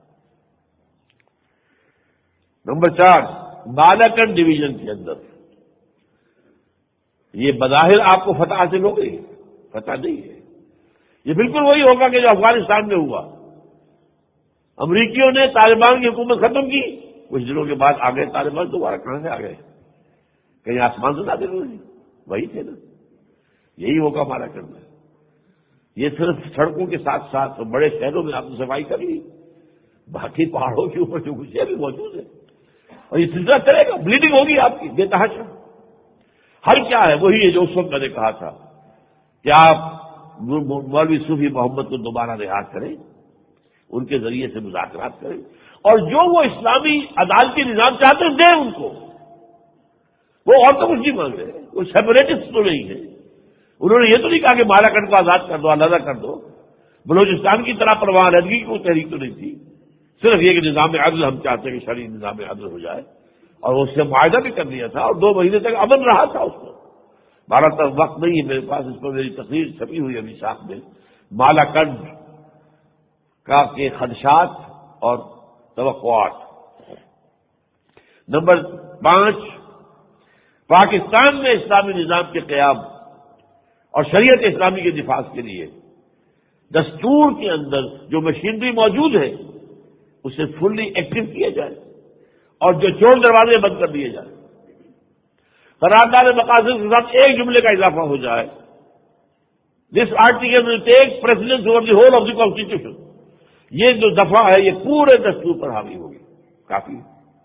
نمبر 4 بالاکن ڈویژن کے اندر یہ بظاہر آپ کو فتح حاصل ہو گئی، فتح نہیں ہے، یہ بالکل وہی ہوگا کہ جو افغانستان میں ہوا، امریکیوں نے طالبان کی حکومت ختم کی، کچھ دنوں کے بعد آ گئے طالبان، دوبارہ کہاں سے آ گئے؟ کہیں آسمان سے نازل ہوئے؟ وہی تھے نا، یہی ہوگا ہمارا کرنا ہے۔ یہ صرف سڑکوں کے ساتھ ساتھ بڑے شہروں میں آپ نے صفائی کر لی، باقی پہاڑوں کے اوپر جو کچھ ہے بھی موجود ہے، اور یہ سلسلہ چلے گا، بلیڈنگ ہوگی آپ کی بے تحاشا۔ حل کیا ہے؟ وہی ہے جو اس وقت میں نے کہا تھا کہ آپ مولوی صوفی محمد کو دوبارہ رہا کریں، ان کے ذریعے سے مذاکرات کریں، اور جو وہ اسلامی عدالتی نظام چاہتے ہیں دیں ان کو، وہ اور تو کچھ نہیں مانگ رہے، وہ سیپریٹسٹ تو نہیں ہے، انہوں نے یہ تو نہیں کہا کہ بالاکن کو آزاد کر دو، علیحدہ کر دو، بلوچستان کی طرح پرواہ علیحدگی کی کوئی تحریک تو نہیں تھی، صرف یہ کہ نظام عدل ہم چاہتے ہیں کہ شرعی نظام عدل ہو جائے، اور اس سے معاہدہ بھی کر دیا تھا، اور 2 مہینے تک امن رہا تھا اس پر۔ بھارت تک وقت نہیں ہے میرے پاس، اس پر میری تقریر چھپی ہوئی ابھی ساتھ میں، بالاکنڈ کا کے خدشات اور توقعات۔ نمبر 5 پاکستان میں اسلامی نظام کے قیام اور شریعت اسلامی کے دفاع کے لیے دستور کے اندر جو مشینری موجود ہے اسے فلی ایکٹیو کیا جائے، اور جو چور دروازے بند کر دیے جائیں، قرارداد مقاصد کے ساتھ ایک جملے کا اضافہ ہو جائے، this article will take precedence over the whole of the constitution, یہ جو دفعہ ہے یہ پورے دستور پر حاوی ہوگی، کافی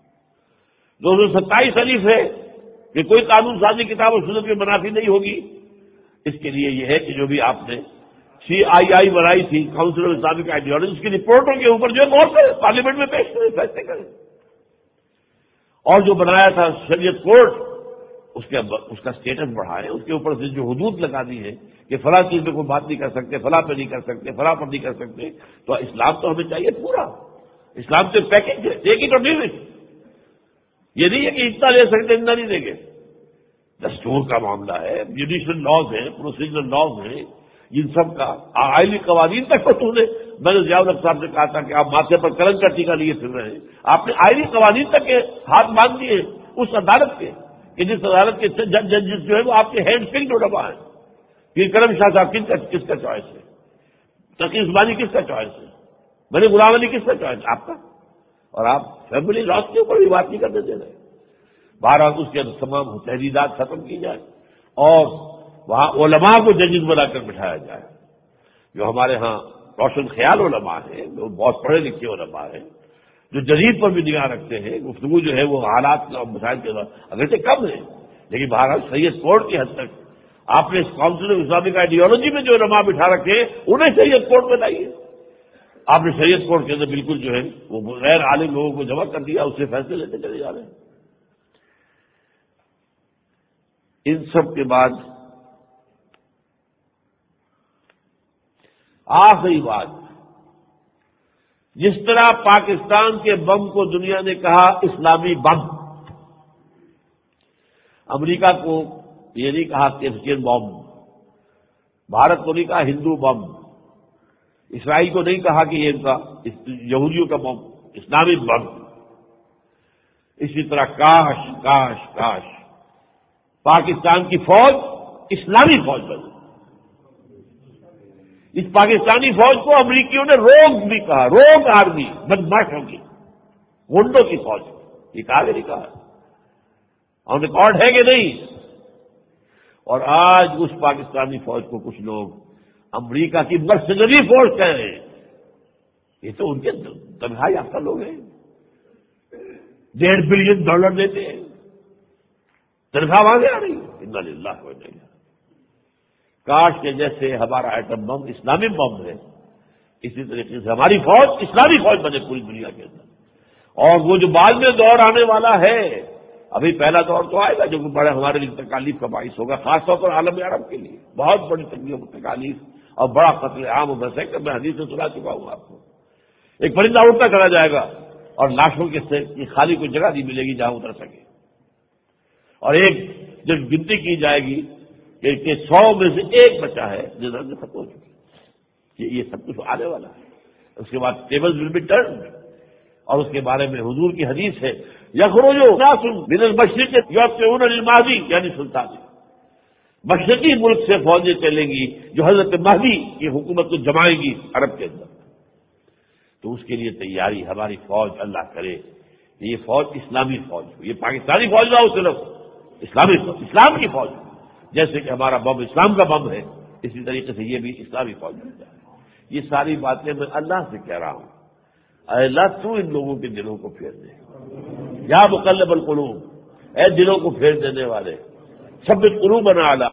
227 الف ہے کہ کوئی قانون سازی کتاب و سنت میں منافی نہیں ہوگی۔ اس کے لیے یہ ہے کہ جو بھی آپ نے CII بنائی تھی، کاؤنسل آف اسلامک آئیڈیالوجی، اس کی رپورٹوں کے اوپر جو ہے غور کریں، پارلیمنٹ میں پیش کریں، فیصلے کریں، اور جو بنایا تھا شریعت کورٹ، اس کا اسٹیٹس بڑھائیں، اس کے اوپر سے جو حدود لگا دی ہے کہ فلاں چیز پہ کوئی بات نہیں کر سکتے، فلاں پہ نہیں کر سکتے، فلاں پر نہیں کر سکتے، تو اسلام تو ہمیں چاہیے پورا. اسلام تو پیکج ہے، ٹیک اٹ اور لیو اٹ. یہ نہیں ہے کہ اتنا لے سکتے اتنا نہیں دیں گے. دستور کا معاملہ ہے، جوڈیشل لاز ہیں، پروسیجرل لاز ہیں، ان سب کا آئلی قوانین تک تو میں نے ضیاء الحق صاحب سے کہا تھا کہ آپ ماتھے پر کلنک کا ٹیکا لیے پھر رہے ہیں. آپ نے آئلی قوانین تک کے ہاتھ باندھ دیے اس عدالت کے کہ جس عدالت کے ججز جو ہے وہ آپ کے ہینڈ پنک ڈبا ہے. پیر کرم شاہ صاحب کس کا چوائس ہے؟ تقی عثمانی کس کا چوائس ہے؟ بنی غلام علی کس کا چوائس ہے؟ آپ کا. اور آپ فیملی لاس کے اوپر بھی بات نہیں کرنے دے رہے. بہرحال اس کے تمام تحریدات ختم کی جائے اور وہاں علماء کو ججز بنا کر بٹھایا جائے، جو ہمارے ہاں روشن خیال علماء ہیں، جو بہت پڑھے لکھے علماء ہیں، جو جدید پر بھی نگاہ رکھتے ہیں. گفتگو جو ہے وہ حالات اور مسائل کے اگرچہ کم ہے لیکن بہرحال سید کوڈ کی حد تک آپ نے اس کاؤنسل آف اسلامک آئیڈیالوجی میں جو علماء بٹھا رکھے ہیں انہیں سید کوڈ بتائیے. آپ نے سید کوڈ کے اندر بالکل جو ہے وہ غیر عالم لوگوں کو جمع کر دیا، اس سے فیصلے لیتے چلے جا رہے ہیں. ان سب کے بعد آخری بات، جس طرح پاکستان کے بم کو دنیا نے کہا اسلامی بم، امریکہ کو یہ نہیں کہا کرسچین بم، بھارت کو نہیں کہا ہندو بم، اسرائیل کو نہیں کہا کہ یہ ان کا یہودیوں کا بم، اسلامی بم. اسی طرح کاش کاش کاش پاکستان کی فوج اسلامی فوج بنے. اس پاکستانی فوج کو امریکیوں نے روگ بھی کہا، روگ آرمی، بدماشوں کی، گنڈوں کی فوج. یہ کہا کہ نہیں کہا؟ آن ریکارڈ ہے کہ نہیں؟ اور آج اس پاکستانی فوج کو کچھ لوگ امریکہ کی مرسنری فورس کہہ رہے ہیں. یہ تو ان کے تنخواہ یافتہ لوگ ہیں، $1.5 بلین دیتے ہیں، تنخواہ وہاں سے آ رہی ہے. انا للہ و انا الیہ راجعون. کاش کے جیسے ہمارا ایٹم بم اسلامی بم ہے، اسی طریقے سے ہماری فوج اسلامی فوج بنے پوری دنیا کے اندر. اور وہ جو بعد میں دور آنے والا ہے، ابھی پہلا دور تو آئے گا جو بڑے ہمارے لیے تکالیف کا باعث ہوگا، خاص طور پر عالم عرب کے لیے بہت بڑی تکالیف اور بڑا قتل عام بس ہے کہ میں حدیث سے سنا چکا ہوں آپ کو. ایک پرندہ اڑتا چلا جائے گا اور لاشوں کے سے خالی کوئی جگہ نہیں ملے گی جہاں اتر سکے. اور ایک جب گنتی کی جائے گی کہ 100 میں سے ایک بچا ہے جو نظر ختم ہو چکی. یہ سب کچھ آنے والا ہے. اس کے بعد ٹیبل ول بی ٹرنڈ. اور اس کے بارے میں حضور کی حدیث ہے یخرج ناس من المشرق یطلعون للمہدی، یعنی سلطانی، مشرقی ملک سے فوجیں چلیں گی جو حضرت مہدی کی حکومت کو جمائیں گی عرب کے اندر. تو اس کے لیے تیاری ہماری فوج اللہ کرے یہ فوج اسلامی فوج ہو. یہ پاکستانی فوج نہ ہو، صرف اسلامی فوج، اسلام کی فوج. جیسے کہ ہمارا بم اسلام کا بم ہے، اسی طریقے سے یہ بھی اسلامی فوج بن جائے. یہ ساری باتیں میں اللہ سے کہہ رہا ہوں. اے اللہ تو ان لوگوں کے دلوں کو پھیر دے. یا مقلب القلوب، اے دلوں کو پھیر دینے والے، ثبت قلوبنا علی